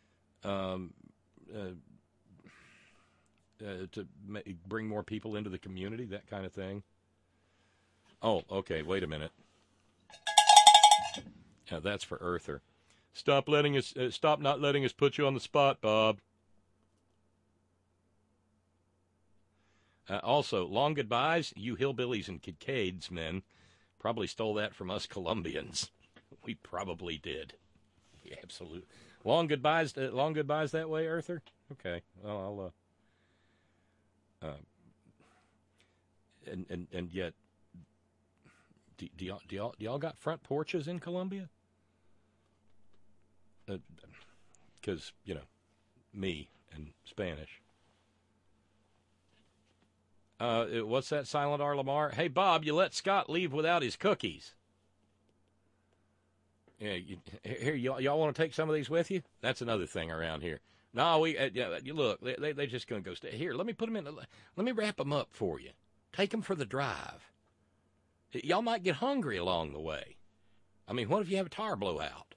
to bring more people into the community? That kind of thing. Oh, okay. Wait a minute. Yeah, that's for Earther. Stop not letting us put you on the spot, Bob. Also, long goodbyes, you hillbillies and Kincaid's men probably stole that from us Colombians. We probably did. Yeah, absolutely. Long goodbyes that way, Earther? Okay. Well, I'll and yet, do y'all got front porches in Colombia? Because me and Spanish. What's that, Silent R. Lamar? Hey, Bob, you let Scott leave without his cookies. Yeah, here, y'all want to take some of these with you? That's another thing around here. No, look, they're just going to go stay. Here, let me put them in. Let me wrap them up for you. Take them for the drive. Y'all might get hungry along the way. I mean, what if you have a tire blowout?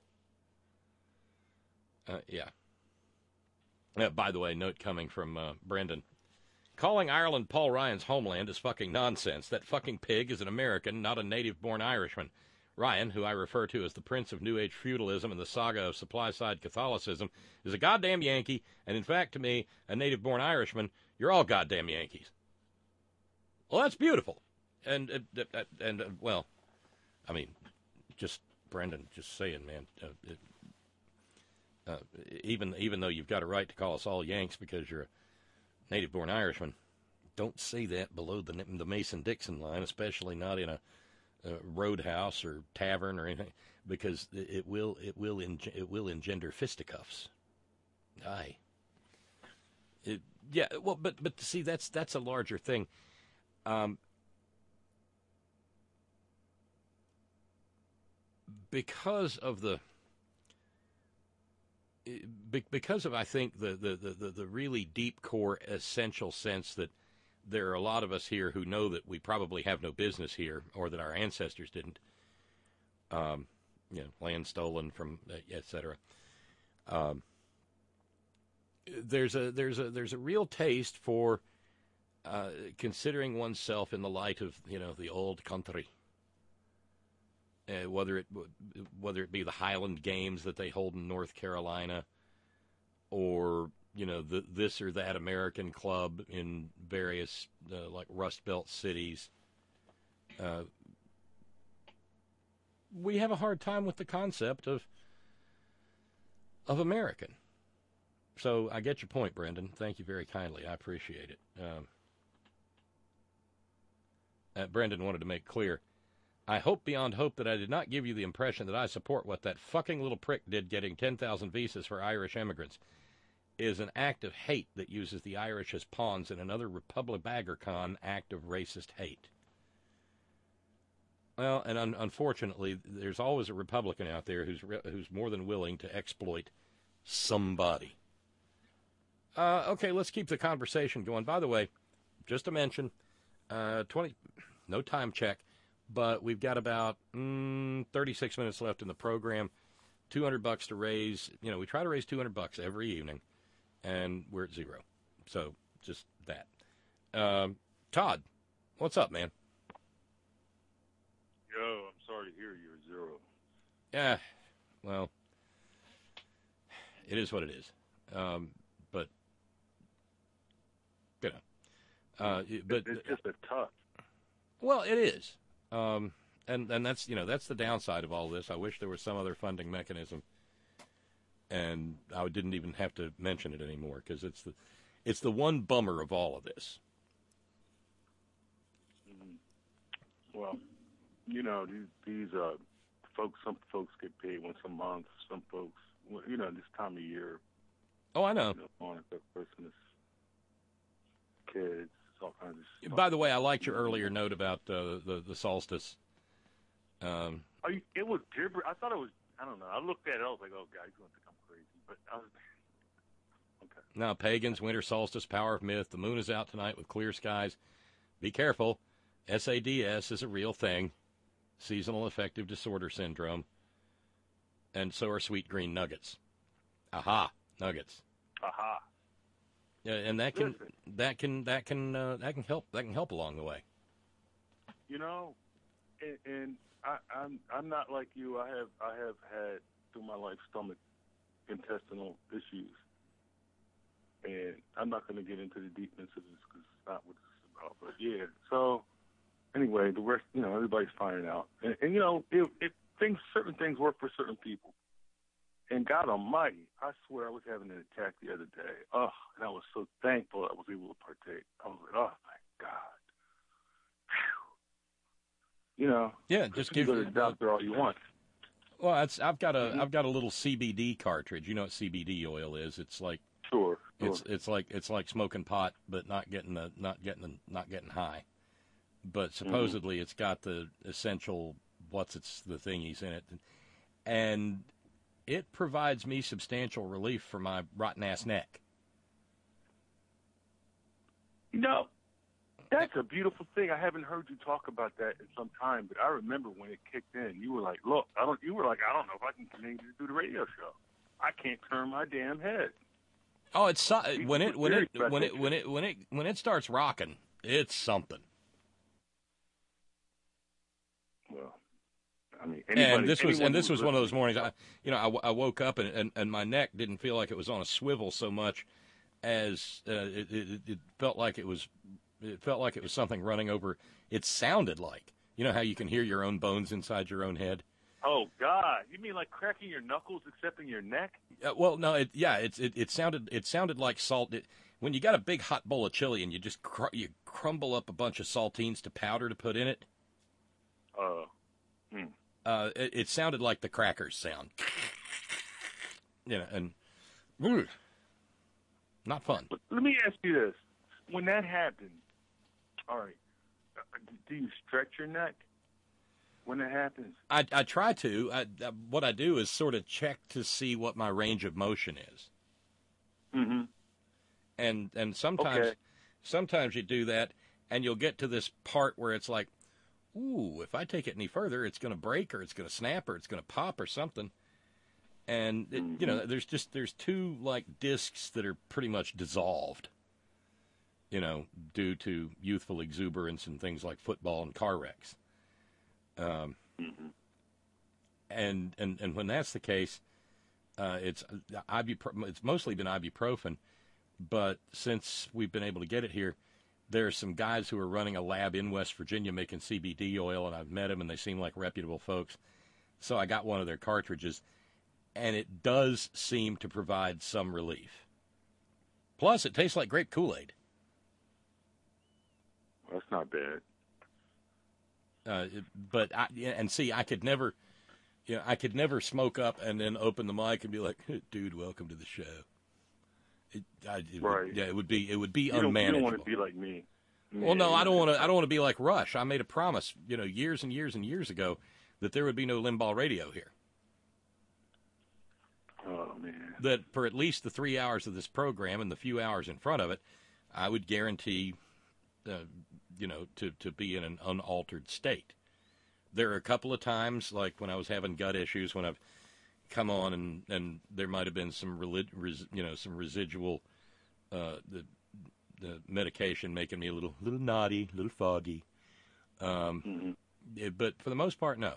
Yeah. By the way, note coming from Brendan. Calling Ireland Paul Ryan's homeland is fucking nonsense. That fucking pig is an American, not a native-born Irishman. Ryan, who I refer to as the prince of New Age feudalism and the saga of supply-side Catholicism, is a goddamn Yankee, and in fact, to me, a native-born Irishman. You're all goddamn Yankees. Well, that's beautiful. And well, I mean, just, Brendan, just saying, man, even though you've got a right to call us all Yanks because you're a native-born Irishman, don't say that below the Mason-Dixon line, especially not in a roadhouse or tavern or anything, because it will engender fisticuffs. Aye. Yeah. Well, but see, that's a larger thing. Because of I think the really deep core essential sense that there are a lot of us here who know that we probably have no business here, or that our ancestors didn't. Land stolen from, etc. There's a real taste for considering oneself in the light of the old country. Whether it be the Highland Games that they hold in North Carolina, or this or that American club in various like Rust Belt cities, we have a hard time with the concept of American. So I get your point, Brendan. Thank you very kindly. I appreciate it. Brendan wanted to make clear, I hope beyond hope that I did not give you the impression that I support what that fucking little prick did getting 10,000 visas for Irish immigrants. It is an act of hate that uses the Irish as pawns in another Republic-bagger-con act of racist hate. Well, and unfortunately, there's always a Republican out there who's more than willing to exploit somebody. Okay, let's keep the conversation going. By the way, just to mention, no time check, but we've got about 36 minutes left in the program. $200 to raise. We try to raise $200 every evening, and we're at zero. So just that. Todd, what's up, man? Yo, I'm sorry to hear you're at zero. Yeah, well, it is what it is. But it's just a tough. Well, it is. And that's that's the downside of all this. I wish there was some other funding mechanism, and I didn't even have to mention it anymore, because it's the one bummer of all of this. Well, these folks. Some folks get paid once a month. Some folks, this time of year. Oh, I know. On Christmas, kids, all kinds of stuff. By the way, I liked your earlier note about the solstice. It was gibberish. I thought it was. I don't know. I looked at it. I was like, "Oh, God, he's going to think I'm crazy." But I was okay. Now, pagans, winter solstice, power of myth. The moon is out tonight with clear skies. Be careful. SADS is a real thing. Seasonal affective disorder syndrome. And so are sweet green nuggets. Aha, nuggets. Aha. Yeah, and that can help along the way. And I'm not like you. I have had through my life stomach intestinal issues, and I'm not going to get into the deepness of this because it's not what this is about. But yeah, so anyway, the rest, everybody's finding out, and certain things work for certain people. And God Almighty, I swear I was having an attack the other day. Oh, and I was so thankful I was able to partake. I was like, oh my God. Whew. Yeah, just you go to the doctor all you want. Well, I've got a little CBD cartridge. You know what CBD oil is? It's like sure. It's like smoking pot, but not getting high. But supposedly it's got the essential the thingies in it, and it provides me substantial relief for my rotten ass neck. That's a beautiful thing. I haven't heard you talk about that in some time, but I remember when it kicked in. You were like, "Look, I don't know if I can continue to do the radio show. I can't turn my damn head." Oh, it's when it starts rocking, it's something. Well, I mean, this was one of those mornings. I woke up and my neck didn't feel like it was on a swivel so much as it felt like it was. It felt like it was something running over. It sounded like, how you can hear your own bones inside your own head. Oh God! You mean like cracking your knuckles, except in your neck? Well, no. It sounded like salt. When you got a big hot bowl of chili and you just you crumble up a bunch of saltines to powder to put in it. It sounded like the crackers sound. And not fun. Let me ask you this: when that happens, all right, do you stretch your neck when it happens? I try to. What I do is sort of check to see what my range of motion is. Mm-hmm. And sometimes you do that, and you'll get to this part where it's like, ooh, if I take it any further, it's going to break, or it's going to snap, or it's going to pop, or something. And there's two like discs that are pretty much dissolved. Due to youthful exuberance and things like football and car wrecks. And when that's the case, it's mostly been ibuprofen, but since we've been able to get it here, there are some guys who are running a lab in West Virginia making CBD oil, and I've met them, and they seem like reputable folks. So I got one of their cartridges, and it does seem to provide some relief. Plus, it tastes like grape Kool-Aid. That's not bad. I could never, I could never smoke up and then open the mic and be like, hey, "Dude, welcome to the show." It would be unmanageable. You don't want to be like me. Well, no, I don't want to be like Rush. I made a promise, years and years and years ago, that there would be no Limbaugh radio here. Oh man! That for at least the 3 hours of this program and the few hours in front of it, I would guarantee. To be in an unaltered state. There are a couple of times, like when I was having gut issues, when I've come on and there might have been some some residual, the medication making me a little naughty, a little foggy. But for the most part, no.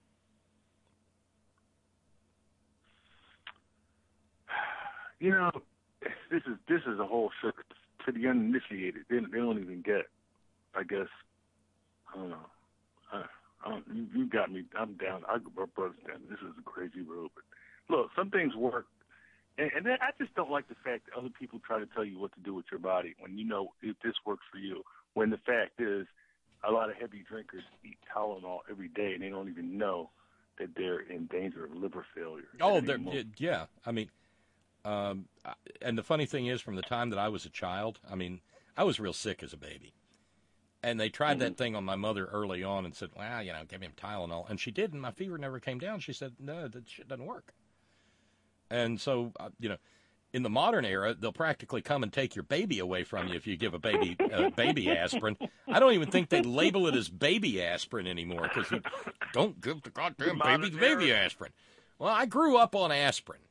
This is a whole show. To the uninitiated, they don't even get. I guess I don't know. You got me. I'm down. I go brothers down. This is a crazy road, but look, some things work, and I just don't like the fact that other people try to tell you what to do with your body when if this works for you. When the fact is, a lot of heavy drinkers eat Tylenol every day, and they don't even know that they're in danger of liver failure. Oh, yeah. I mean, and the funny thing is, from the time that I was a child, I mean, I was real sick as a baby. And they tried that thing on my mother early on and said, well, give him Tylenol. And she did, and my fever never came down. She said, no, that shit doesn't work. And so, in the modern era, they'll practically come and take your baby away from you if you give a baby aspirin. I don't even think they label it as baby aspirin anymore because you don't give the goddamn baby the baby aspirin. Well, I grew up on aspirin,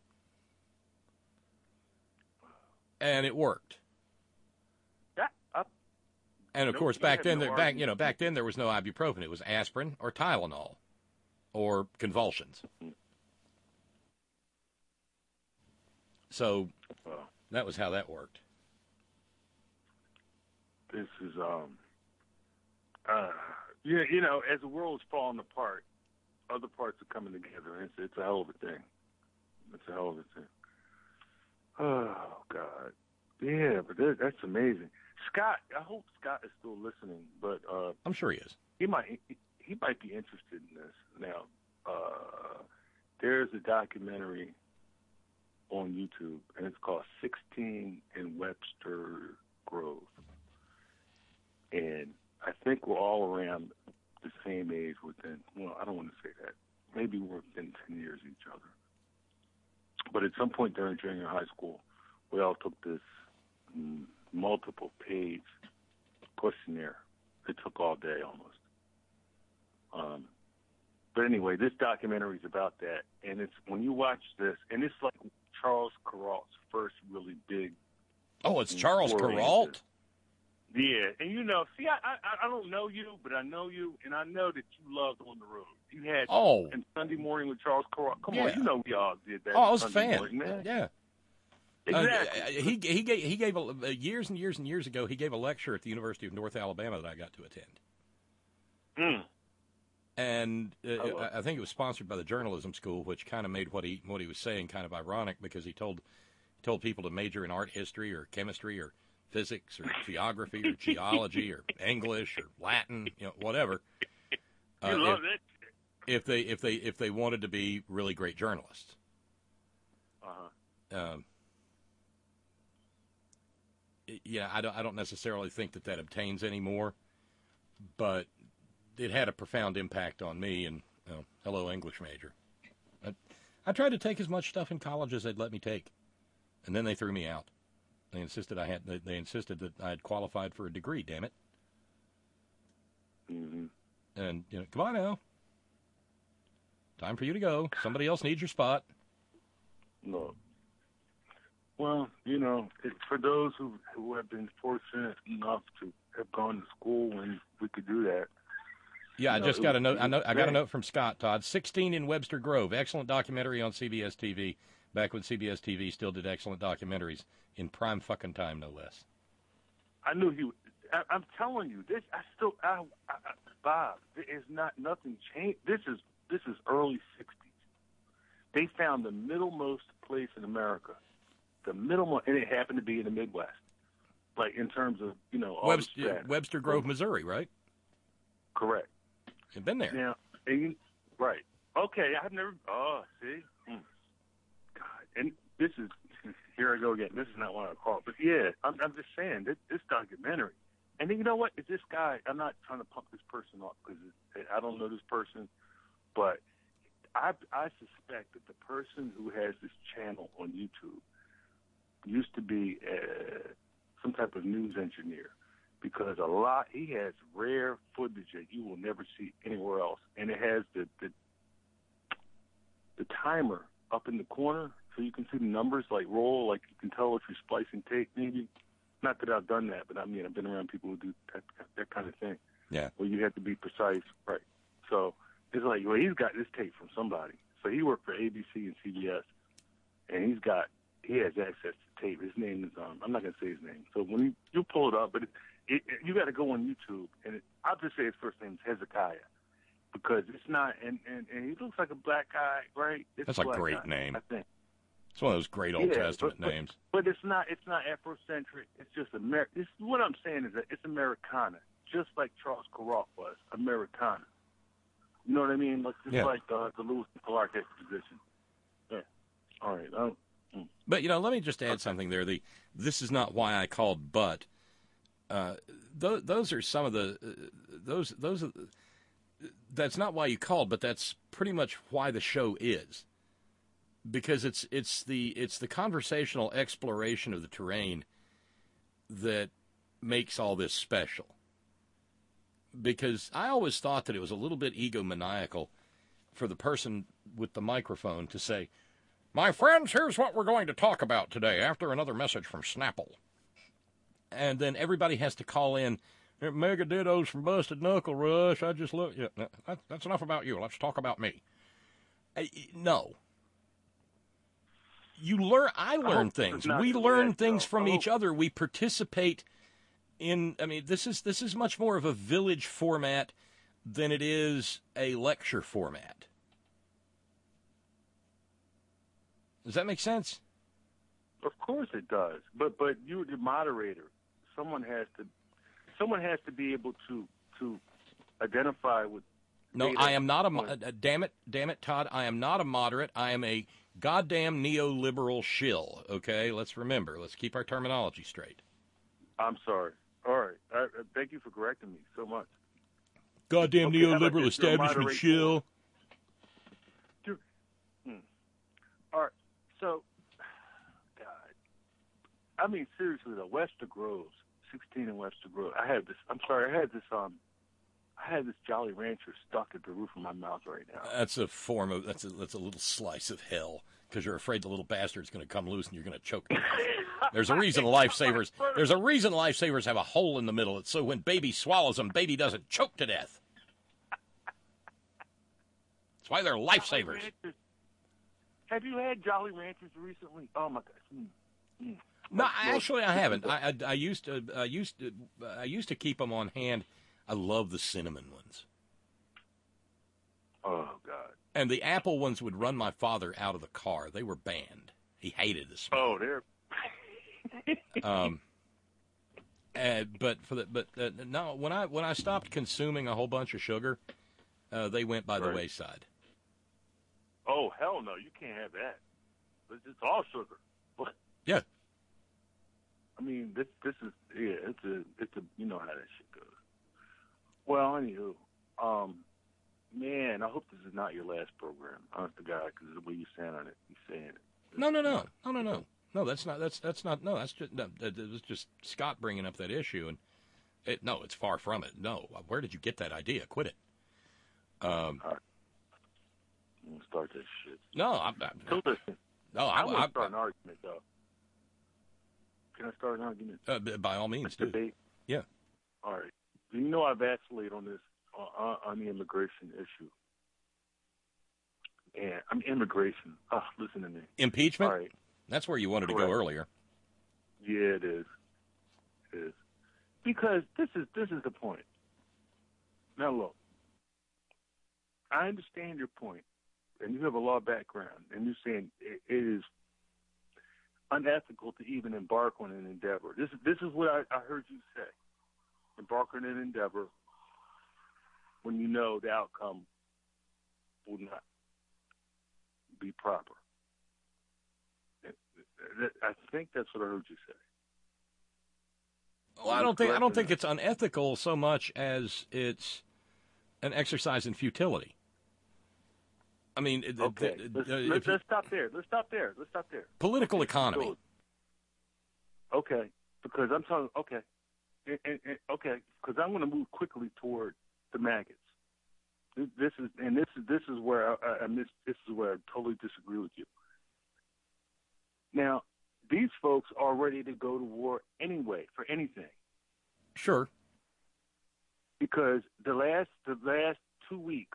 and it worked. And of course, back then there was no ibuprofen. It was aspirin or Tylenol, or convulsions. So that was how that worked. This is, as the world's falling apart, other parts are coming together. It's a hell of a thing. It's a hell of a thing. Oh, God. Yeah, but that's amazing. Scott, I hope Scott is still listening, but I'm sure he is. He might be interested in this. Now, there's a documentary on YouTube, and it's called 16 in Webster Grove. And I think we're all around the same age I don't want to say that. Maybe we're within 10 years of each other. But at some point during junior high school, we all took this multiple-page questionnaire. It took all day almost. But anyway, this documentary is about that. And it's when you watch this, and it's like Charles Kuralt's first really big. Oh, it's Charles Kuralt? Yeah. And, I don't know you, but I know you, and I know that you loved On the Road. You had and Sunday Morning with Charles Kuralt. Come on, we all did that. Oh, I was a Sunday fan. Morning, man. Yeah. Exactly. He gave years and years and years ago. He gave a lecture at the University of North Alabama that I got to attend. And I think it was sponsored by the journalism school, which kind of made what he was saying kind of ironic because he told people to major in art history or chemistry or physics or geography or geology or English or Latin, whatever. You love it. If they wanted to be really great journalists. I don't necessarily think that obtains anymore, but it had a profound impact on me. And hello, English major. I tried to take as much stuff in college as they'd let me take, and then they threw me out. They insisted that I had qualified for a degree. Damn it! Mm-hmm. And come on now, time for you to go. Somebody else needs your spot. No. Well, for those who have been fortunate enough to have gone to school when we could do that. Yeah, I just got a note. I got a note from Scott Todd. 16 in Webster Grove, excellent documentary on CBS TV. Back when CBS TV still did excellent documentaries in prime fucking time, no less. I knew he. I'm telling you, this. Bob, there is nothing changed. This is early '60s. They found the middlemost place in America. The middlemost, and it happened to be in the Midwest. Like in terms of Webster Grove, Missouri, right? Correct. You've been there. Now, right. Okay, I've never. Oh, see. God, and this is. Here I go again. This is not what I call it, but yeah, I'm just saying this documentary. And then you know what? Is this guy? I'm not trying to pump this person up because I don't know this person, but I suspect that the person who has this channel on YouTube used to be some type of news engineer, because he has rare footage that you will never see anywhere else, and it has the timer up in the corner so you can see the numbers like roll, like you can tell if you're splicing tape maybe. Not that I've done that, but I've been around people who do that kind of thing. Yeah. Where you have to be precise, right? So it's like, well, he's got this tape from somebody. So he worked for ABC and CBS, and he has access to tape. His name is I'm not gonna say his name. So when you pull it up, but you got to go on YouTube, and I'll just say his first name is Hezekiah, because it's not, and he looks like a black guy, right? That's a great name. I think. It's one of those great Old Testament names. But it's not Afrocentric. It's just It's what I'm saying is that it's Americana. just like Charles Kuralt was, Americana. You know what I mean? Like, just like the Lewis and Clark exposition. Yeah. All right. But, let me just add something there. This is not why I called, but those are some of the those are, that's not why you called, but that's pretty much why the show is. Because it's the conversational exploration of the terrain that makes all this special. Because I always thought that it was a little bit egomaniacal for the person with the microphone to say, "My friends, here's what we're going to talk about today after another message from Snapple." And then everybody has to call in, "Mega Dittos from Busted Knuckle Rush. I just look. Yeah, that's enough about you. Let's talk about me." No. You learn. I learn things. We learn things from each other. We participate in. I mean, this is much more of a village format than it is a lecture format. Does that make sense? Of course it does. But you're the moderator. Someone has to be able to identify with. No, I am not a. Damn it, Todd! I am not a moderate. I am a goddamn neoliberal shill. Okay, let's remember. Let's keep our terminology straight. I'm sorry. All right. I thank you for correcting me so much. Goddamn neoliberal establishment shill. All right. So, God, I mean seriously though, Wester Groves, 16 in Wester Groves. I had this Jolly Rancher stuck at the roof of my mouth right now. That's a form of that's a little slice of hell because you're afraid the little bastard's going to come loose and you're going to choke. There's a reason lifesavers. There's a reason lifesavers have a hole in the middle. It's so when baby swallows them, baby doesn't choke to death. That's why they're lifesavers. Have you had Jolly Ranchers recently? Oh my gosh. No, actually, I haven't. I used to keep them on hand. I love the cinnamon ones. Oh God! And the apple ones would run my father out of the car. They were banned. He hated the smell. Oh, they're. No, when I stopped consuming a whole bunch of sugar, they went by the wayside. Oh hell no! You can't have that. It's all sugar. Yeah. I mean, this is it's a you know how that shit goes. Well, anywho, man, I hope this is not your last program. Honest to God, because the way you sound on it, you saying it. No, that's not. That was just Scott bringing up that issue, and it's far from it. No, where did you get that idea? Quit it. All right. I'm gonna start this shit. No, listen. No, I want to start an argument though. Can I start an argument? By all means, do. Debate. Yeah. All right. You know I vacillate on this on the immigration issue. And I mean immigration. Listen to me. Impeachment. All right. That's where you wanted to go earlier. Yeah, it is. It is. Because this is the point. Now look, I understand your point, and you have a law background, and you're saying it is unethical to even embark on an endeavor. This is what I heard you say. Embark on an endeavor when you know the outcome will not be proper. I think that's what I heard you say. Well, I don't think it's unethical so much as it's an exercise in futility. I mean, okay. Let's stop there. Let's stop there. Political economy. Okay, because I'm talking. Okay, okay, because I'm going to move quickly toward the maggots. This is where this is where I totally disagree with you. Now, these folks are ready to go to war anyway for anything. Sure. Because the last 2 weeks,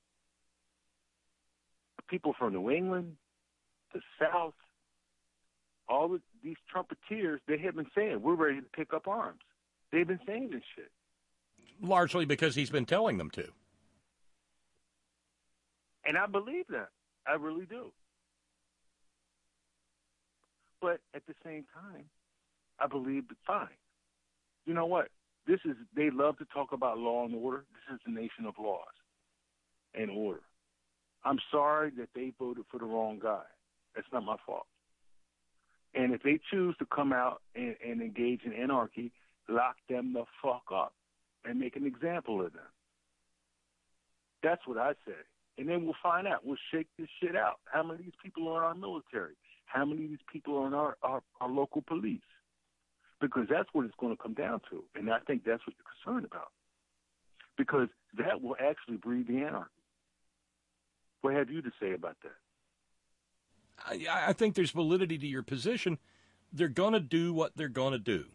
people from New England, the South, all of these Trumpeteers, they have been saying, we're ready to pick up arms. They've been saying this shit. Largely because he's been telling them to. And I believe that. I really do. But at the same time, I believe it's fine. You know what? they love to talk about law and order. This is the nation of laws and order. I'm sorry that they voted for the wrong guy. That's not my fault. And if they choose to come out and engage in anarchy, lock them the fuck up and make an example of them. That's what I say. And then we'll find out. We'll shake this shit out. How many of these people are in our military? How many of these people are in our local police? Because that's what it's going to come down to. And I think that's what you're concerned about. Because that will actually breed the anarchy. What have you to say about that? I think there's validity to your position. They're going to do what they're going to do.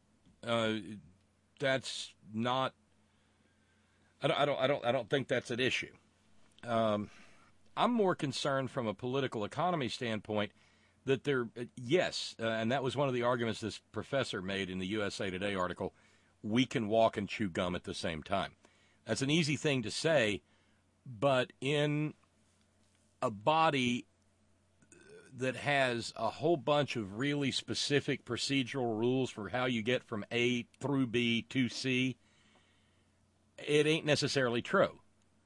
That's not. I don't think that's an issue. I'm more concerned from a political economy standpoint that yes, and that was one of the arguments this professor made in the USA Today article. We can walk and chew gum at the same time. That's an easy thing to say, but in a body that has a whole bunch of really specific procedural rules for how you get from A through B to C, it ain't necessarily true.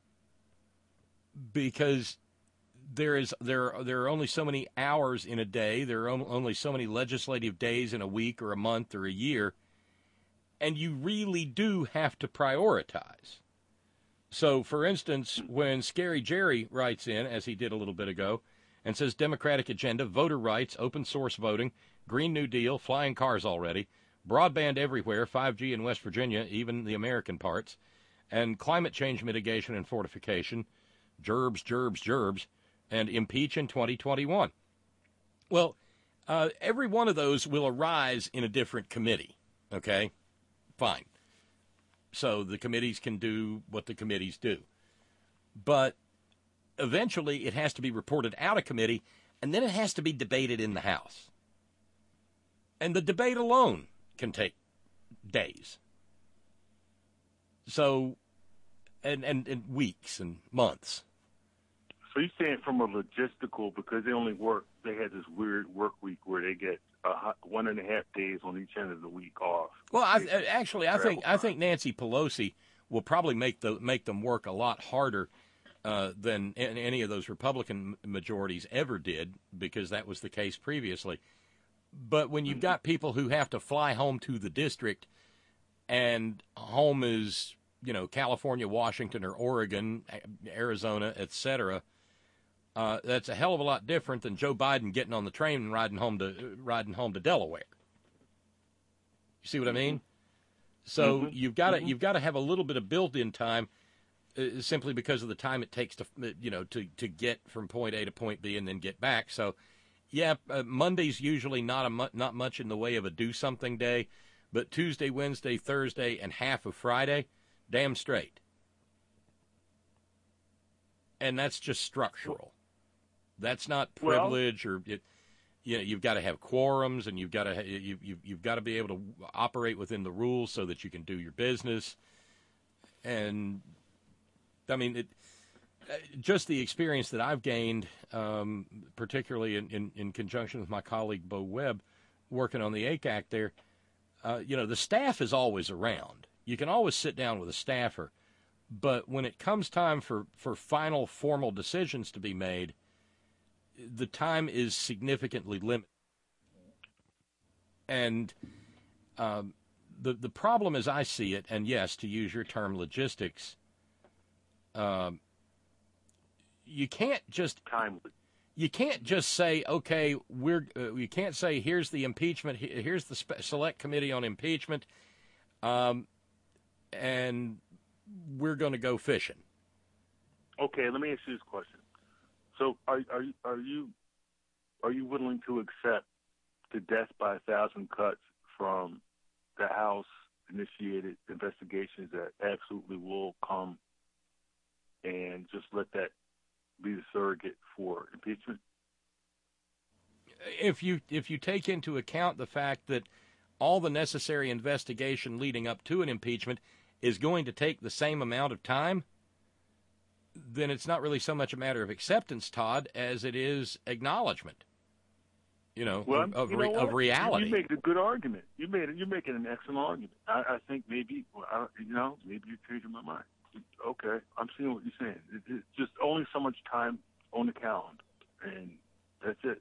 Because there are only so many hours in a day, there are only so many legislative days in a week or a month or a year, and you really do have to prioritize. So, for instance, when Scary Jerry writes in, as he did a little bit ago, and says Democratic agenda, voter rights, open source voting, Green New Deal, flying cars already, broadband everywhere, 5G in West Virginia, even the American parts, and climate change mitigation and fortification, gerbs, and impeach in 2021. Well, every one of those will arise in a different committee, okay? Fine. So the committees can do what the committees do. But eventually it has to be reported out of committee, and then it has to be debated in the House. And the debate alone can take days. So, and weeks and months. So you're saying from a logistical, because they had this weird work week where they get 1.5 days on each end of the week off. Well, I think Nancy Pelosi will probably make them work a lot harder than any of those Republican majorities ever did, because that was the case previously. But when you've got people who have to fly home to the district, and home is, California, Washington, or Oregon, Arizona, etc., that's a hell of a lot different than Joe Biden getting on the train and riding home to Delaware. You see what I mean? So you've got to have a little bit of built-in time, simply because of the time it takes to get from point A to point B and then get back. So, yeah, Monday's usually not much in the way of a do something day, but Tuesday, Wednesday, Thursday, and half of Friday, damn straight. And that's just structural. That's not privilege, you've got to have quorums, and you've got to be able to operate within the rules so that you can do your business. And I mean, just the experience that I've gained, particularly in conjunction with my colleague Bo Webb, working on the ACAC there. The staff is always around. You can always sit down with a staffer. But when it comes time for final formal decisions to be made, the time is significantly limited. And the problem as I see it, and yes, to use your term, logistics, you can't just say, okay, you can't say here's the impeachment, here's the select committee on impeachment, and we're going to go fishing. Okay, let me ask you this question. So, are you willing to accept the death by 1,000 cuts from the House-initiated investigations that absolutely will come, and just let that be the surrogate for impeachment? If you take into account the fact that all the necessary investigation leading up to an impeachment is going to take the same amount of time, then it's not really so much a matter of acceptance, Todd, as it is acknowledgement. Well, of reality. You make a good argument. You're making an excellent argument. I think maybe, maybe you're changing my mind. Okay, I'm seeing what you're saying. It's just only so much time on the calendar, and that's it.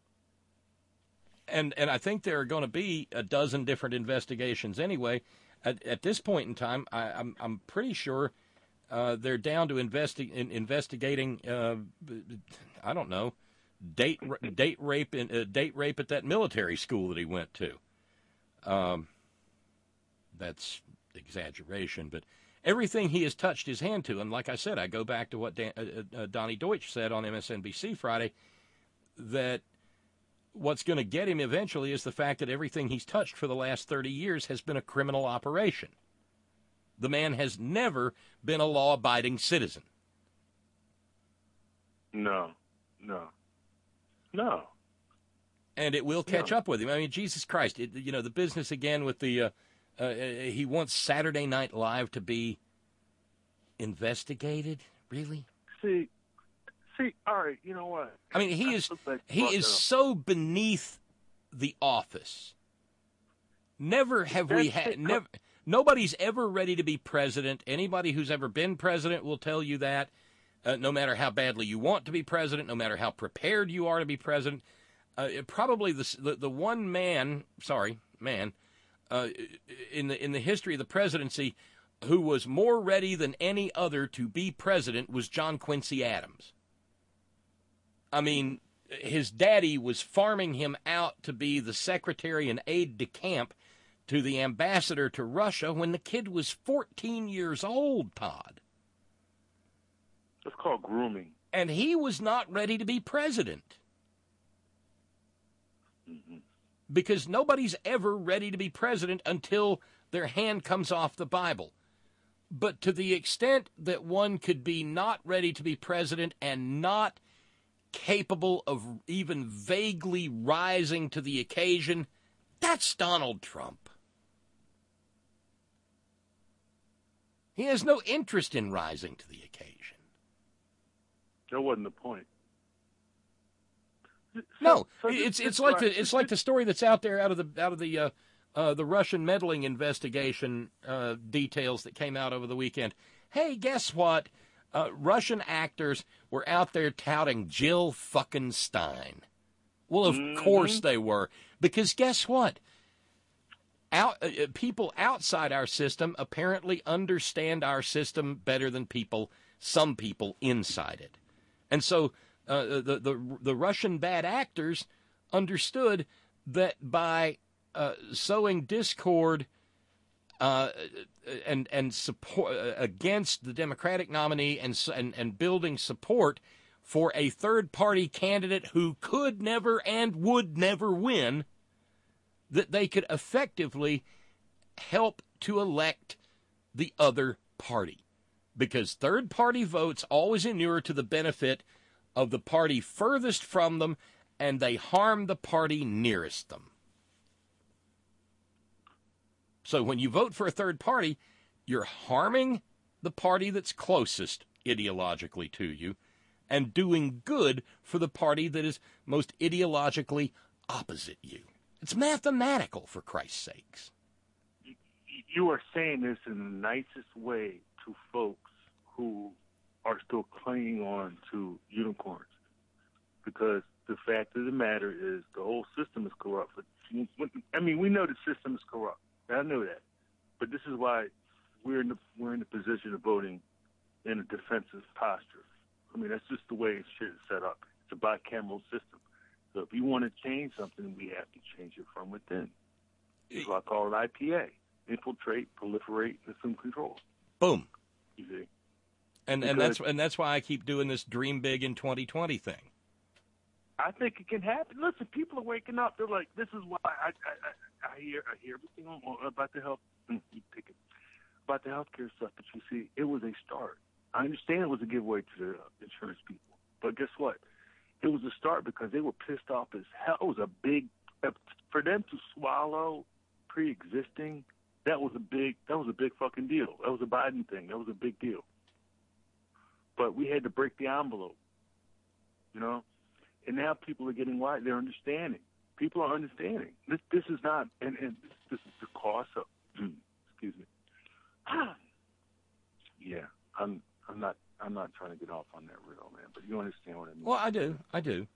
And I think there are going to be a dozen different investigations anyway. At this point in time, I'm pretty sure they're down to investigating. I don't know, date rape at that military school that he went to. That's exaggeration, but everything he has touched his hand to, and like I said, I go back to what Donnie Deutsch said on MSNBC Friday, that what's going to get him eventually is the fact that everything he's touched for the last 30 years has been a criminal operation. The man has never been a law-abiding citizen. No. And it will catch up with him. I mean, Jesus Christ, the business again with the, he wants Saturday Night Live to be investigated? Really? See, all right, you know what? I mean, he is so beneath the office. Nobody's ever ready to be president. Anybody who's ever been president will tell you that. No matter how badly you want to be president, no matter how prepared you are to be president, probably the one man in the history of the presidency who was more ready than any other to be president was John Quincy Adams. I mean, his daddy was farming him out to be the secretary and aide-de-camp to the ambassador to Russia when the kid was 14 years old, Todd. It's called grooming. And he was not ready to be president. Mm-hmm. Because nobody's ever ready to be president until their hand comes off the Bible. But to the extent that one could be not ready to be president and not capable of even vaguely rising to the occasion, that's Donald Trump. He has no interest in rising to the occasion. That wasn't the point. It's like the story that's out there out of the Russian meddling investigation details that came out over the weekend. Hey, guess what? Russian actors were out there touting Jill fucking Stein. Well, of course they were, because guess what? People outside our system apparently understand our system better than some people inside it, and so the Russian bad actors understood that by sowing discord and support against the Democratic nominee and building support for a third-party candidate who could never and would never win, that they could effectively help to elect the other party. Because third-party votes always inure to the benefit of the party furthest from them, and they harm the party nearest them. So when you vote for a third party, you're harming the party that's closest ideologically to you and doing good for the party that is most ideologically opposite you. It's mathematical, for Christ's sakes. You are saying this in the nicest way to folks who are still clinging on to unicorns, because the fact of the matter is the whole system is corrupt. I mean, we know the system is corrupt. I know that, but this is why we're in the position of voting in a defensive posture. I mean, that's just the way shit is set up. It's a bicameral system. So if you want to change something, we have to change it from within. That's why I call it IPA: infiltrate, proliferate, and assume control. Boom. You see. And that's why I keep doing this dream big in 2020 thing. I think it can happen. Listen, people are waking up. They're like, this is why I hear everything about the health. About the healthcare stuff. But you see, it was a start. I understand it was a giveaway to the insurance people, but guess what? It was a start because they were pissed off as hell. It was a big for them to swallow pre-existing. That was a big fucking deal. That was a Biden thing. That was a big deal. But we had to break the envelope, you know. And now people are getting wise. They're understanding. People are understanding. This is not, and this is the cost of. Excuse me. Yeah, I'm not trying to get off on that rail, man. But you understand what I mean. Well, I do.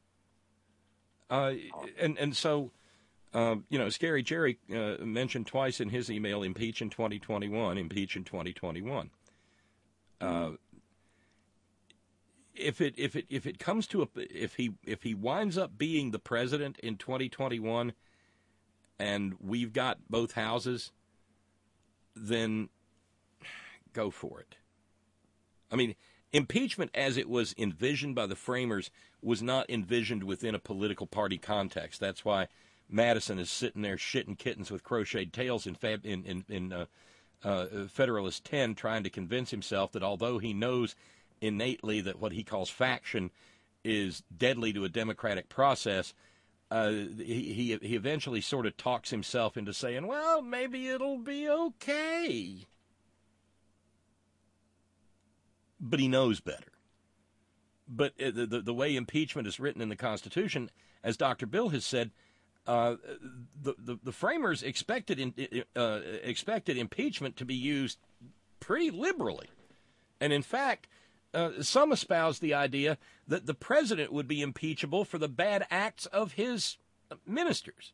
And so, Scary Jerry mentioned twice in his email, impeach in 2021, impeach in 2021. If it comes to if he winds up being the president in 2021, and we've got both houses, then go for it. I mean, impeachment as it was envisioned by the framers was not envisioned within a political party context. That's why Madison is sitting there shitting kittens with crocheted tails in Federalist 10, trying to convince himself that although he knows innately that what he calls faction is deadly to a democratic process, he eventually sort of talks himself into saying, well, maybe it'll be okay. But he knows better. But the way impeachment is written in the Constitution, as Dr. Bill has said, the framers expected impeachment to be used pretty liberally. And in fact, some espouse the idea that the president would be impeachable for the bad acts of his ministers.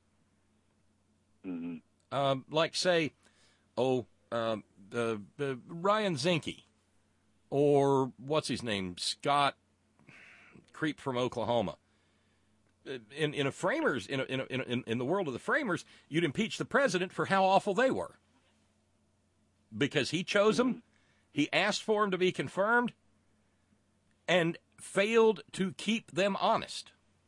Mm-hmm. Like, say, Ryan Zinke, or what's his name, Scott, creep from Oklahoma. In the world of the framers, you'd impeach the president for how awful they were, because he chose them, he asked for them to be confirmed, and failed to keep them honest.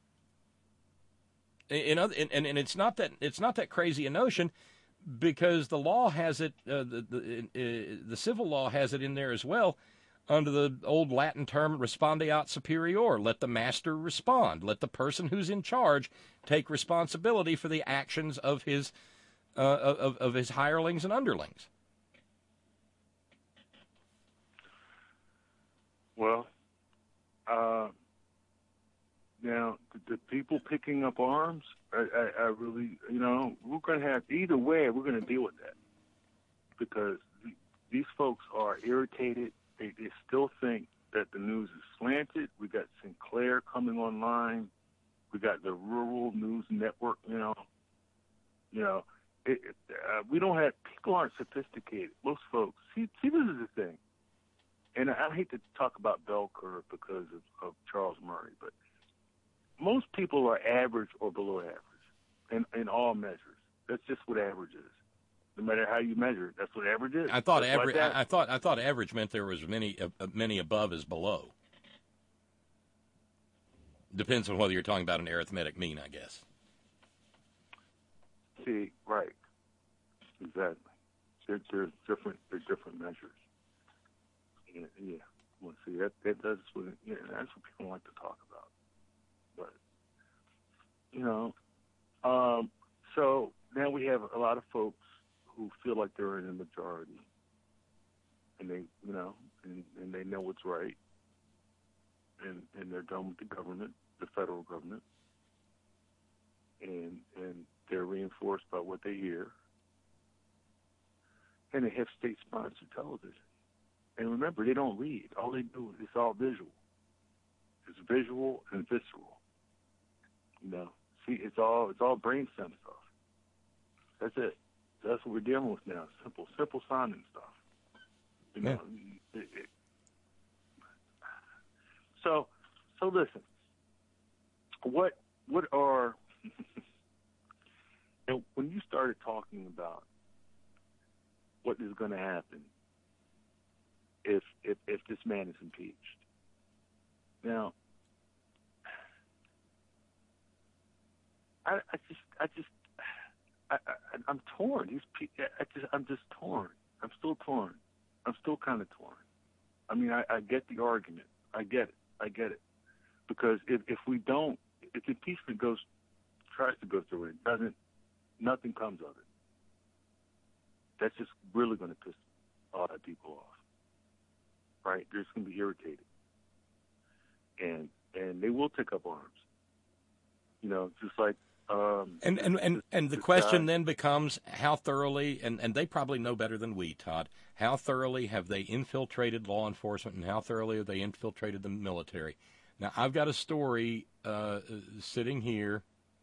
And it's not that crazy a notion, because the law has it, the civil law has it in there as well, under the old Latin term respondeat superior. Let the master respond. Let the person who's in charge take responsibility for the actions of his hirelings and underlings. Well, now the people picking up arms, I really, we're going to have, either way, we're going to deal with that, because these folks are irritated. They still think that the news is slanted. We got Sinclair coming online. We got the Rural News Network. We don't have, people aren't sophisticated. Most folks. See, this is the thing. And I hate to talk about bell curve because of Charles Murray, but most people are average or below average in all measures. That's just what average is. No matter how you measure it, that's what average is. I thought average. I thought average meant there was many above as below. Depends on whether you're talking about an arithmetic mean, I guess. See, right? Exactly. There's different measures. Yeah. Well, see, that's what people like to talk about. But so now we have a lot of folks who feel like they're in the majority, and they, and they know what's right, and they're done with the government, the federal government, and they're reinforced by what they hear, and they have state-sponsored television. And remember, they don't read. All they do is all visual. It's visual and visceral. See, it's all brainstem stuff. That's it. That's what we're dealing with now. Simple sounding stuff. So listen. What are when you started talking about what is going to happen if this man is impeached? Now, I'm torn. I'm just torn. I'm still torn. I'm still kind of torn. I mean, I get the argument. I get it. Because if impeachment tries to go through it, nothing comes of it. That's just really going to piss a lot of people off. Right? They're just going to be irritated. And they will take up arms. Just like And the question then becomes how thoroughly, and they probably know better than we, Todd, how thoroughly have they infiltrated law enforcement and how thoroughly have they infiltrated the military? Now, I've got a story sitting here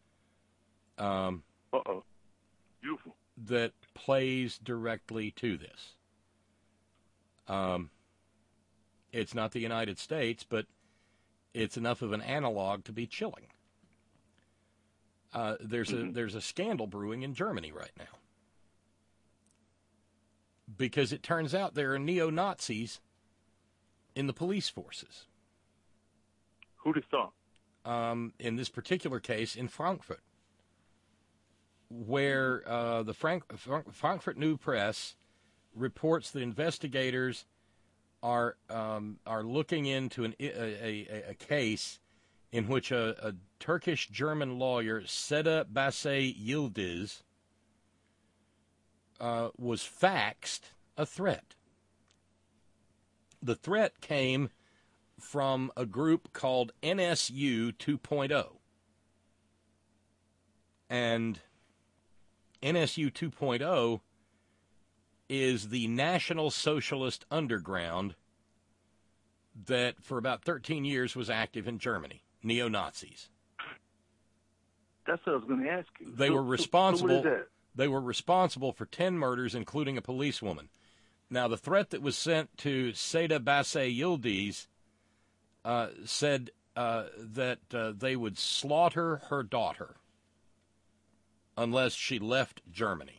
Beautiful. that plays directly to this. It's not the United States, but it's enough of an analog to be chilling. There's a scandal brewing in Germany right now because it turns out there are neo-Nazis in the police forces. Who'd have thought? In this particular case, in Frankfurt, where the Frankfurt New Press reports that investigators are looking into a case in which a Turkish-German lawyer, Seda Basay Yildiz, was faxed a threat. The threat came from a group called NSU 2.0. And NSU 2.0 is the National Socialist Underground that for about 13 years was active in Germany. Neo-Nazis. That's what I was going to ask you. They were responsible. So what is that? They were responsible for 10 murders, including a policewoman. Now, the threat that was sent to Seda Basay Yildiz said that they would slaughter her daughter unless she left Germany.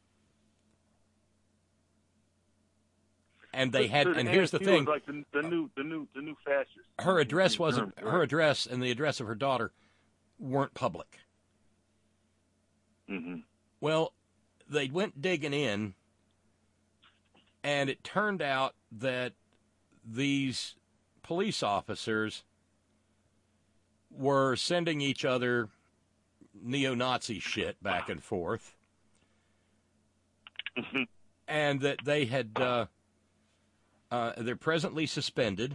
And they had, and here's the thing: like the new fascists. Her address wasn't her address, and the address of her daughter weren't public. Mm-hmm. Well, they went digging in, and it turned out that these police officers were sending each other neo-Nazi shit back and forth, and that they had. They're presently suspended,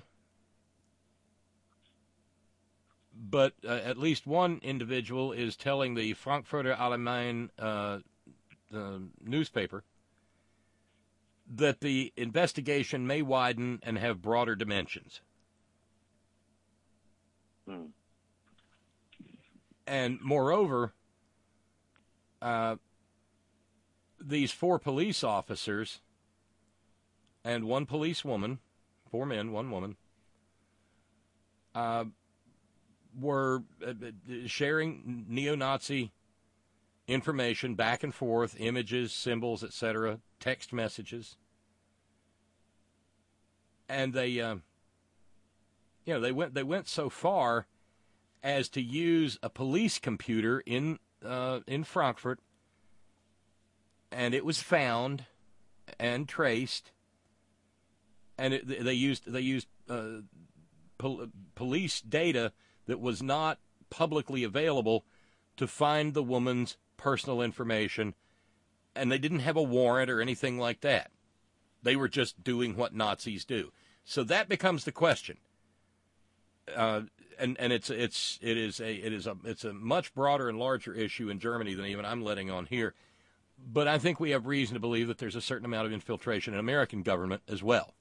but at least one individual is telling the Frankfurter Allgemeine newspaper that the investigation may widen and have broader dimensions. And moreover, these 4 police officers and 1 policewoman, 4 men, 1 woman, were sharing neo-Nazi information back and forth, images, symbols, etc., text messages, and they went so far as to use a police computer in Frankfurt, and it was found and traced. And they used police data that was not publicly available to find the woman's personal information, and they didn't have a warrant or anything like that. They were just doing what Nazis do. So that becomes the question, and it's a much broader and larger issue in Germany than even I'm letting on here. But I think we have reason to believe that there's a certain amount of infiltration in American government as well.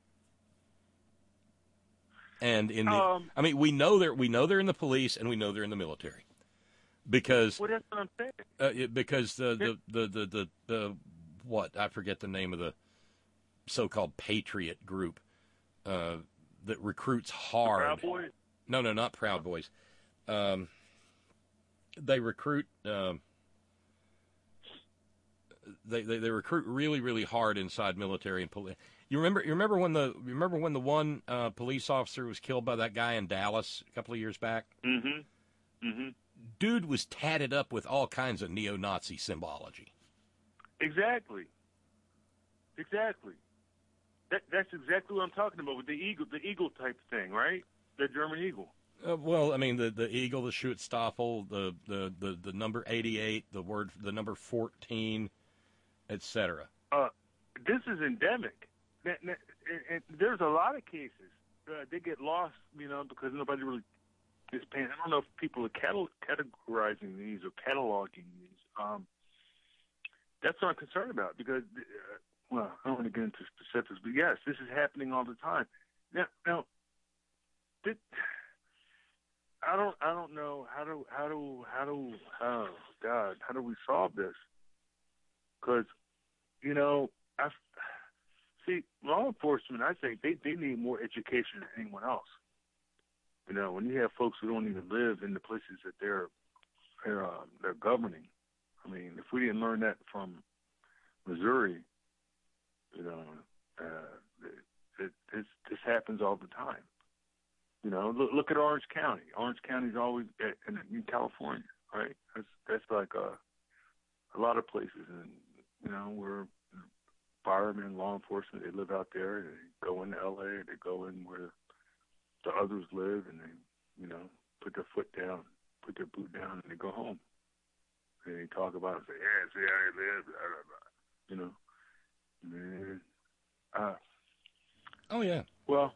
And in the, we know they're in the police, and we know they're in the military, because that's what I'm saying. Because the what, I forget the name of the so-called Patriot group that recruits hard. Proud Boys? No, not Proud Boys. They recruit. They recruit really, really hard inside military and police. You remember when the one police officer was killed by that guy in Dallas a couple of years back? Mm-hmm. Mm-hmm. Dude was tatted up with all kinds of neo-Nazi symbology. Exactly. That's exactly what I'm talking about with the eagle type thing, right? The German eagle. Well, I mean the eagle, the Schutzstaffel, the number 88, the number 14, etc. This is endemic. And there's a lot of cases they get lost, because nobody really this pain. I don't know if people are categorizing these or cataloging these. That's what I'm concerned about because, well, I don't want to get into specifics, but yes, this is happening all the time. Now, I don't know how do we solve this? Because, you know, law enforcement, I think they need more education than anyone else. You know, when you have folks who don't even live in the places that they're governing. I mean, if we didn't learn that from Missouri, you know, this happens all the time. You know, look at Orange County. Orange County's always in California, right? That's like a lot of places, and you know, where firemen, law enforcement, they live out there. They go into L.A. They go in where the others live, and they, you know, put their foot down, put their boot down, and they go home. And they talk about it, say, yeah, see how they live, blah, blah, blah. You know. Oh yeah. Well.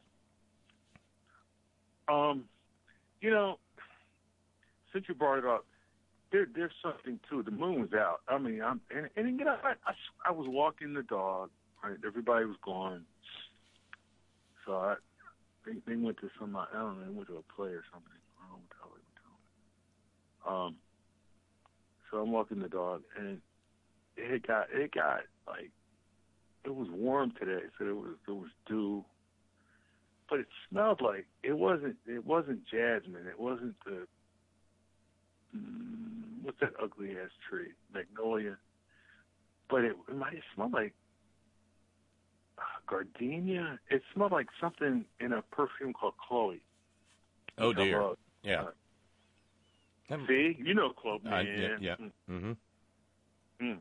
You know, since you brought it up, there's something to it. The moon was out. I mean, and you know, I was walking the dog. Right, everybody was gone. So they went to some. I don't know. They went to a play or something. I don't know what the hell they went to. So I'm walking the dog, and it got like it was warm today. So there was dew. But it smelled like it wasn't jasmine. It wasn't the what's that ugly ass tree, magnolia. But it might have smelled like gardenia. It smelled like something in a perfume called Chloe. Oh dear. Yeah. See, you know Chloe. Yeah. Mm-hmm.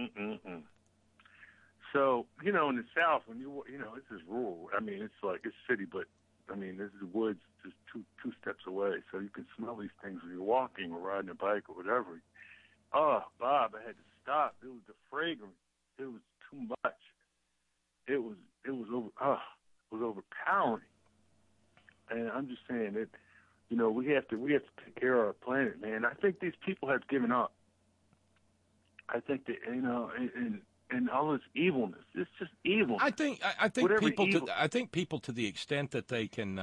So, you know, in the South, when you know, this is rural. I mean, it's like, it's city, but, I mean, this is woods just two steps away. So you can smell these things when you're walking or riding a bike or whatever. Oh, Bob, I had to stop. It was the fragrance. It was too much. It was overpowering. And I'm just saying that, you know, we have to take care of our planet, man. I think these people have given up. I think that, you know, and all this evilness. It's just evil. I think people to the extent that they can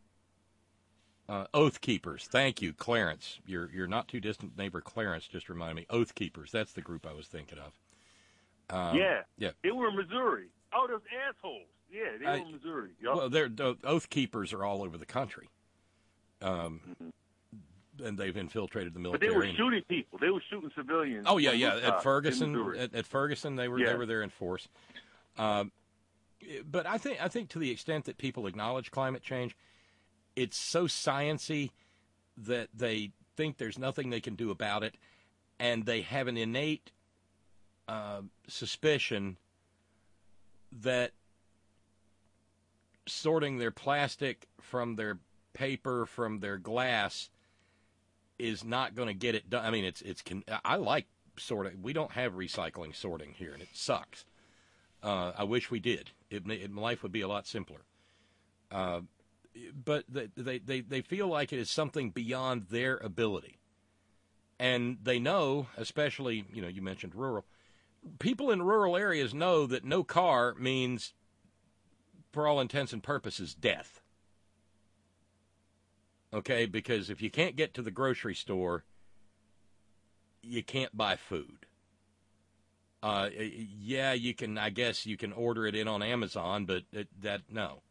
Oath Keepers. Thank you, Clarence. Your not too distant neighbor Clarence just reminded me. Oath Keepers. That's the group I was thinking of. Yeah. They were in Missouri. Oh, those assholes. Yeah, they were in Missouri. Yep. Well, the Oath Keepers are all over the country. And they've infiltrated the military. But they were shooting people. They were shooting civilians. Oh yeah. At Ferguson, they were there in force. But I think to the extent that people acknowledge climate change, it's so sciencey that they think there's nothing they can do about it, and they have an innate suspicion that sorting their plastic from their paper from their glass is not going to get it done. I mean, I like sorting. We don't have recycling sorting here, and it sucks. I wish we did. Life would be a lot simpler. But they feel like it is something beyond their ability. And they know, especially, you know, you mentioned rural. People in rural areas know that no car means, for all intents and purposes, death. Okay, because if you can't get to the grocery store, you can't buy food. Yeah, you can. I guess you can order it in on Amazon, but no.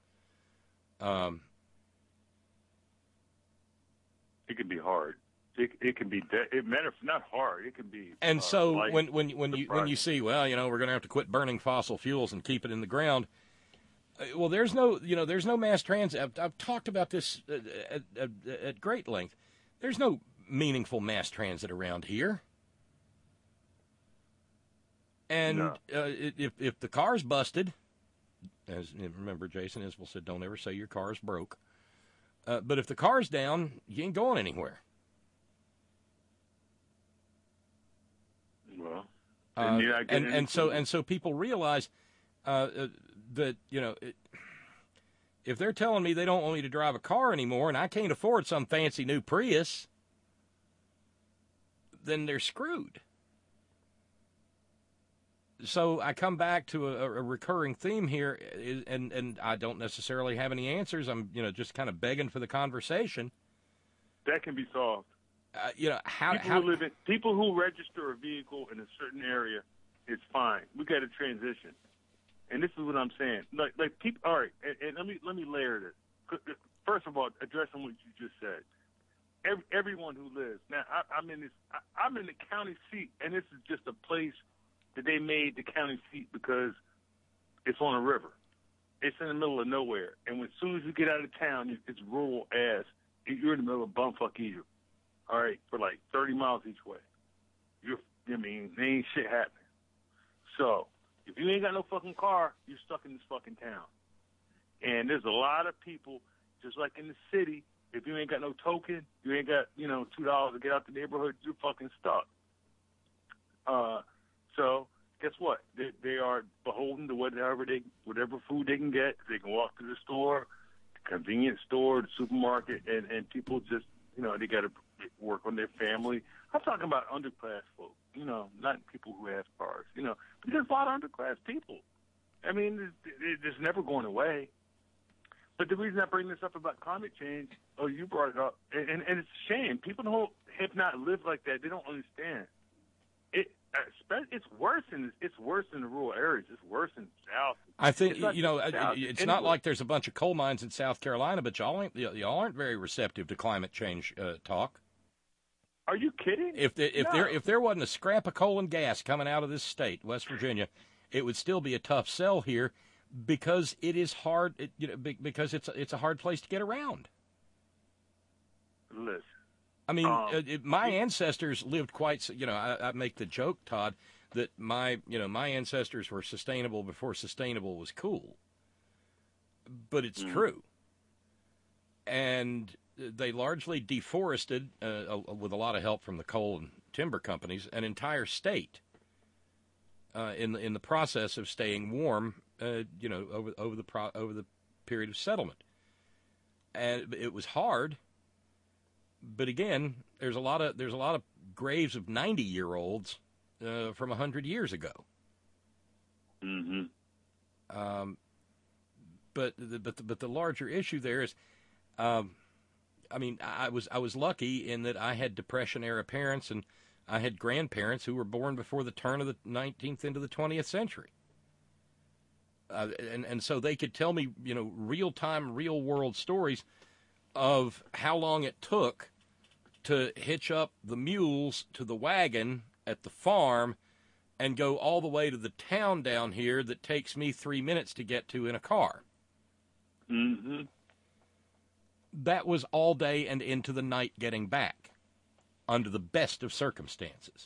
It can be hard. It can be. It matters not hard. It can be. And so when you see, well, you know, we're going to have to quit burning fossil fuels and keep it in the ground. Well, there's no mass transit. I've talked about this at great length. There's no meaningful mass transit around here. And if the car's busted, as remember Jason Isbell said, don't ever say your car's broke. But if the car's down, you ain't going anywhere. Well, and so people realize that, you know, If they're telling me they don't want me to drive a car anymore and I can't afford some fancy new Prius, then they're screwed. So I come back to a recurring theme here, and I don't necessarily have any answers. I'm, just kind of begging for the conversation. That can be solved. People who register a vehicle in a certain area, it's fine. We got to transition, and this is what I'm saying. Like people. All right, and let me layer this. First of all, addressing what you just said. Everyone who lives now, I'm in the county seat, and this is just a place that they made the county seat because it's on a river. It's in the middle of nowhere. And as soon as you get out of town, it's rural ass. You're in the middle of bumfuck Egypt, all right, for like 30 miles each way. There ain't shit happening. So if you ain't got no fucking car, you're stuck in this fucking town. And there's a lot of people, just like in the city, if you ain't got no token, you ain't got, $2 to get out the neighborhood, you're fucking stuck. So guess what? They are beholden to whatever food they can get. They can walk to the store, the convenience store, the supermarket, and people just, they got to work on their family. I'm talking about underclass folk, not people who have cars, but there's a lot of underclass people. I mean, it's never going away. But the reason I bring this up about climate change, you brought it up, and it's a shame. People who have not lived like that, they don't understand. It's worse in the rural areas. It's worse in the South. I think it's not like there's a bunch of coal mines in South Carolina, but y'all aren't very receptive to climate change talk. Are you kidding? If there wasn't a scrap of coal and gas coming out of this state, West Virginia, it would still be a tough sell here because it is hard. Because it's a hard place to get around. Listen. I mean, my ancestors lived quite. I make the joke, Todd, that my ancestors were sustainable before sustainable was cool. But it's true, and they largely deforested, with a lot of help from the coal and timber companies, an entire state. In the process of staying warm, over the period of settlement, and it was hard. But again, there's a lot of graves of 90-year-olds from 100 years ago. Mm-hmm. But the larger issue there is, I was lucky in that I had Depression-era parents and I had grandparents who were born before the turn of the 19th into the 20th century. And so they could tell me, real-time, real-world stories of how long it took to hitch up the mules to the wagon at the farm and go all the way to the town down here that takes me 3 minutes to get to in a car. Mm-hmm. That was all day and into the night getting back, under the best of circumstances.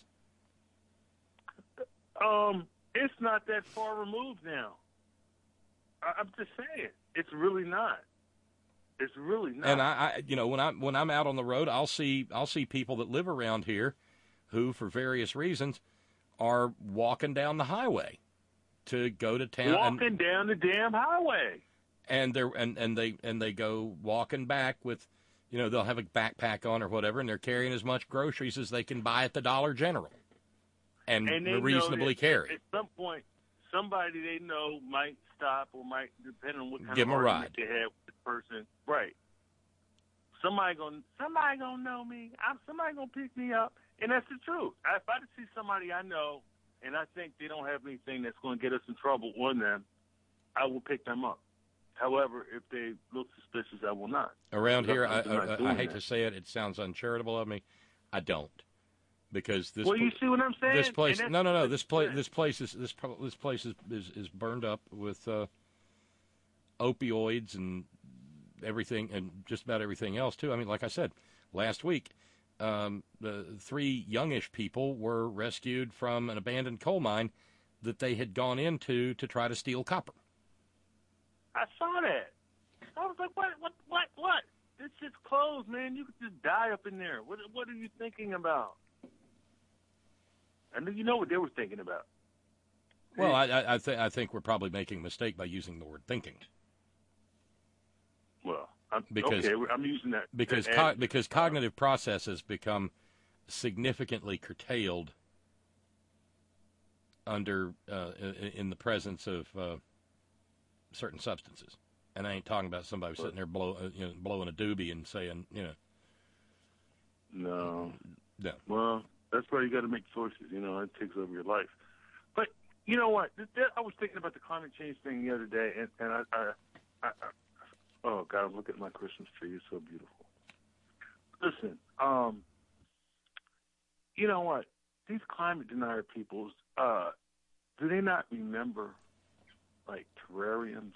It's not that far removed now. I'm just saying, it's really not. It's really not. And I when I'm out on the road, I'll see people that live around here, who for various reasons are walking down the highway to go to town. Walking down the damn highway. And they go walking back with, they'll have a backpack on or whatever, and they're carrying as much groceries as they can buy at the Dollar General, and reasonably carry. At some point, somebody they know might stop or might, depending on what kind give of them a argument ride. they have with the person. Right. Somebody gonna know me. Somebody gonna pick me up, and that's the truth. If I see somebody I know and I think they don't have anything that's going to get us in trouble on them, I will pick them up. However, if they look suspicious, I will not. Around here, I hate to say it, it sounds uncharitable of me. I don't, because this. Well, you see what I'm saying? This place, no. This place is burned up with opioids and everything, and just about everything else too. I mean, like I said, last week, the 3 youngish people were rescued from an abandoned coal mine that they had gone into to try to steal copper. I saw that. I was like, what? This shit's closed, man. You could just die up in there. What are you thinking about? I know you know what they were thinking about. Well, I think we're probably making a mistake by using the word thinking. because I'm using that because because cognitive processes become significantly curtailed under in the presence of certain substances. And I ain't talking about somebody sitting there blowing a doobie and saying, No. No. Well, that's why you got to make choices. It takes over your life. But you know what? I was thinking about the climate change thing the other day, and I oh God, I'm looking at my Christmas tree. It's so beautiful. Listen, you know what? These climate denier peoples, do they not remember, like, terrariums?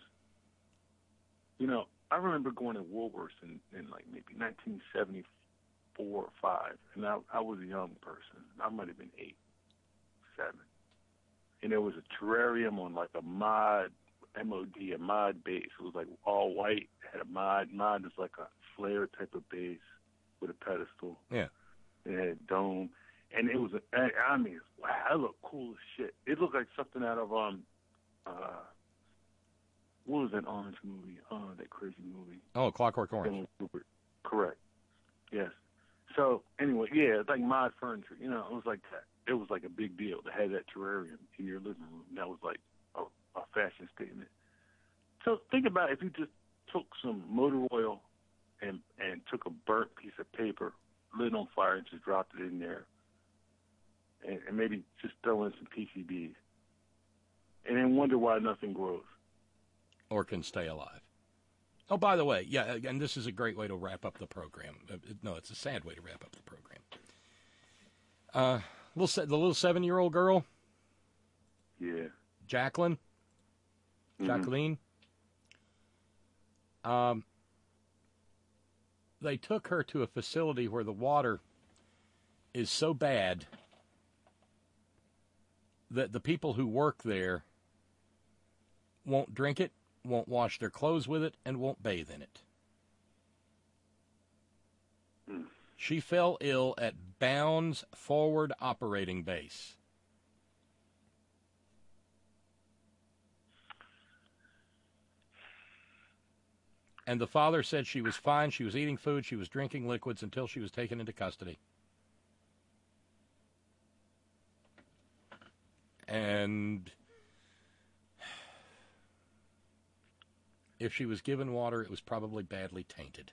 I remember going to Woolworths in like maybe 1974 or 5, and I was a young person. I might have been 8, 7. And there was a terrarium on like a mod, MOD, a mod base. It was like all white, had a mod. Mod is like a flare type of base with a pedestal. Yeah. It had a dome. And it was, wow, it looked cool as shit. It looked like something out of, what was that orange movie? Oh, that crazy movie. Oh, Clockwork Orange. Correct. Yes. So, anyway, yeah, it's like mod furniture. It was like that. It was like a big deal to have that terrarium in your living room. That was like a fashion statement. So think about if you just took some motor oil and took a burnt piece of paper, lit on fire, and just dropped it in there, and maybe just throw in some PCBs, and then wonder why nothing grows. Or can stay alive. Oh, by the way, yeah, and this is a great way to wrap up the program. No, it's a sad way to wrap up the program. The little 7-year-old girl. Yeah. Jacqueline. Mm-hmm. Jacqueline. They took her to a facility where the water is so bad that the people who work there won't drink it, won't wash their clothes with it, and won't bathe in it. She fell ill at Bounds Forward Operating Base. And the father said she was fine, she was eating food, she was drinking liquids until she was taken into custody. And if she was given water, it was probably badly tainted.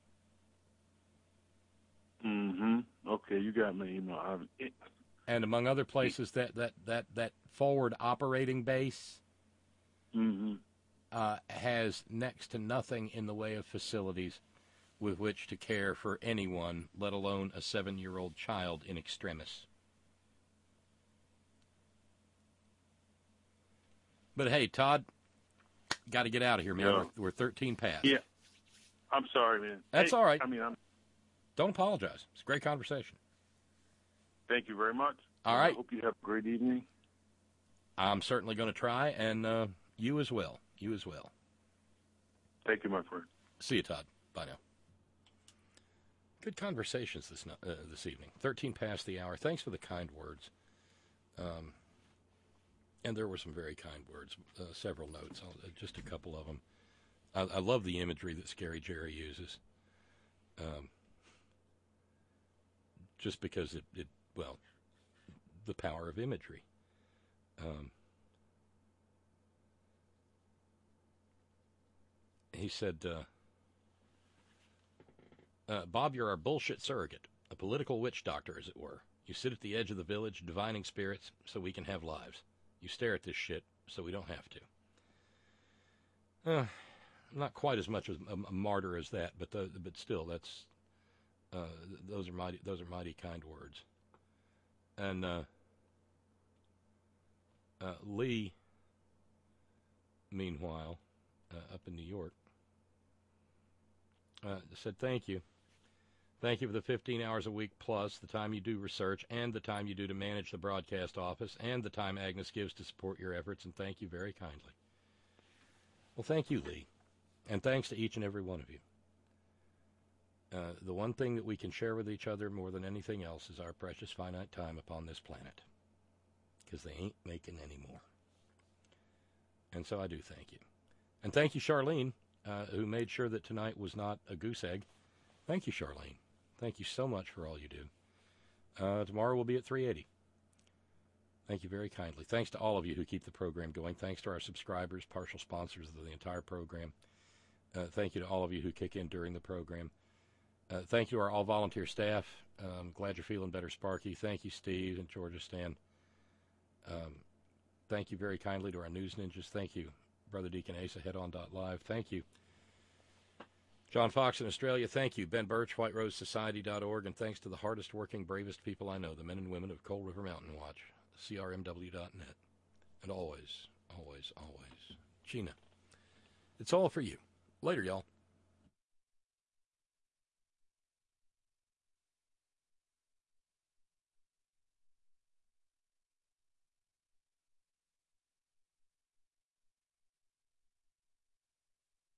Mm-hmm. Okay, you got me. And among other places, that forward operating base has next to nothing in the way of facilities with which to care for anyone, let alone a 7-year-old child in extremis. But hey, Todd, got to get out of here, man. Yeah. We're 13 past. Yeah. I'm sorry, man. That's all right. Don't apologize. It's a great conversation. Thank you very much. All right. I hope you have a great evening. I'm certainly going to try, and you as well. You as well. Thank you, my friend. See you, Todd. Bye now. Good conversations this evening. 13 past the hour. Thanks for the kind words. And there were some very kind words, several notes, just a couple of them. I love the imagery that Scary Jerry uses. Just because the power of imagery. He said, Bob, you're our bullshit surrogate, a political witch doctor, as it were. You sit at the edge of the village, divining spirits, so we can have lives. You stare at this shit, so we don't have to. Not quite as much as a martyr as that, but still, that's those are mighty kind words. And Lee, meanwhile, up in New York, said thank you. Thank you for the 15 hours a week plus the time you do research and the time you do to manage the broadcast office and the time Agnes gives to support your efforts, and thank you very kindly. Well, thank you, Lee, and thanks to each and every one of you. The one thing that we can share with each other more than anything else is our precious finite time upon this planet, because they ain't making any more. And so I do thank you. And thank you, Charlene, who made sure that tonight was not a goose egg. Thank you, Charlene. Thank you so much for all you do. Tomorrow we'll be at 380. Thank you very kindly. Thanks to all of you who keep the program going. Thanks to our subscribers, partial sponsors of the entire program. Thank you to all of you who kick in during the program. Thank you to our all-volunteer staff. Glad you're feeling better, Sparky. Thank you, Steve and Georgia Stan. Thank you very kindly to our news ninjas. Thank you, Brother Deacon Asa, headon.live. Thank you. John Fox in Australia, thank you. Ben Birch, WhiteRoseSociety.org, and thanks to the hardest working, bravest people I know, the men and women of Coal River Mountain Watch, CRMW.net. And always, always, always, Gina. It's all for you. Later, y'all.